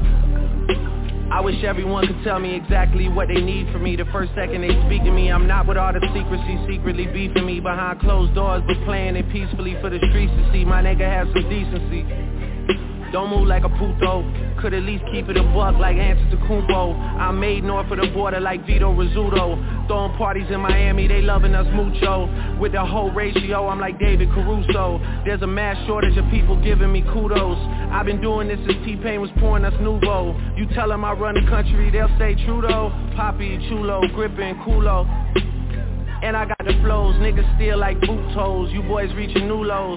I wish everyone could tell me exactly what they need from me. The first second they speak to me, I'm not with all the secrecy, secretly beefing me behind closed doors, but playing it peacefully for the streets to see. My nigga have some decency. Don't move like a puto, could at least keep it a buck like Antetokounmpo. I'm made north of the border like Vito Rizzuto. Throwing parties in Miami, they loving us mucho. With the whole ratio, I'm like David Caruso. There's a mass shortage of people giving me kudos. I've been doing this since T-Pain was pouring us Nouveau. You tell them I run the country, they'll say Trudeau. Poppy, Chulo, gripping, culo. And I got the flows, niggas still like boot toes. You boys reaching new lows.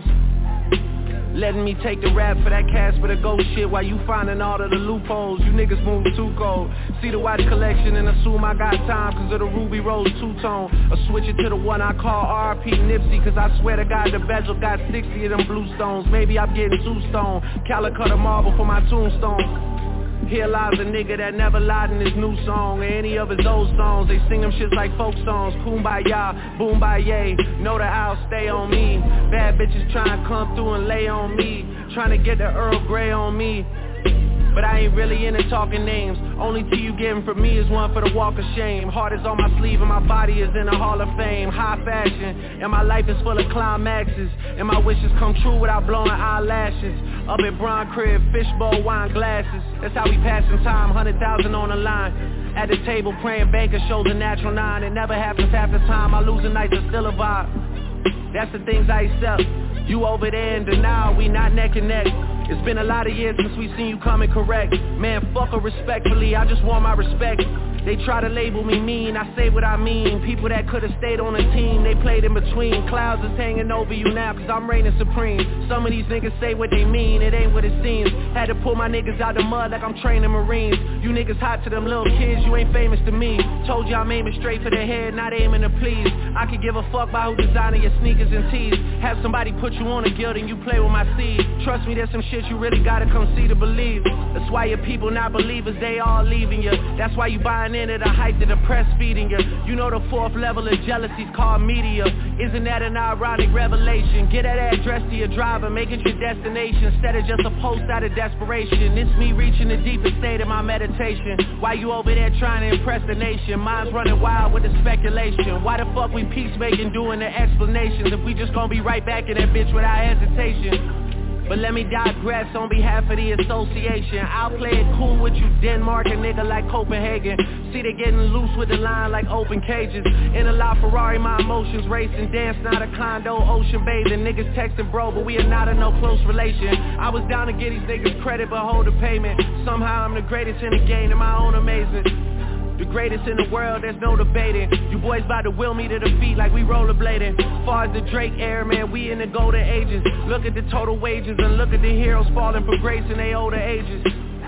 Letting me take the rap for that Casper the Ghost shit while you finding all of the loopholes. You niggas move too cold. See the watch collection and assume I got time cause of the Ruby Rose two-tone. Or switch it to the one I call R.P. Nipsey cause I swear to God the bezel got 60 of them blue stones. Maybe I'm getting too stoned. Calicut a marble for my tombstone. Here lies a nigga that never lied in his new song or any of his old songs. They sing them shits like folk songs. Kumbaya, boom baye. Know that I'll stay on me. Bad bitches trying to come through and lay on me. Trying to get the Earl Grey on me. But I ain't really into talking names. Only tea you getting from me is one for the walk of shame. Heart is on my sleeve and my body is in the Hall of Fame. High fashion, and my life is full of climaxes. And my wishes come true without blowing eyelashes. Up at Bron Crib, fishbowl, wine glasses. That's how we passing time, 100,000 on the line. At the table praying banker shows a natural 9. It never happens half the time, I lose a night, it's still a vibe. That's the things I accept. You over there in denial, we not neck and neck. It's been a lot of years since we seen you coming correct. Man, fuck her respectfully, I just want my respect. They try to label me mean, I say what I mean. People that could've stayed on the team, they played in between. Clouds is hanging over you now, cause I'm reigning supreme. Some of these niggas say what they mean, it ain't what it seems. Had to pull my niggas out the mud like I'm training Marines. You niggas hot to them little kids, you ain't famous to me. Told you I'm aiming straight for the head, not aiming to please. I could give a fuck by who designing your sneakers and tees. Have somebody put you on a guild and you play with my seed. Trust me, there's some shit you really gotta come see to believe. That's why your people not believers, they all leaving you. That's why you buying into the hype that the press feeding you. You know the fourth level of jealousy's called media. Isn't that an ironic revelation? Get that address to your driver, make it your destination instead of just a post out of desperation. It's me reaching the deepest state of my meditation. Why you over there trying to impress the nation? Mine's running wild with the speculation. Why the fuck we peacemaking doing the explanations if we just gonna be right back in that bitch without hesitation? But let me digress on behalf of the association. I'll play it cool with you, Denmark, a nigga like Copenhagen. See they getting loose with the line like open cages. In a LaFerrari, my emotions racing. Dance, not a condo, ocean bathing. Niggas texting bro, but we are not in no close relation. I was down to get these niggas credit, but hold the payment. Somehow I'm the greatest in the game, in my own amazing. The greatest in the world, there's no debating. You boys about to will me to defeat like we rollerblading. Far as the Drake era, man, we in the golden ages. Look at the total wages and look at the heroes falling for grace in their older ages.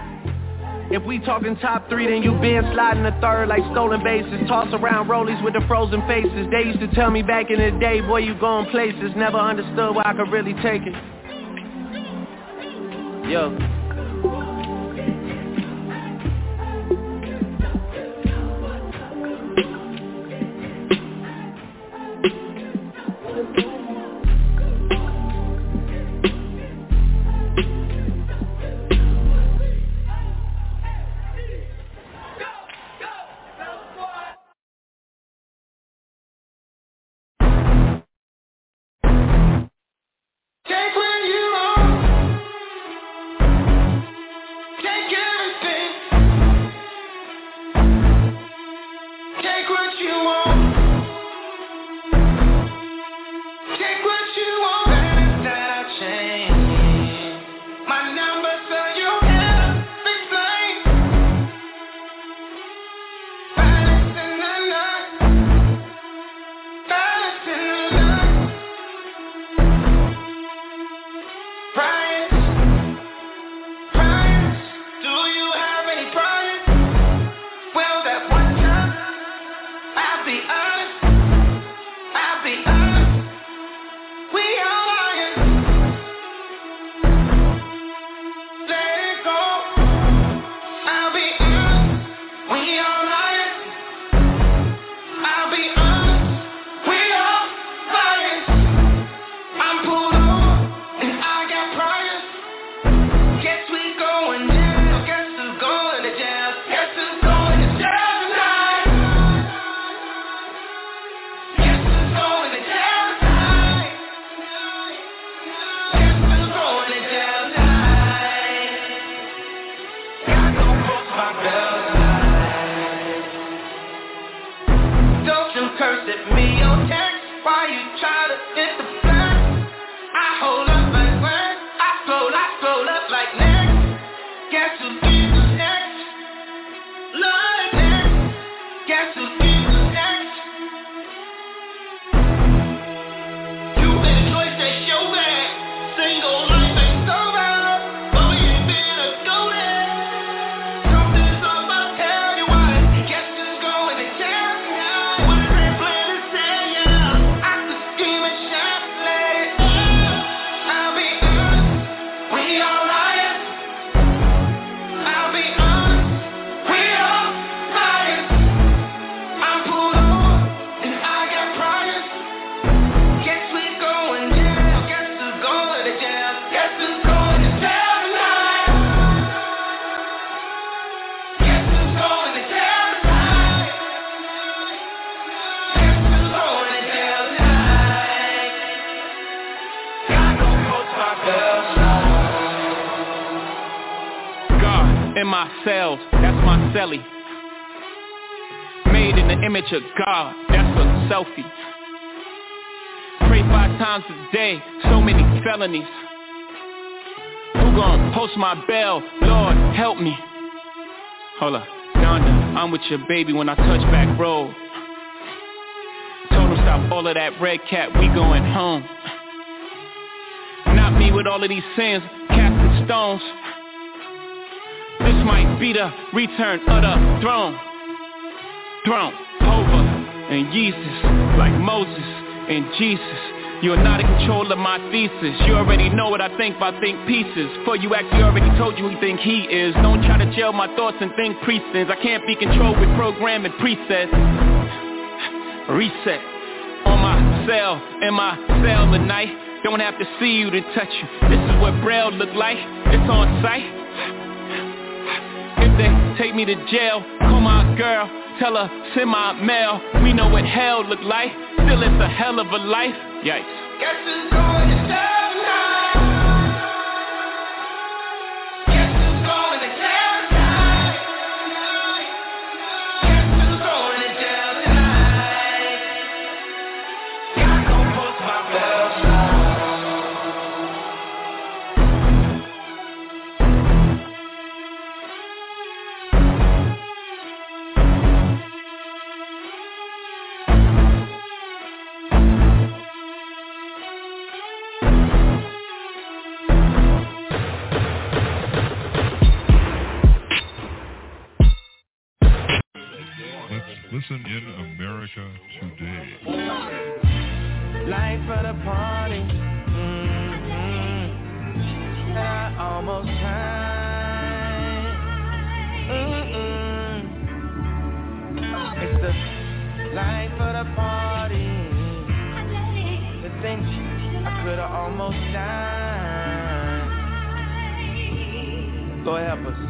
If we talking top 3, then you been sliding the third like stolen bases. Toss around rollies with the frozen faces. They used to tell me back in the day, boy, you going places. Never understood why I could really take it. Yo. my cells, that's my celly. Made in the image of God, that's a selfie. Pray 5 times a day, so many felonies. Who gon' post my bail? Lord, help me. Hold up, Donda, I'm with your baby when I touch back road. Told him stop all of that red cat, we going home. Not me with all of these sins, casting stones. This might be the return of the throne. Throne, over, and Jesus, like Moses and Jesus. You are not in control of my thesis. You already know what I think by think pieces. For you actually already told you who you think he is. Don't try to jail my thoughts and think precepts. I can't be controlled with programming presets. Reset on my cell, in my cell at night. Don't have to see you to touch you. This is what Braille look like. It's on sight. If they take me to jail, call my girl, tell her send my mail. We know what hell look like. Still it's a hell of a life. Yikes. Guess who's going to jail tonight? Guess who's going to jail tonight? Guess who's going to jail tonight? God gon' post my bail. Listen in America today. Life for the party. And I almost tried. It's the life for the party. The thing I could've almost died. Lord help us.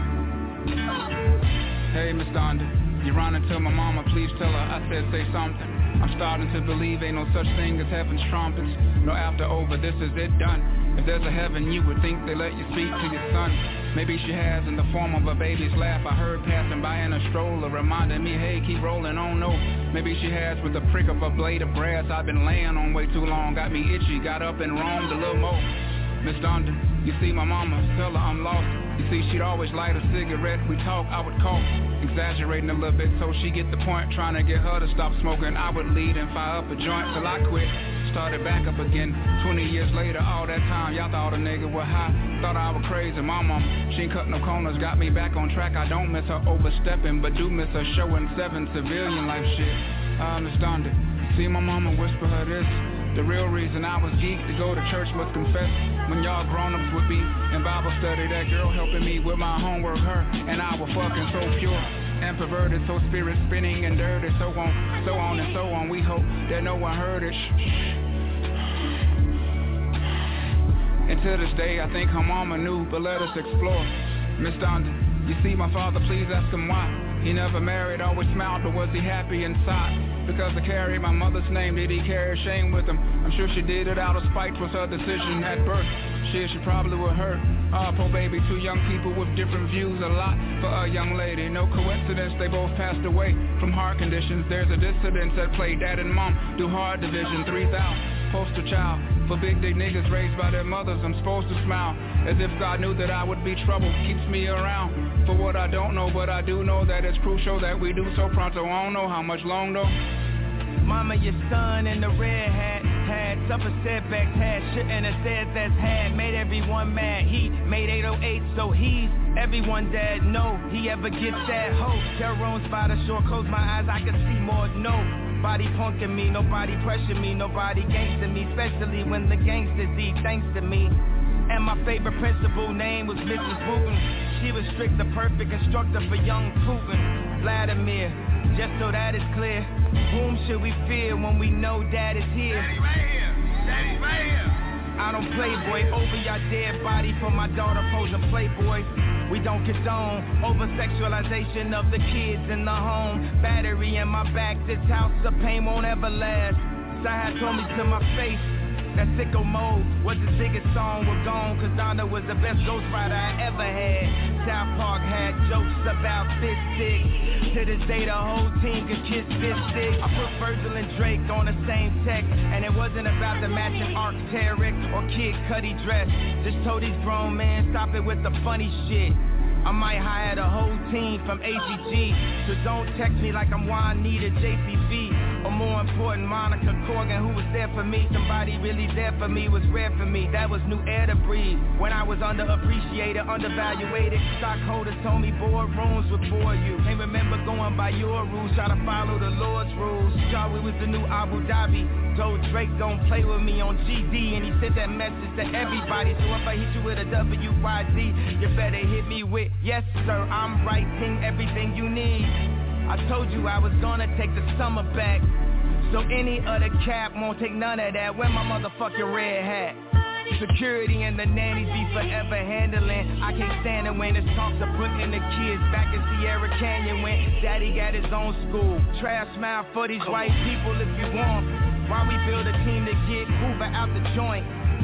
Hey, Miss Donda. You running to my mama, please tell her I said say something. I'm starting to believe ain't no such thing as heaven's trumpets. No after over, this is it done. If there's a heaven, you would think they let you speak to your son. Maybe she has in the form of a baby's laugh. I heard passing by in a stroller, reminding me, hey, keep rolling on, no. Maybe she has with the prick of a blade of brass. I've been laying on way too long, got me itchy, got up and roamed a little more. Miss Donda, you see my mama, tell her I'm lost. You see, she'd always light a cigarette. We talk, I would cough, exaggerating a little bit so she get the point. Trying to get her to stop smoking, I would lead and fire up a joint till I quit. Started back up again, 20 years later, all that time, y'all thought a nigga was high. Thought I was crazy, my mama, she ain't cut no corners, got me back on track. I don't miss her overstepping, but do miss her showing 7 civilian life shit. Miss Donda, see my mama whisper her this. The real reason I was geeked to go to church was confess. When y'all grown-ups would be in Bible study, that girl helping me with my homework, her and I were fucking so pure and perverted, so spirit spinning and dirty, so on and so on. We hope that no one heard it. And to this day, I think her mama knew, but let us explore. Miss Donda, you see my father, please ask him why. He never married, always smiled, but was he happy inside? Because I carried my mother's name, did he carry shame with him? I'm sure she did it out of spite, was her decision at birth. Shit, she probably would hurt. Poor baby, 2 young people with different views, a lot for a young lady. No coincidence, they both passed away from heart conditions. There's a dissidence that play dad and mom do hard division. 3,000, poster child for big dick niggas raised by their mothers. I'm supposed to smile as if God knew that I would be trouble. Keeps me around for what I don't know, but I do know that it's crucial that we do so pronto. I don't know how much long though. Mama, your son in the red hat had suffered setbacks, had shouldn't have said that's had made everyone mad. He made 808, so he's everyone dead. No, he ever gets that hope. Terror by the shore, close my eyes, I can see more. Nobody punking me, nobody pressure me, nobody gangster me, especially when the gangsters eat thanks to me. And my favorite principal name was Mrs. Wooten. She was strict, the perfect instructor for young Putin. Vladimir, just so that is clear. Whom should we fear when we know Dad is here? Daddy right here, Daddy right here. I don't play, boy, over your dead body for my daughter posing Playboy. We don't condone over-sexualization of the kids in the home. Battery in my back, this house of pain won't ever last. Sahad told me to my face, That Sicko Mode was his biggest song, we're gone. Cause Donda was the best ghostwriter I ever had. South Park had jokes about fist sticks. To this day the whole team could kiss fist sticks. I put Virgil and Drake on the same text, and it wasn't about the matching Arc'teryx or Kid Cudi dress. Just told these grown men, stop it with the funny shit. I might hire the whole team from AGG. So don't text me like I'm Juanita JCB. Or more important, Monica Corgan, who was there for me. Somebody really there for me was rare for me. That was new air to breathe. When I was underappreciated, undervaluated, stockholders told me boardrooms would bore you. Can't remember going by your rules, try to follow the Lord's rules. Y'all, we was the new Abu Dhabi. Told Drake don't play with me on GD, and he sent that message to everybody. So if I hit you with a WYZ, you better hit me with, yes sir, I'm writing everything you need. I told you I was gonna take the summer back, so any other cap won't take none of that. Wear my motherfucking red hat. Security and the nannies be forever handling. I can't stand it when it's talks of putting the kids back in Sierra Canyon when daddy got his own school. Trash smile for these white people if you want. Why we build a team to get Hoover out the joint?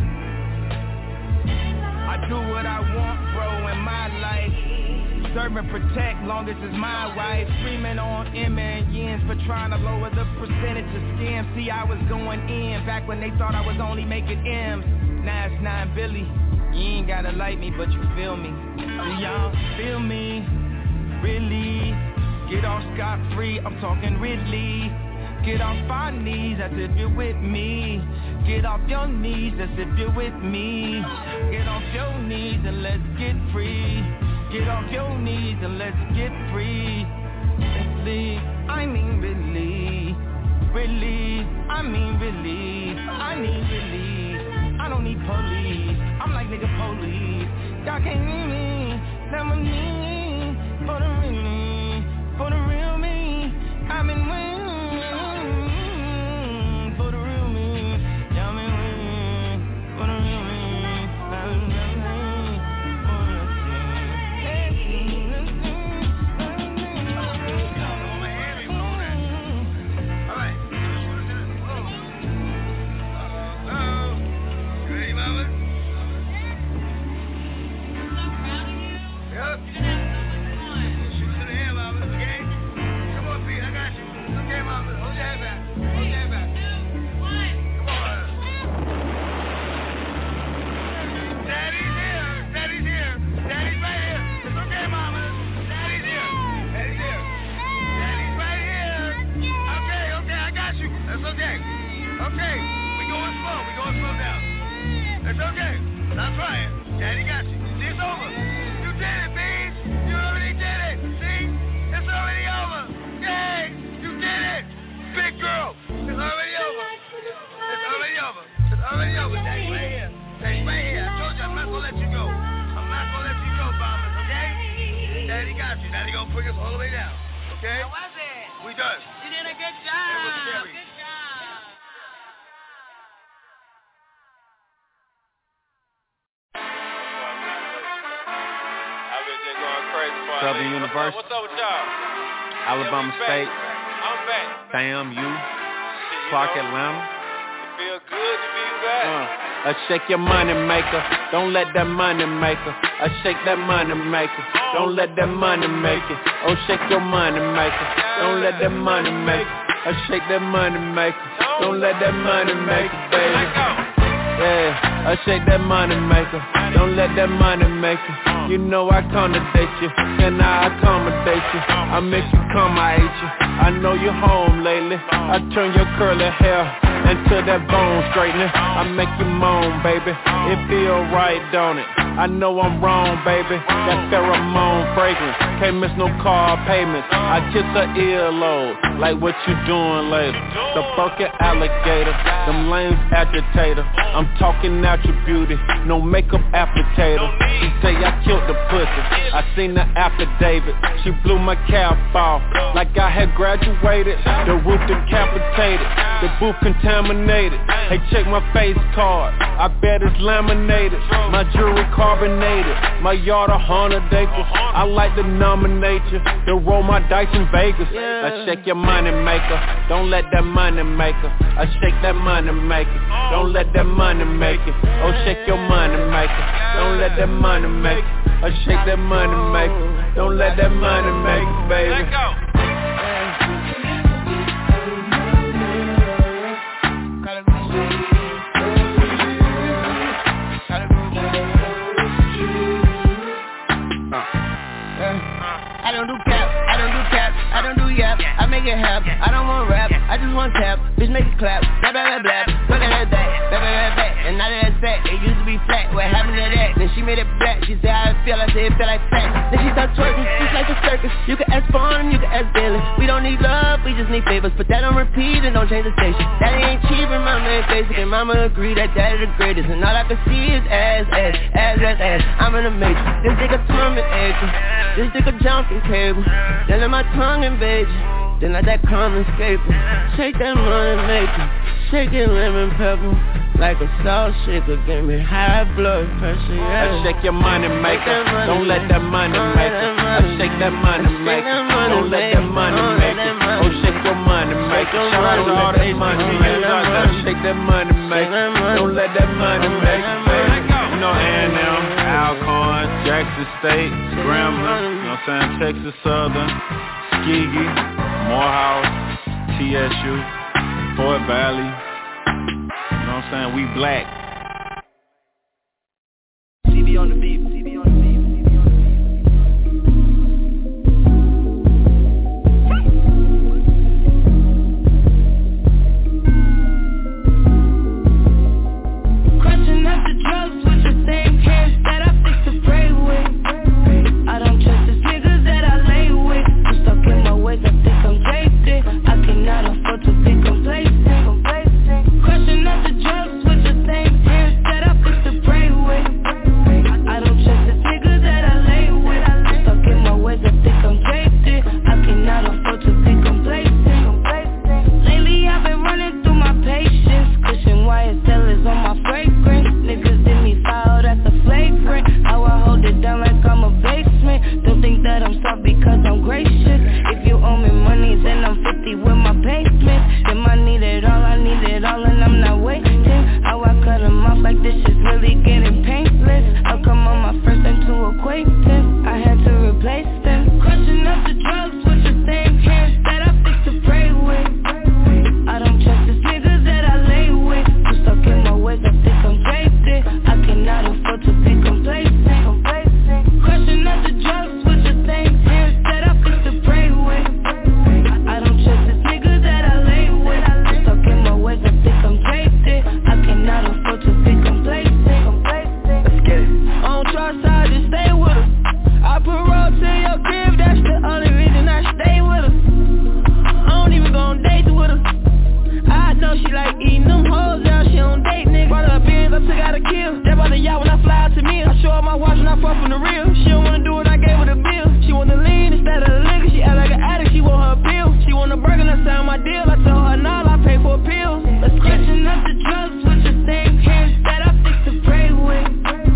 I do what I want, bro, in my life. Serve and protect, longest is my wife. Screaming on Emma and Yens for trying to lower the percentage of scams. See, I was going in back when they thought I was only making M's. Now it's 9 Billy. You ain't gotta like me, but you feel me. Do y'all feel me? Really? Get off scot-free, I'm talking Ridley. Get off our knees, that's if you're with me. Get off your knees, that's if you're with me. Get off your knees and let's get free. Get off your knees and let's get free. Really, I mean really. Really, I mean really. I need relief. I don't need police. I'm like nigga police. Y'all can't need me. Now I'm me. For the real me. For the real me. I've been winning. It's okay. Stop trying. Daddy got you. See, it's over. You did it, Beans. You already did it. See? It's already over. Yay! You did it. Big girl. It's already over. It's already over. It's already over. Daddy right here. Daddy right here. I told you I'm not going to let you go. I'm not going to let you go, Bombers, okay? Daddy got you. Daddy going to bring us all the way down. Okay? How was it? We done. You did a good job. It was scary. Good job. Southern University. What's up with y'all? Alabama State. I'm back. Sam, you. Clark, Atlanta. It feel good to be back. Shake your money maker. Don't let that money maker. Shake that money maker. Don't let that money make it. Oh, shake your money maker. Don't let that money make it. Shake that money maker. Don't let that money make it, baby. Yeah, shake that money maker. Don't let that money make it. You know I accommodate you, and I accommodate you. I make you come, I hate you. I know you're home lately. I turn your curly hair into that bone straightener. I make you moan, baby. It feel right, don't it? I know I'm wrong, baby. That pheromone fragrance can't miss no car payments. I kiss her earlobe, like what you doing later. The Birkin alligator, them lames agitator. I'm talking natural beauty, no makeup applicator. She say I killed the pussy, I seen the affidavit. She blew my cap off, like I had graduated. The roof decapitated, the booth contaminated. Hey, check my face card, I bet it's laminated. My jewelry card carbonated, my yard 100 acres. I like to nominate you, to roll my dice in Vegas. I shake your money maker, don't let that money maker. I shake that money maker, don't let that money make it. Oh, shake your money maker, don't let that money make it. I shake that money maker, don't let that money make it, baby. I don't do cap, I don't do cap, I don't do yap. I make it happen, I don't want rap, I just want tap. Bitch make it clap, blah blah blah blah. Look at that back, blah blah blah back. And now that it's fat, it used to be flat. What happened to that? Then she made it black. She said how it feel, I said it feel like fat. Then she started twerking, just like a circus. You can ask Farnham, you can ask Billy. We don't need love, we just need favors. Put that on repeat and don't change the station. Daddy ain't cheap and mama ain't basic. And mama agree that daddy the greatest. And all I can see is ass. I'm in a matrix. This nigga Tom and Edgar. This nigga jumping cable. Then let my tongue invade you. Then let that common escape. Shake that money maker. Shake it lemon pepper. Like a salt shaker, give me high blood pressure, yeah. I shake your money maker, don't let that money make it. I shake that money maker, don't let that money make it. Oh, shake your money maker, shout out to all that money makers out there. Shake that money maker, don't let that money make it, baby. You know A&M, Alcorn, Jackson State, Grambling, you know what I'm saying, Texas Southern, Tuskegee, Morehouse, TSU, Fort Valley. You know what I'm saying? We black. CB on the beat, CB on the beat. Crushing up the drugs with the same hands that I fix to pray with. I don't trust these niggas that I lay with. I'm stuck in my ways, I think I'm jaded. I cannot afford to be complacent. Crushing up the drugs with the same hands that I fix to pray with. I don't trust the niggas that I lay with. I'm stuck in my ways, I think I'm jaded. I cannot afford to be complacent. Lately I've been running through my patience. Cushion YSL is on my fragrance. Niggas in me filed at the flagrant. How I hold it down like I'm a basement. Don't think that I'm soft because I'm gracious. If you owe me money then I'm 50 with my pavement. Then I need it all, and I'm not waiting. How I cut them off like this is really getting painless. How come on my first and two acquaintance I had to replace them. Crushing up the drugs with the same hands that I fix to pray with. I don't trust these niggas that I lay with. I'm stuck in my ways, I think I'm jaded. I cannot afford to be complacent. Crushing up the drugs with the same hands that I fix to pray with. I don't trust these niggas that I lay with. I'm stuck in my ways, I think I'm jaded. I cannot afford to be complacent. Let's get it. I don't trust her, I just stay with her. I put road to your crib, that's the only reason I stay with her. I don't even go on dates with her. I know she like eating them hoes, yeah, she don't date niggas. Brought her Benz, I took out a kill. That bought the yacht when I fly out to me. I show her my watch when I fuck from the real. She don't wanna do what I gave her the bill. She wanna lean instead of the liquor. She act like an addict, she want her pill. She want a burger, I signed my deal. I told her nah, I pay for a pill. Let's crushing up the drugs with the same hands that I fix to pray with.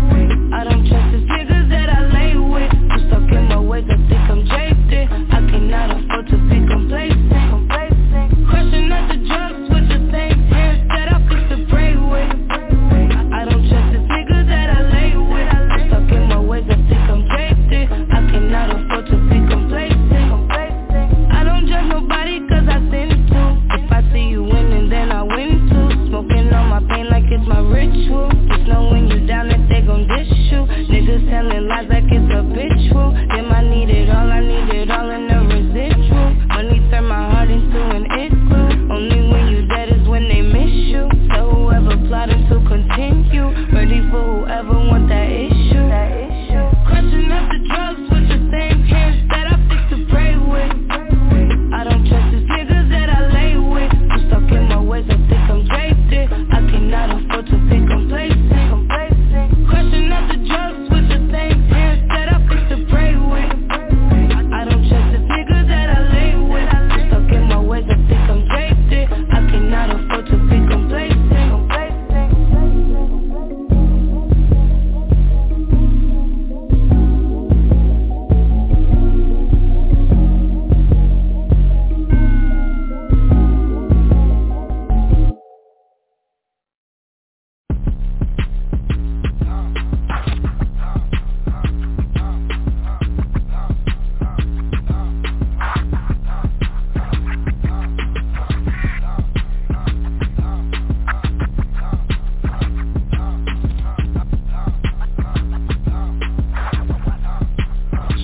I don't trust these niggas that I lay with. I'm stuck in my ways, I think I'm jaded. I cannot afford to be complacent. Crushing up the drugs with the same hands that I fix to pray with. I don't trust these niggas that I lay with. I'm stuck in my ways, I think I'm jaded. I cannot afford to be complacent. I don't judge nobody cause I sin too. If I see you winning then I win too. Smoking on my pain like it's my ritual. Just know when you down that they gon' dish you. Niggas telling lies like it's habitual. Them I need it all in the residual. Money turn my heart into an igloo. Only when you dead is when they miss you. So whoever plotting to continue, ready for whoever want that issue. Crushing up the drugs with the same hands that I fix to pray with. I don't trust these niggas that I lay with. I'm stuck in my ways, I think I'm jaded. I cannot afford to be complacent. Crushing up the drugs with the same hands that I fix to pray with. I don't trust these niggas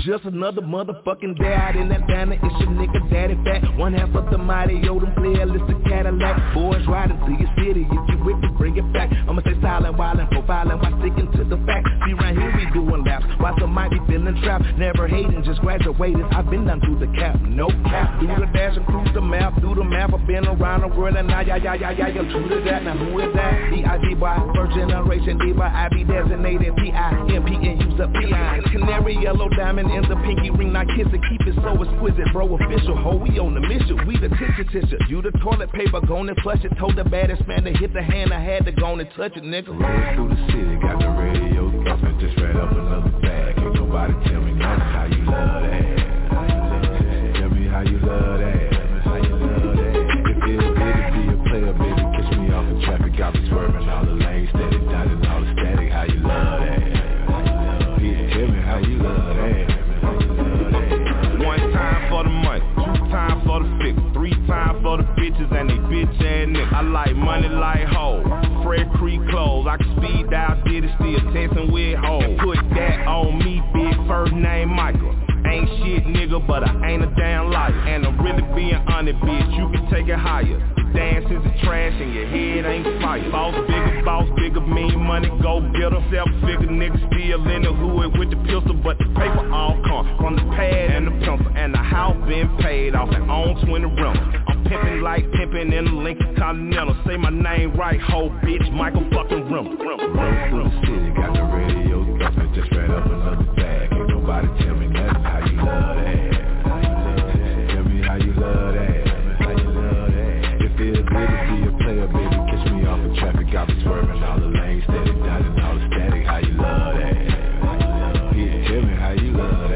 Just another motherfucking day out in Atlanta. It's your nigga daddy fat. One half of the mighty Odom player, list of Cadillac. Boys riding to your city, if you with me, bring it back. I'ma stay silent, wildin', profiling, while sticking to the fact. See right here we doing laps, while some might be feeling trapped. Never hating, just graduated. I've been down through the cap, no cap. Do the dash and cruise the map, do the map. I've been around the world and now, yeah, true to that. Now who is that? D.I.D. boy, first generation diva. I be designated P.I.M.P. and use up P.I. Canary yellow diamond in the pinky ring. Now kiss it, keep it so exquisite, bro. Official, ho, we on the mission. We the tissue. You the toilet paper, gone and flush it. Told the baddest man to hit the hand. I had to go and touch it, nigga. Roll through the city, got the radio bumping, just right up another bag. Ain't nobody tell me nothing. How you love that? Tell me how you love that. How you love that? It feels good to be a player, baby. Catch me off the traffic, got me swerving all the lanes, steady dotting all the static. How you love that? Tell me how you love that. One time for the money, two times for the fix, three times for the bitches and they bitch ass niggas. I like money like hoes, Fred Creek clothes. I can speed dial, did it still texting with hoes. Put that on me, big first name Michael. Ain't shit nigga, but I ain't a damn liar. And I'm really being honest, bitch, you can take it higher. Dance is a trash and your head ain't fire. Boss bigger, mean money, go get her. Self-figure nigga still in the hood with the pistol, but the paper all come from the pad and the pencil. And the house been paid off and on 20 rentals. I'm pimping like pimping in the Lincoln Continental. Say my name right, ho bitch, Michael fucking Rimmel. Roll through the city, got the radio bumping, just right up another bag. Ain't nobody tell me nothing. How you love that? Tell me how you love that. Feel good to be a player, baby. Catch me off the traffic, got me swerving all the lanes, steady dotting all the static. How you love that? Yeah, tell me how you love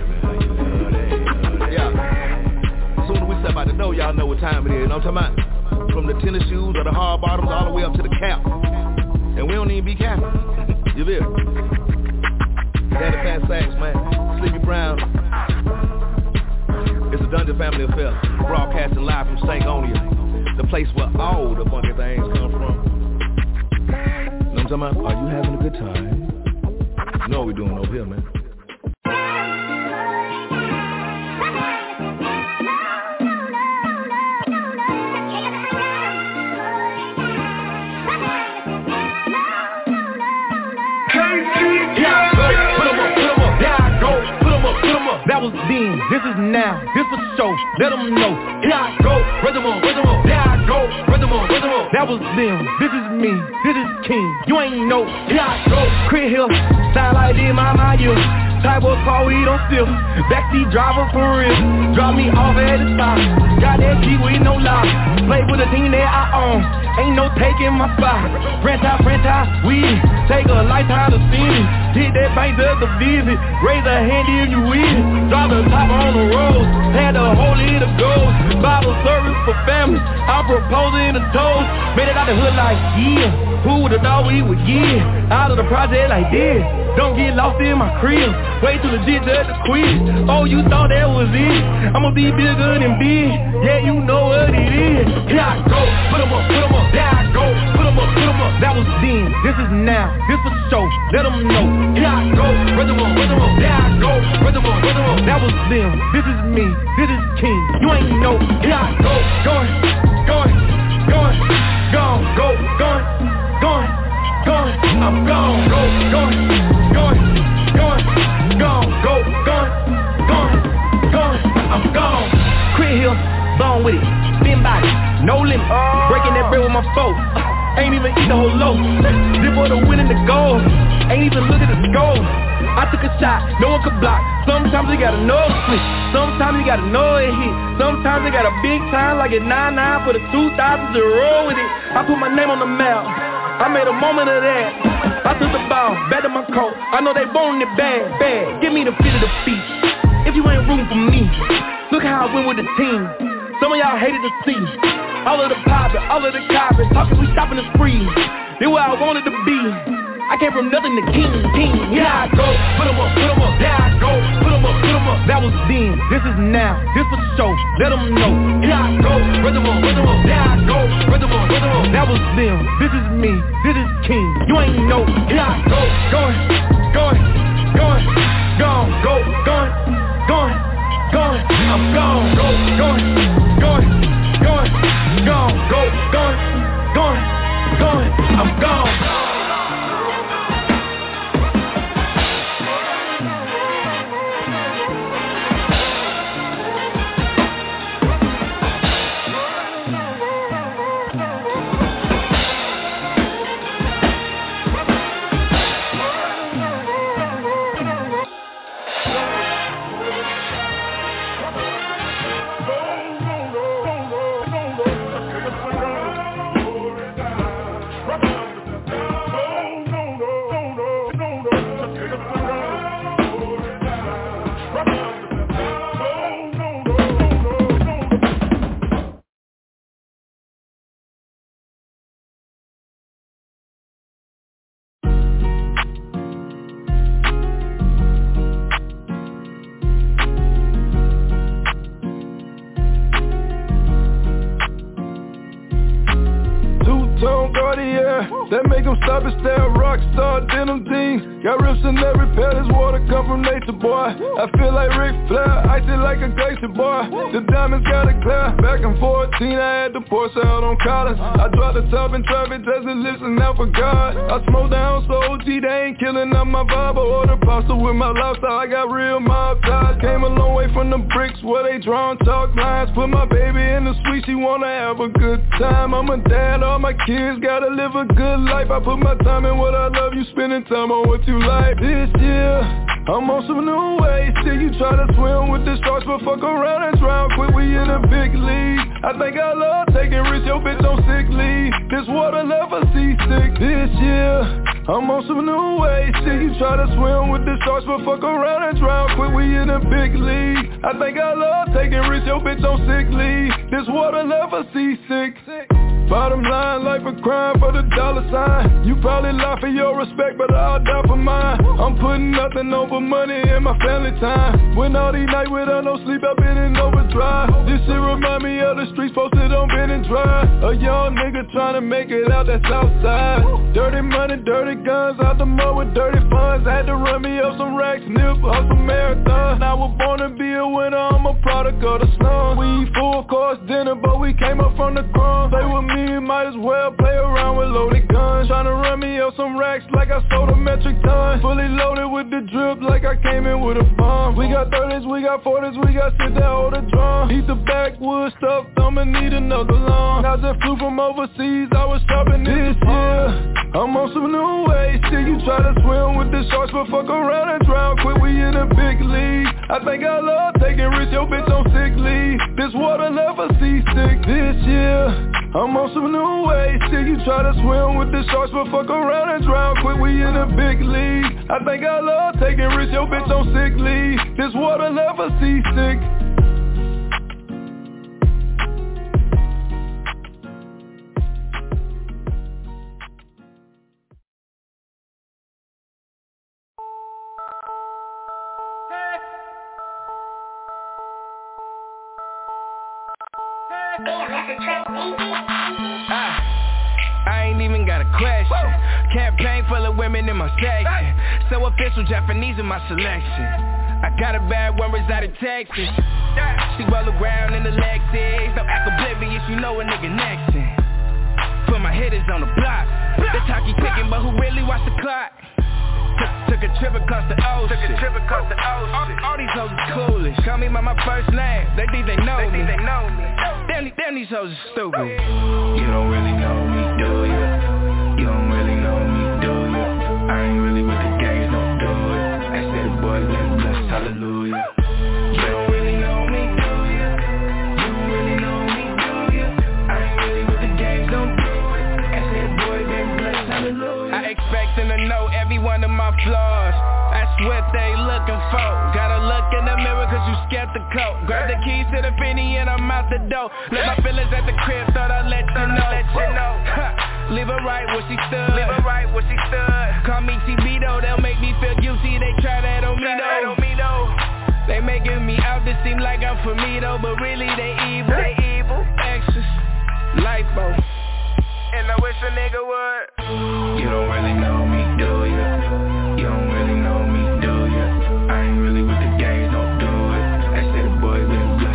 that. Yeah. Soon as we step out the door, y'all know what time it is. You know what I'm talking about? From the tennis shoes or the hard bottoms all the way up to the cap. And we don't even be capping. You feel? Daddy Fat Sacks, man. Sleepy Brown. It's a Dungeon Family Affair. Broadcasting live from Stankonia. The place where all the funky things come from. You know what I'm talking about? Are you having a good time? You know what we're doing over here, man. That was then, this is now, this for show, let them know. Here I go, rhythm on, here I go, rhythm on. That was them, this is me, this is King, you ain't know. Here I go, Crit Hill, sound like this, my you. Type of car we don't steal, backseat driver for real. Drop me off at the stop, got that G with no lock. Play with a team that I own, ain't no taking my spot. Franchise, we take a lifetime to see me. Hit that bank to the visit, raise a hand if you with it. Drop the top on the road, had the whole of the gold. Bible service for family, I'm proposing the toast. Made it out the hood like, yeah, who would've thought we would get out of the project like this? Don't get lost in my crib, way too legit just to quit. Oh, you thought that was it? I'ma be bigger than big, yeah, you know what it is. Here I go, put 'em up, there I go, put 'em up. That was then, this is now, this for show, let them know. Here I go, rhythm on, there I go, rhythm on. That was them, this is me, this is King, you ain't know. Here I go, going, I'm gone, going, I'm gone. Crit Hill, bone with it, spin body, no limit, breaking that bread with my foe. Ain't even eat the whole loaf, this for the win and the goal. Ain't even look at the score. I took a shot, no one could block. Sometimes you gotta know it switch, sometimes you gotta know it hit. Sometimes you got a big time like a 9-9 for the 2000s to roll with it. I put my name on the map, I made a moment of that. I took the ball, back to my coat. I know they wanting it bad. Give me the fit of the feet. If you ain't rooting for me, look how I went with the team. Some of y'all hated to see all of the poppin', all of the coppin', talking we stopping the spree. They where I wanted to be. I came from nothing to king. Here I go, put 'em up, there I go, put 'em up. That was then, this is now, this for show, let them know. Here I go, rhythm on, there I go, rhythm on. That was them, this is me, this is King, you ain't know. Here I go, going. I'm gone. Going, I'm gone. That make them stop and stare at rockstar denim jeans. Got rips in every pair, this water come from nature, boy. I feel like Ric Flair, icy like a glacier, boy. The diamonds got it clear. Back in 14, I had to pour out on collars. I dropped the top in traffic just to listen out for God. I smoke down so OG, they ain't killing up my vibe. I order pasta with my lifestyle, I got real mob ties. Came a long way from the bricks where they drawn chalk lines. Put my baby in the suite, she wanna have a good time. I'm a dad, all my kids gotta live a good life. I put my time in what I love, you spending time on what you like. This year, I'm on some new ways. Till you try to swim with the sharks, but fuck around and drown quick, we in a big league. I think I love taking risks, your bitch on sick leave. This water left her seasick. This year, I'm on some new ways. Till you try to swim with the sharks, but fuck around and drown quick, we in a big league. I think I love taking risks, your bitch on sick leave. This water left her seasick. Bottom line, life a crime for the dollar sign. You probably lie for your respect, but I'll die for mine. I'm putting nothing over money in my family time. When all these nights without no sleep, I've been in overdrive. This shit remind me of the streets posted on Ben and Drive. A young nigga trying to make it out that south side. Dirty money, dirty guns, out the mud with dirty funds. Had to run me up some racks, nip up some marathons. I was born to be a winner, I'm a product of the slum. We eat full course dinner, but we came up from the crumbs. Play with me, might as well play around with loaded guns. Tryna run me up some racks like I sold a metric ton. Fully loaded with the drip like I came in with a bomb. We got 30s, we got 40s, we got shit that hold a drum. Eat the backwood stuff, I'ma need another lung. I just flew from overseas, I was shopping this year. I'm on some new ways, till you try to swim with the sharks, but fuck around and drown quick, we in a big league. I think I love taking risks, your bitch on sick leave. This water left her seasick. This year, I'm on some new ways, till you try to swim with the sharks, but fuck around and drown quick, we in a big league. I think I love taking risks, your bitch on sick leave. This water left her seasick. I ain't even got a question. Campaign full of women in my section. So official, Japanese in my selection. I got a bad one reside in Texas. She roll around in the Lexus. Don't act oblivious, you know a nigga next in. Put my hitters on the block. The talkie picking, but who really watch the clock? Took a trip across the ocean. All these hoes is clueless. Call me by my first name. They think they know me. Damn, these hoes is stupid. You don't really know me, do you? You don't really know me, do you? I ain't really with the gangs, don't do it. I said the boy been blessed, hallelujah. You don't really know me, do you? You don't really know me, do you? I ain't really with the gangs, don't do it. I said the boy been blessed, hallelujah. I expect them to know every one of my flaws. That's what they looking for. Gotta look in the mirror cause you skeptical. Grab the keys to the Fendi and I'm out the door. Left my feelings at the crib, thought I'd let you know. Leave her right where she stood. Call me T-Bito, they'll make me feel guilty. They try that on me though. They making me out to seem like I'm for me though, but really they evil. Exes, lipo. And I wish a nigga would. You don't really know me, do you? You don't really know me, do you? I ain't really with the gangs, don't do it. I said the boy been blessed.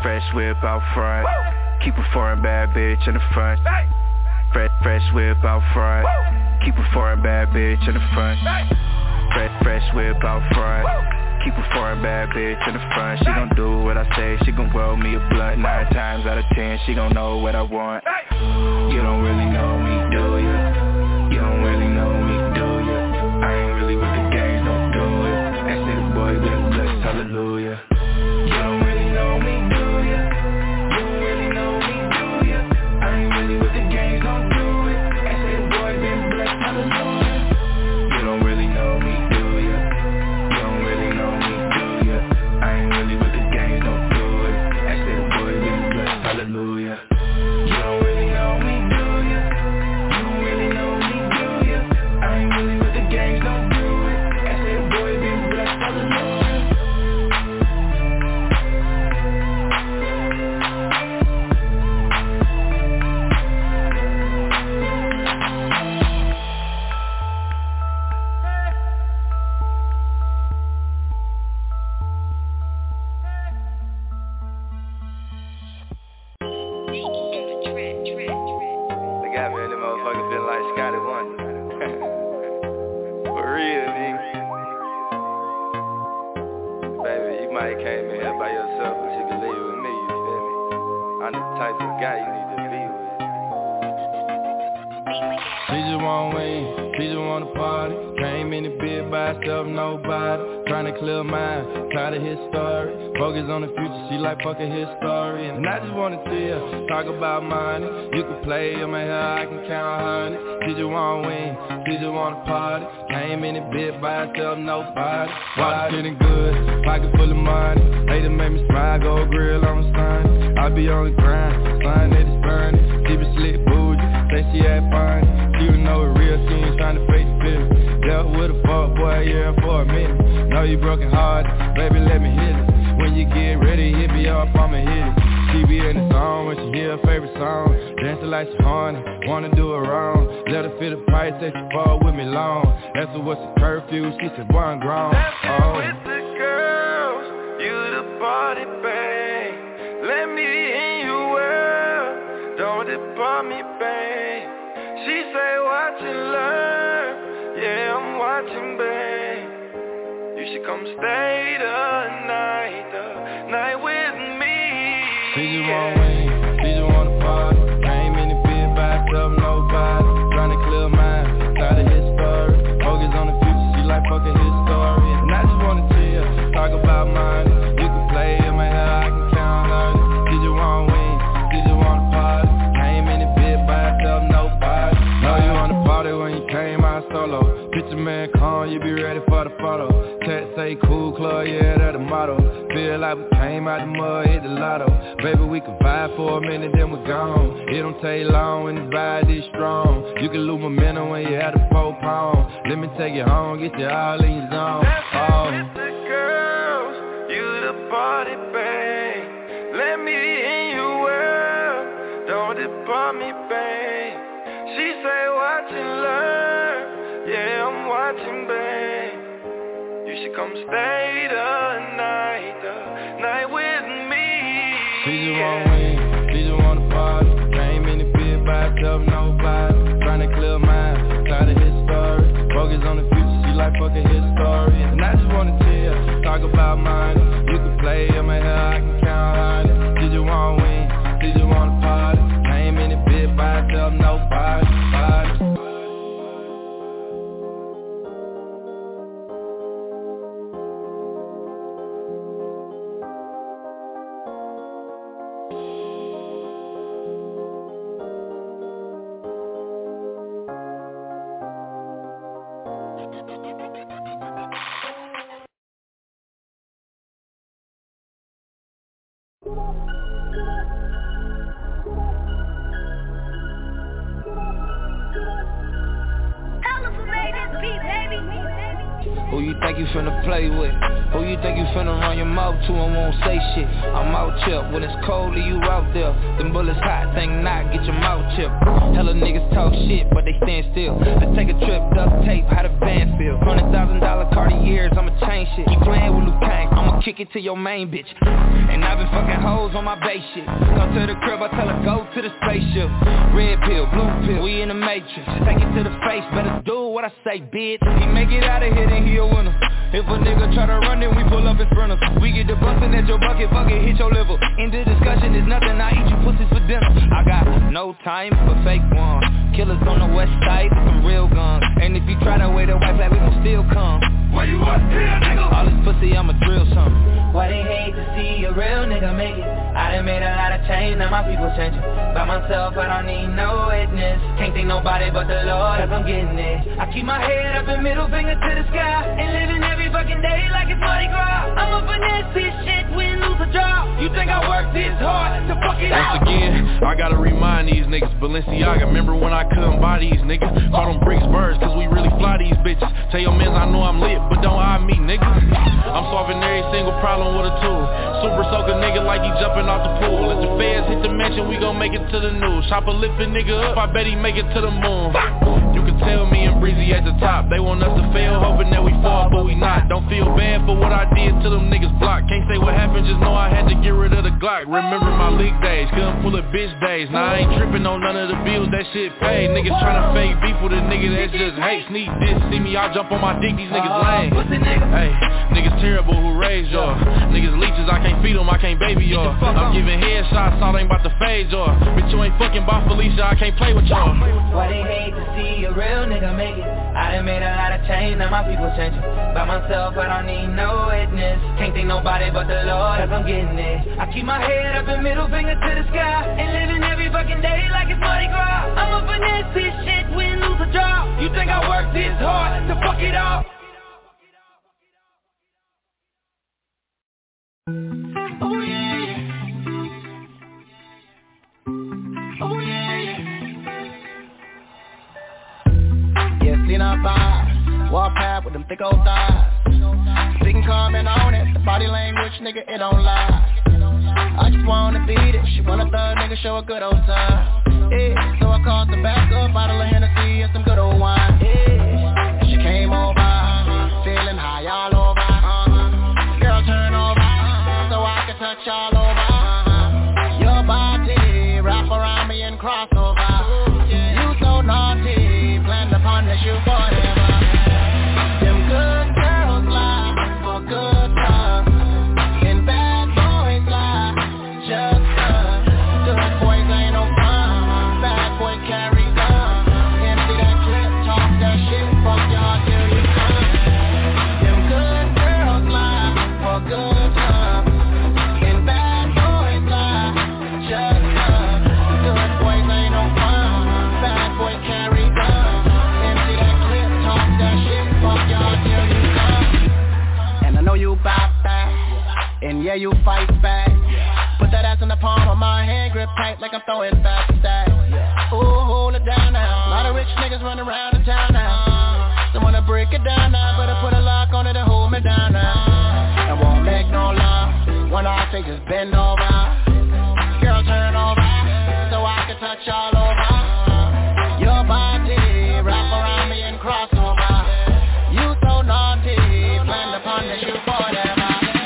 Fresh whip out front. Keep a foreign bad bitch in the front. Fresh whip out front. Keep a foreign bad bitch in the front. Fresh whip out front. Keep a foreign bad bitch in the front. She gon' do what I say. She gon' roll me a blunt. 9 times out of 10 she gon' know what I want. You don't really know me, do ya? You don't really know me, do ya? I ain't really with the games, don't do it. I say the boy been blessed, hallelujah. You don't really know me, do ya? You don't really know me, do ya? I ain't really with the games, don't do it. I say the boy been blessed, hallelujah. You don't really know me, do ya? You don't really know me, do ya? I ain't really with the games, don't do it. I say the boy been blessed, hallelujah. You don't really know me, do ya? You don't really know me, do ya? I ain't really with the games, don't do it. I say the boy been blessed, hallelujah. Fuck a historian, and I just wanna chill, talk about money. You can play in my hair, I can count 100. She just wanna win, she just wanna party. Came in a bit by herself, nobody. Water feeling good, pocket full of money. Hater make me smile, go grill on the sun. I be on the grind, sun that is burning. She be slick bougie, say she had fun. She would know it real, she ain't tryna fake the feeling. Dealt with a fuck boy, yeah, for a minute. Know you broken hearted, baby, let me hit it. When you get ready, hit me up, I'ma hit it. She be in the song when she hear her favorite song. Dancing like she horny, wanna do it wrong. Let her feel the price, say she fall with me long. That's what's the curfew, she said, boy, I'm grown. Oh. With the girls, you the party babe. Let me in your world, don't depart me, babe. She say, watch and learn, yeah, I'm watching, babe. You should come stay the night with me. She just wanna win, she just wanna party. Came in the bed by herself, nobody. Tryna clear mind, tired of his story. Focus on the future, she like fuck a historian. And I just wanna chill, talk about money. You can play in my hair, I can count 100. She just wanna win, she just wanna party. Came in the bed by herself, nobody. Know you wanna party when you came out solo. Picture man calm, you be ready for the photo. Text say cool club, yeah, that's the motto. Feel like we came out the mud, hit the lotto. Baby, we can vibe for a minute, then we're gone. It don't take long when the vibe is strong. You can lose momentum when you have the 4 pound. Let me take you home, get you all in your zone. Oh. With the girls, you the party babe. Let me in your world, don't depart me, babe. She say watch and learn, yeah, I'm watching, babe. You should come stay the night with me. She just wanna win, she just wanna party. Came in the bed by herself, nobody. Tryna clear mind, tired of his story. Focus on the future, she like fuck a historian. And I just wanna chill, talk about money. You can play in my hair, I can count 100. She just wanna win, she just wanna party. Came in the bed by herself, nobody. Who you think you finna play with? Who you think you finna run your mouth to and won't say shit? I'm out here when it's cold and you out there. Them bullets hot, think not, get your mouth chipped. Hella niggas talk shit, but they stand still. Let's take a trip, duct tape, how the band feel. $100,000 Cartiers, I'ma change shit. You playing with Luke Kang, I'ma kick it to your main bitch. And I've been fucking hoes on my base shit. Come to the crib, I tell her go to the spaceship. Red pill, blue pill, we in the matrix. Take it to the face, better do what I say, bitch. He make it out of here, then he a winner. If a nigga try to run, then we pull up his sprinters. We get the bustin' at your bucket, hit your liver. In the discussion, there's nothing, I eat you pussies for dinner. I got no time for fake ones. Killers on the west side, some real guns. And if you try to wait a white flag, we gon' still come. Where you at here, nigga? All this pussy, I'ma drill something. Why they hate to see a real nigga make it? I done made a lot of change, now my people changing. By myself, I don't need no witness. Can't think nobody but the Lord if I'm getting it. I keep my head up and middle finger to the sky. And living every fucking day like it's Mardi Gras. I'ma finesse this shit, win, lose or draw. You think I work this hard to fuck it out? Once again, I gotta remind these niggas, Balenciaga, remember when I couldn't buy these niggas? Call them bricks birds, cause we really fly these bitches. Tell your mans I know I'm lit, but don't eye me, nigga. I'm solving every single problem with a tool. Super soaker nigga like he jumping off the pool. If the feds hit the mansion, we gon' make it to the news. Chopper lifting nigga up, I bet he make it to the moon. You can tell me and Breezy at the top. They want us to fail, hoping that we fall, but we not. Don't feel bad for what I did to them niggas block. Can't say what happened, just know I had to get rid of the Glock. Remember my league days, couldn't pull a bitch days. Now I ain't tripping on none of the bills, that shit paid. Niggas tryna fake beef with a nigga that's just hate. Sneak this, see me, I jump on my dick, these niggas lame. Hey, niggas terrible, who raised y'all? Niggas leeches, I can't feed them, I can't baby y'all. I'm giving headshots, all ain't about to fade y'all. Bitch, you ain't fucking Boss Felicia, I can't play with y'all. Why they hate to see a real nigga make it? I done made a lot of change, now my people changing. By myself, I don't need no witness. Can't think nobody but the Lord if I'm getting it. I keep my head up and middle finger to the sky. And living every fucking day like it's Mardi Gras. I'ma finesse this shit, win, lose or draw. You think I work this hard to fuck it up? Oh yeah, oh yeah. Yeah, seen her vibe, walk past with them thick old thighs. Speaking comment on it, the body language, nigga, it don't lie. I just wanna beat it, she want a thug nigga, show a good old time. Yeah, so I called the back up, bottle of Hennessy and some good old wine. Yeah, and she came over, feeling high all over. Girl, turn over, so I can touch all over. Your body, wrap around me and cross over. You so naughty, plan to punish you forever. Them good girls lie for good love, and bad boys lie just cause. Good boys ain't no fun, bad boy carry gun. Empty that clip, talk that shit, fuck y'all till you come. Them good girls lie for good love, and bad boys lie just cause. Good boys ain't no fun, bad boy carry gun. Empty that clip, talk that shit, fuck y'all till you come. And I know you bout that, and yeah you fight back. Put that ass in the palm of my hand, grip tight like I'm throwing fast stacks. Ooh, hold it down now. A lot of rich niggas running around in town now. They wanna break it down now, better put a lock on it and hold me down now. And won't make no love, when I say just bend over. Girl, turn over, so I can touch all over. Your body, wrap around me and cross over. You so naughty, plan to punish you forever.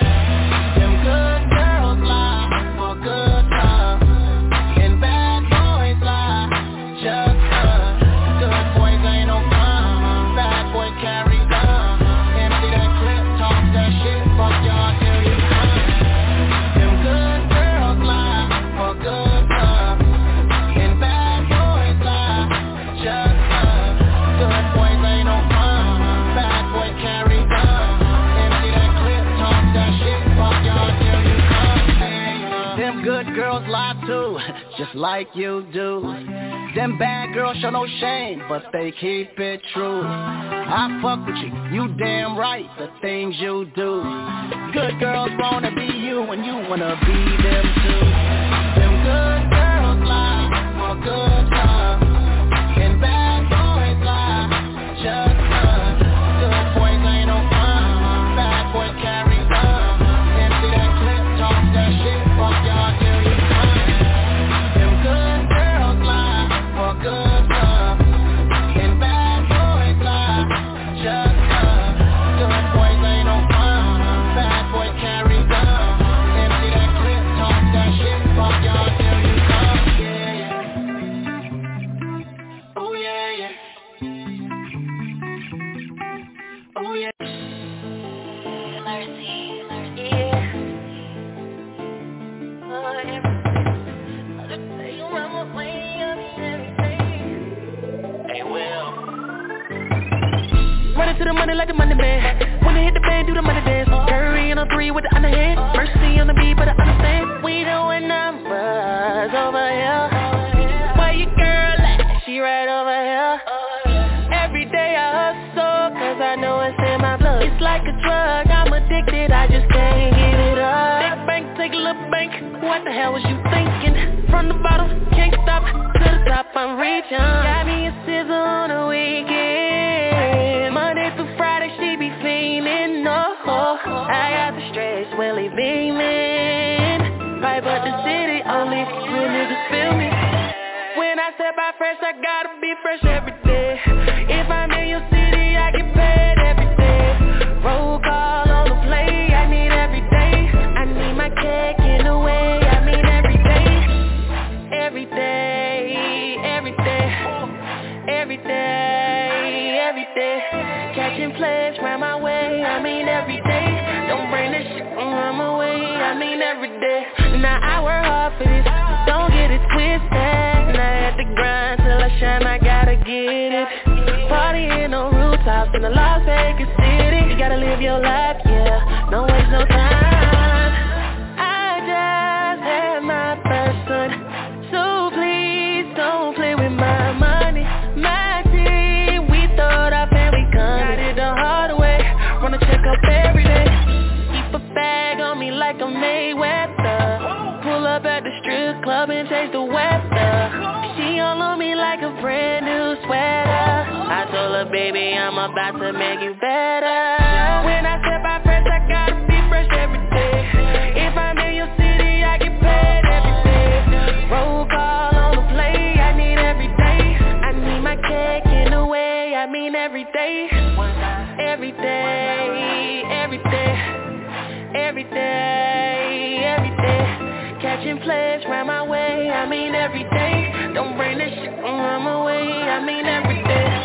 Them good girls lie for good love, and bad boys lie just cause. Good boys ain't no fun, bad boy carry gun. Empty that clip, talk that shit, fuck y'all till you come. Them good girls lie for good love, and bad boys lie just cause. Good boys ain't no fun, bad boy carry gun. Empty that clip, talk that shit, fuck y'all till you come. Them good girls lie too, just like you do. Them bad girls show no shame, but they keep it true. I fuck with you, you damn right, the things you do. Good girls wanna be you, and you wanna be them too. Them good girls lie for good love, and bad boys lie just cause. Good boys ain't no fun, bad boy carry gun. Empty that clip, talk that shit, fuck y'all till you come. Them good girls lie for good love, and bad boys lie just cause. Good boys ain't no fun, bad boy carry gun. Empty that clip, talk that to the money like the money man. When they hit the band, do the money dance. Curry on a 3 with the underhand. Mercy on the beat, but I understand. We doing numbers over here. Where your girl at? She right over here. Every day I hustle, cause I know it's in my blood. It's like a drug, I'm addicted, I just can't get it up. Big bank, take a little bank. What the hell was you thinking? From the bottom, can't stop, to the top I'm reaching. Got me a sizzle on the weekend. Monday through Friday, she be fiending, no. I got the stretch, Willie beaming. Right but the city, only real niggas feel me. When I step out fresh, I gotta be fresh every day. If I'm in your city, I get paid every day. Roll call on the play, I need every day. I need my cake in the way, I mean every day. Every day, every day. Every day, every day. Catching plays round my way, I mean every day. Don't bring this shit on my way, I mean every day. Now I work hard for this, don't get it twisted. Now I had to grind till I shine, I gotta get it. Partying on rooftops in the Las Vegas city. You gotta live your life, yeah, don't waste no time. I just had my first son, so please don't play with my money. My team, we thought our family come. Got it the hard way, run a checkup every day. Keep a bag on me like a Mayweather. Pull up at the strip club and change the weather. She all on me like a brand new sweater. I told her, baby, I'm about to make you better. When I step out fresh, I gotta be fresh every day. If I'm in your city, I get paid every day. Roll call on the play, I need every day. I need my cake in the way, I mean every day. Every day, every day. Every day, every day. Catching plays round my way, I mean every day. Don't bring this shit on my way, I mean every day.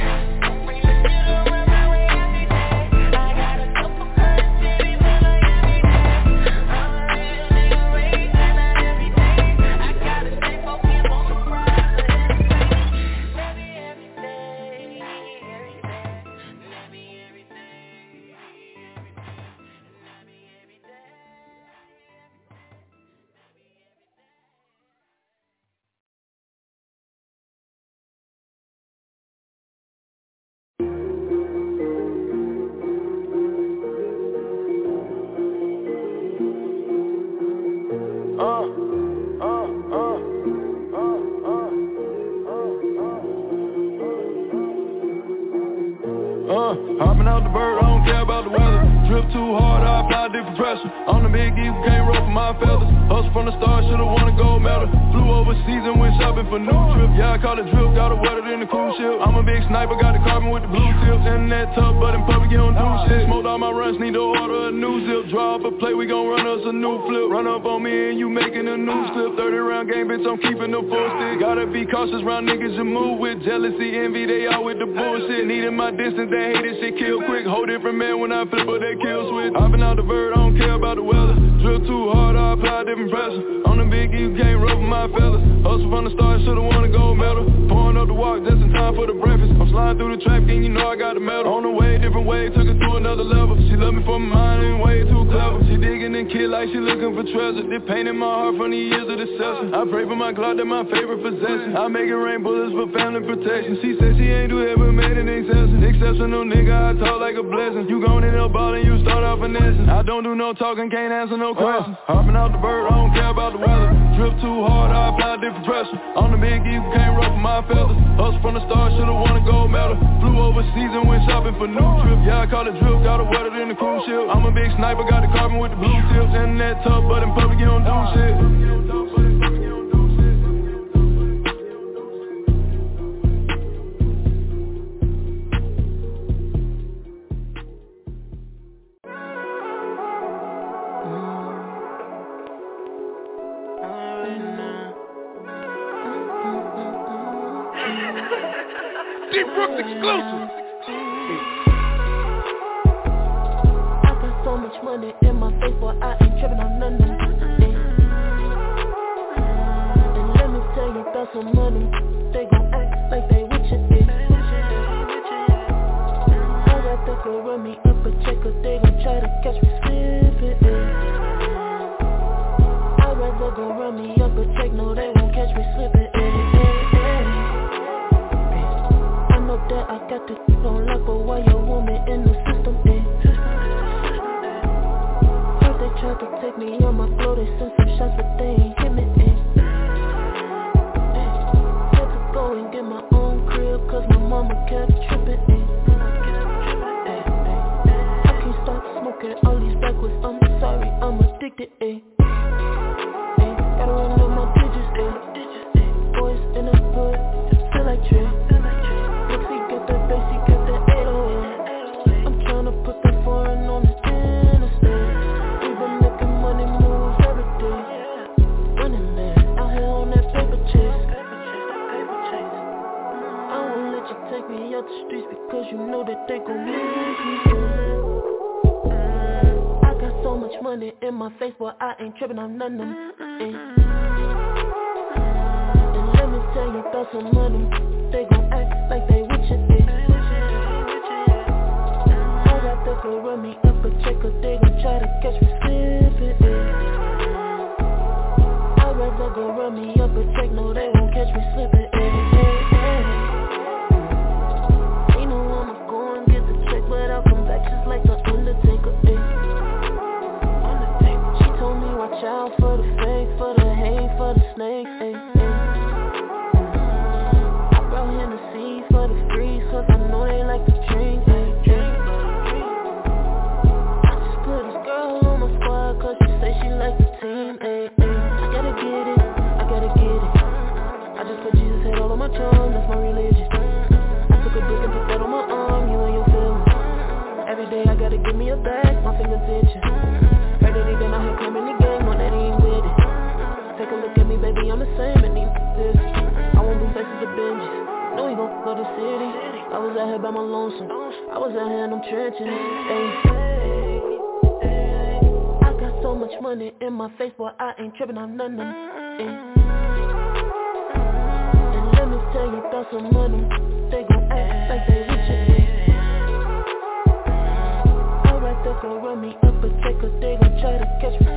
Hopping out the bird, I don't care about the weather. Drip too hard, I apply different pressure. I'm the big geek, can't roll for my feathers. Hustle from the start, should've won a gold medal. Flew overseas and went shopping for new trips. Yeah, I call it drip, got it wetter than the cruise ship. I'm a big sniper, got the carbon with the blue tips. In that tub, but in public you don't do shit. Smoked all my runs, need to order a new zip. Draw up a play, we gon' run us a new flip. Run up on me and you making a new slip. 30 round game, bitch, I'm keeping the full stick. Gotta be cautious round niggas you move with. Jealousy, envy, they all with the bullshit. Needing my distance, they hate this shit, kill quick. Whole different man when I flip, but they kill switch. Hopping out the bird, I don't care about the weather. Drip too hard, I apply different pressure. I'm the big you can't roll for my fellas. Hustle from the start, should've won a gold medal. Pouring up the walk, just in time for the breakfast. I'm sliding through the traffic and you know I got the medal. On the way, different way, took her to another level. She love me for my mind and way too clever. She digging and kid like she looking for treasure. They painted my heart from the years of deception. I pray for my Glock, that my favorite possession. I make it rain bullets for family protection. She said she ain't do it, but made an exception. Exceptional nigga, I talk like a blessing. You gon' end up ballin', you start off finessing. I don't do no talking, can't answer no questions. Hopping out the bird, I don't care about the weather. Drip too hard, I apply different pressure. I'm the big geek, can't roll for my feathers. Hustle from the start, should've won a gold medal. Flew overseas and went shopping for new trips. Yeah, I call it drip, got it wetter than the cruise ship. I'm a big sniper, got the carbon with the blue tips. In that tub, but in public you don't do shit. D-Brooks exclusive. I got so much money in my face, boy, I ain't tripping on nothing. And let me tell you about some money. They gon' act like they with you. I go run me up a check, no they won't catch me slipping. I know that I got this on lock, but why your woman in the system? Heard they tried to take me on my flow, they sent some shots, but they ain't hit me. Had to go and get my own crib, cause my mama kept tripping. I can't stop smoking all these backwards, I'm sorry, I'm addicted. Gotta run up my digits. Boys in the hood, feel like Trey. He got that bass, he got that 808. I'm tryna put that foreign on the interstate. We been making money moves every day. Running man, out here on that paper chase. I won't let you take me out the streets because you know that they gon' lose me. I got so much money in my face, boy, I ain't tripping on none of them. And let me tell you about some money. They gon' act like they with you. I'd rather go run me up a check, cause they gon' try to catch me slipping. I'd rather go run me up a check, no they won't catch me slipping. Ain't no I'ma go and get the check, but I'll come back just like the Undertaker. She told me watch out for the fake, for the hate, for the snake. I brought Hennessy for the freeze, cause I know they like to drink. I just put this girl on my squad, cause she say she like the team. I gotta get it, I gotta get it. I just put Jesus head all on my tongue, that's my religion. I took a brick and put that on my arm, you and your feelings. Every day I gotta give me a bag, my fingers itching. Heard that he been out here claiming the game, know that he ain't with it. Take a look at me, baby, I'm the same, and these this. I won't be faces to binges. No, he gon' go to the city. I was out here by my lonesome. I was out here in them trenches. I got so much money in my face, boy, I ain't tripping on none of them. And let me tell you about some money. They gon' act like they with you. I'd rather go run me up a check, cause they gon' try to catch me.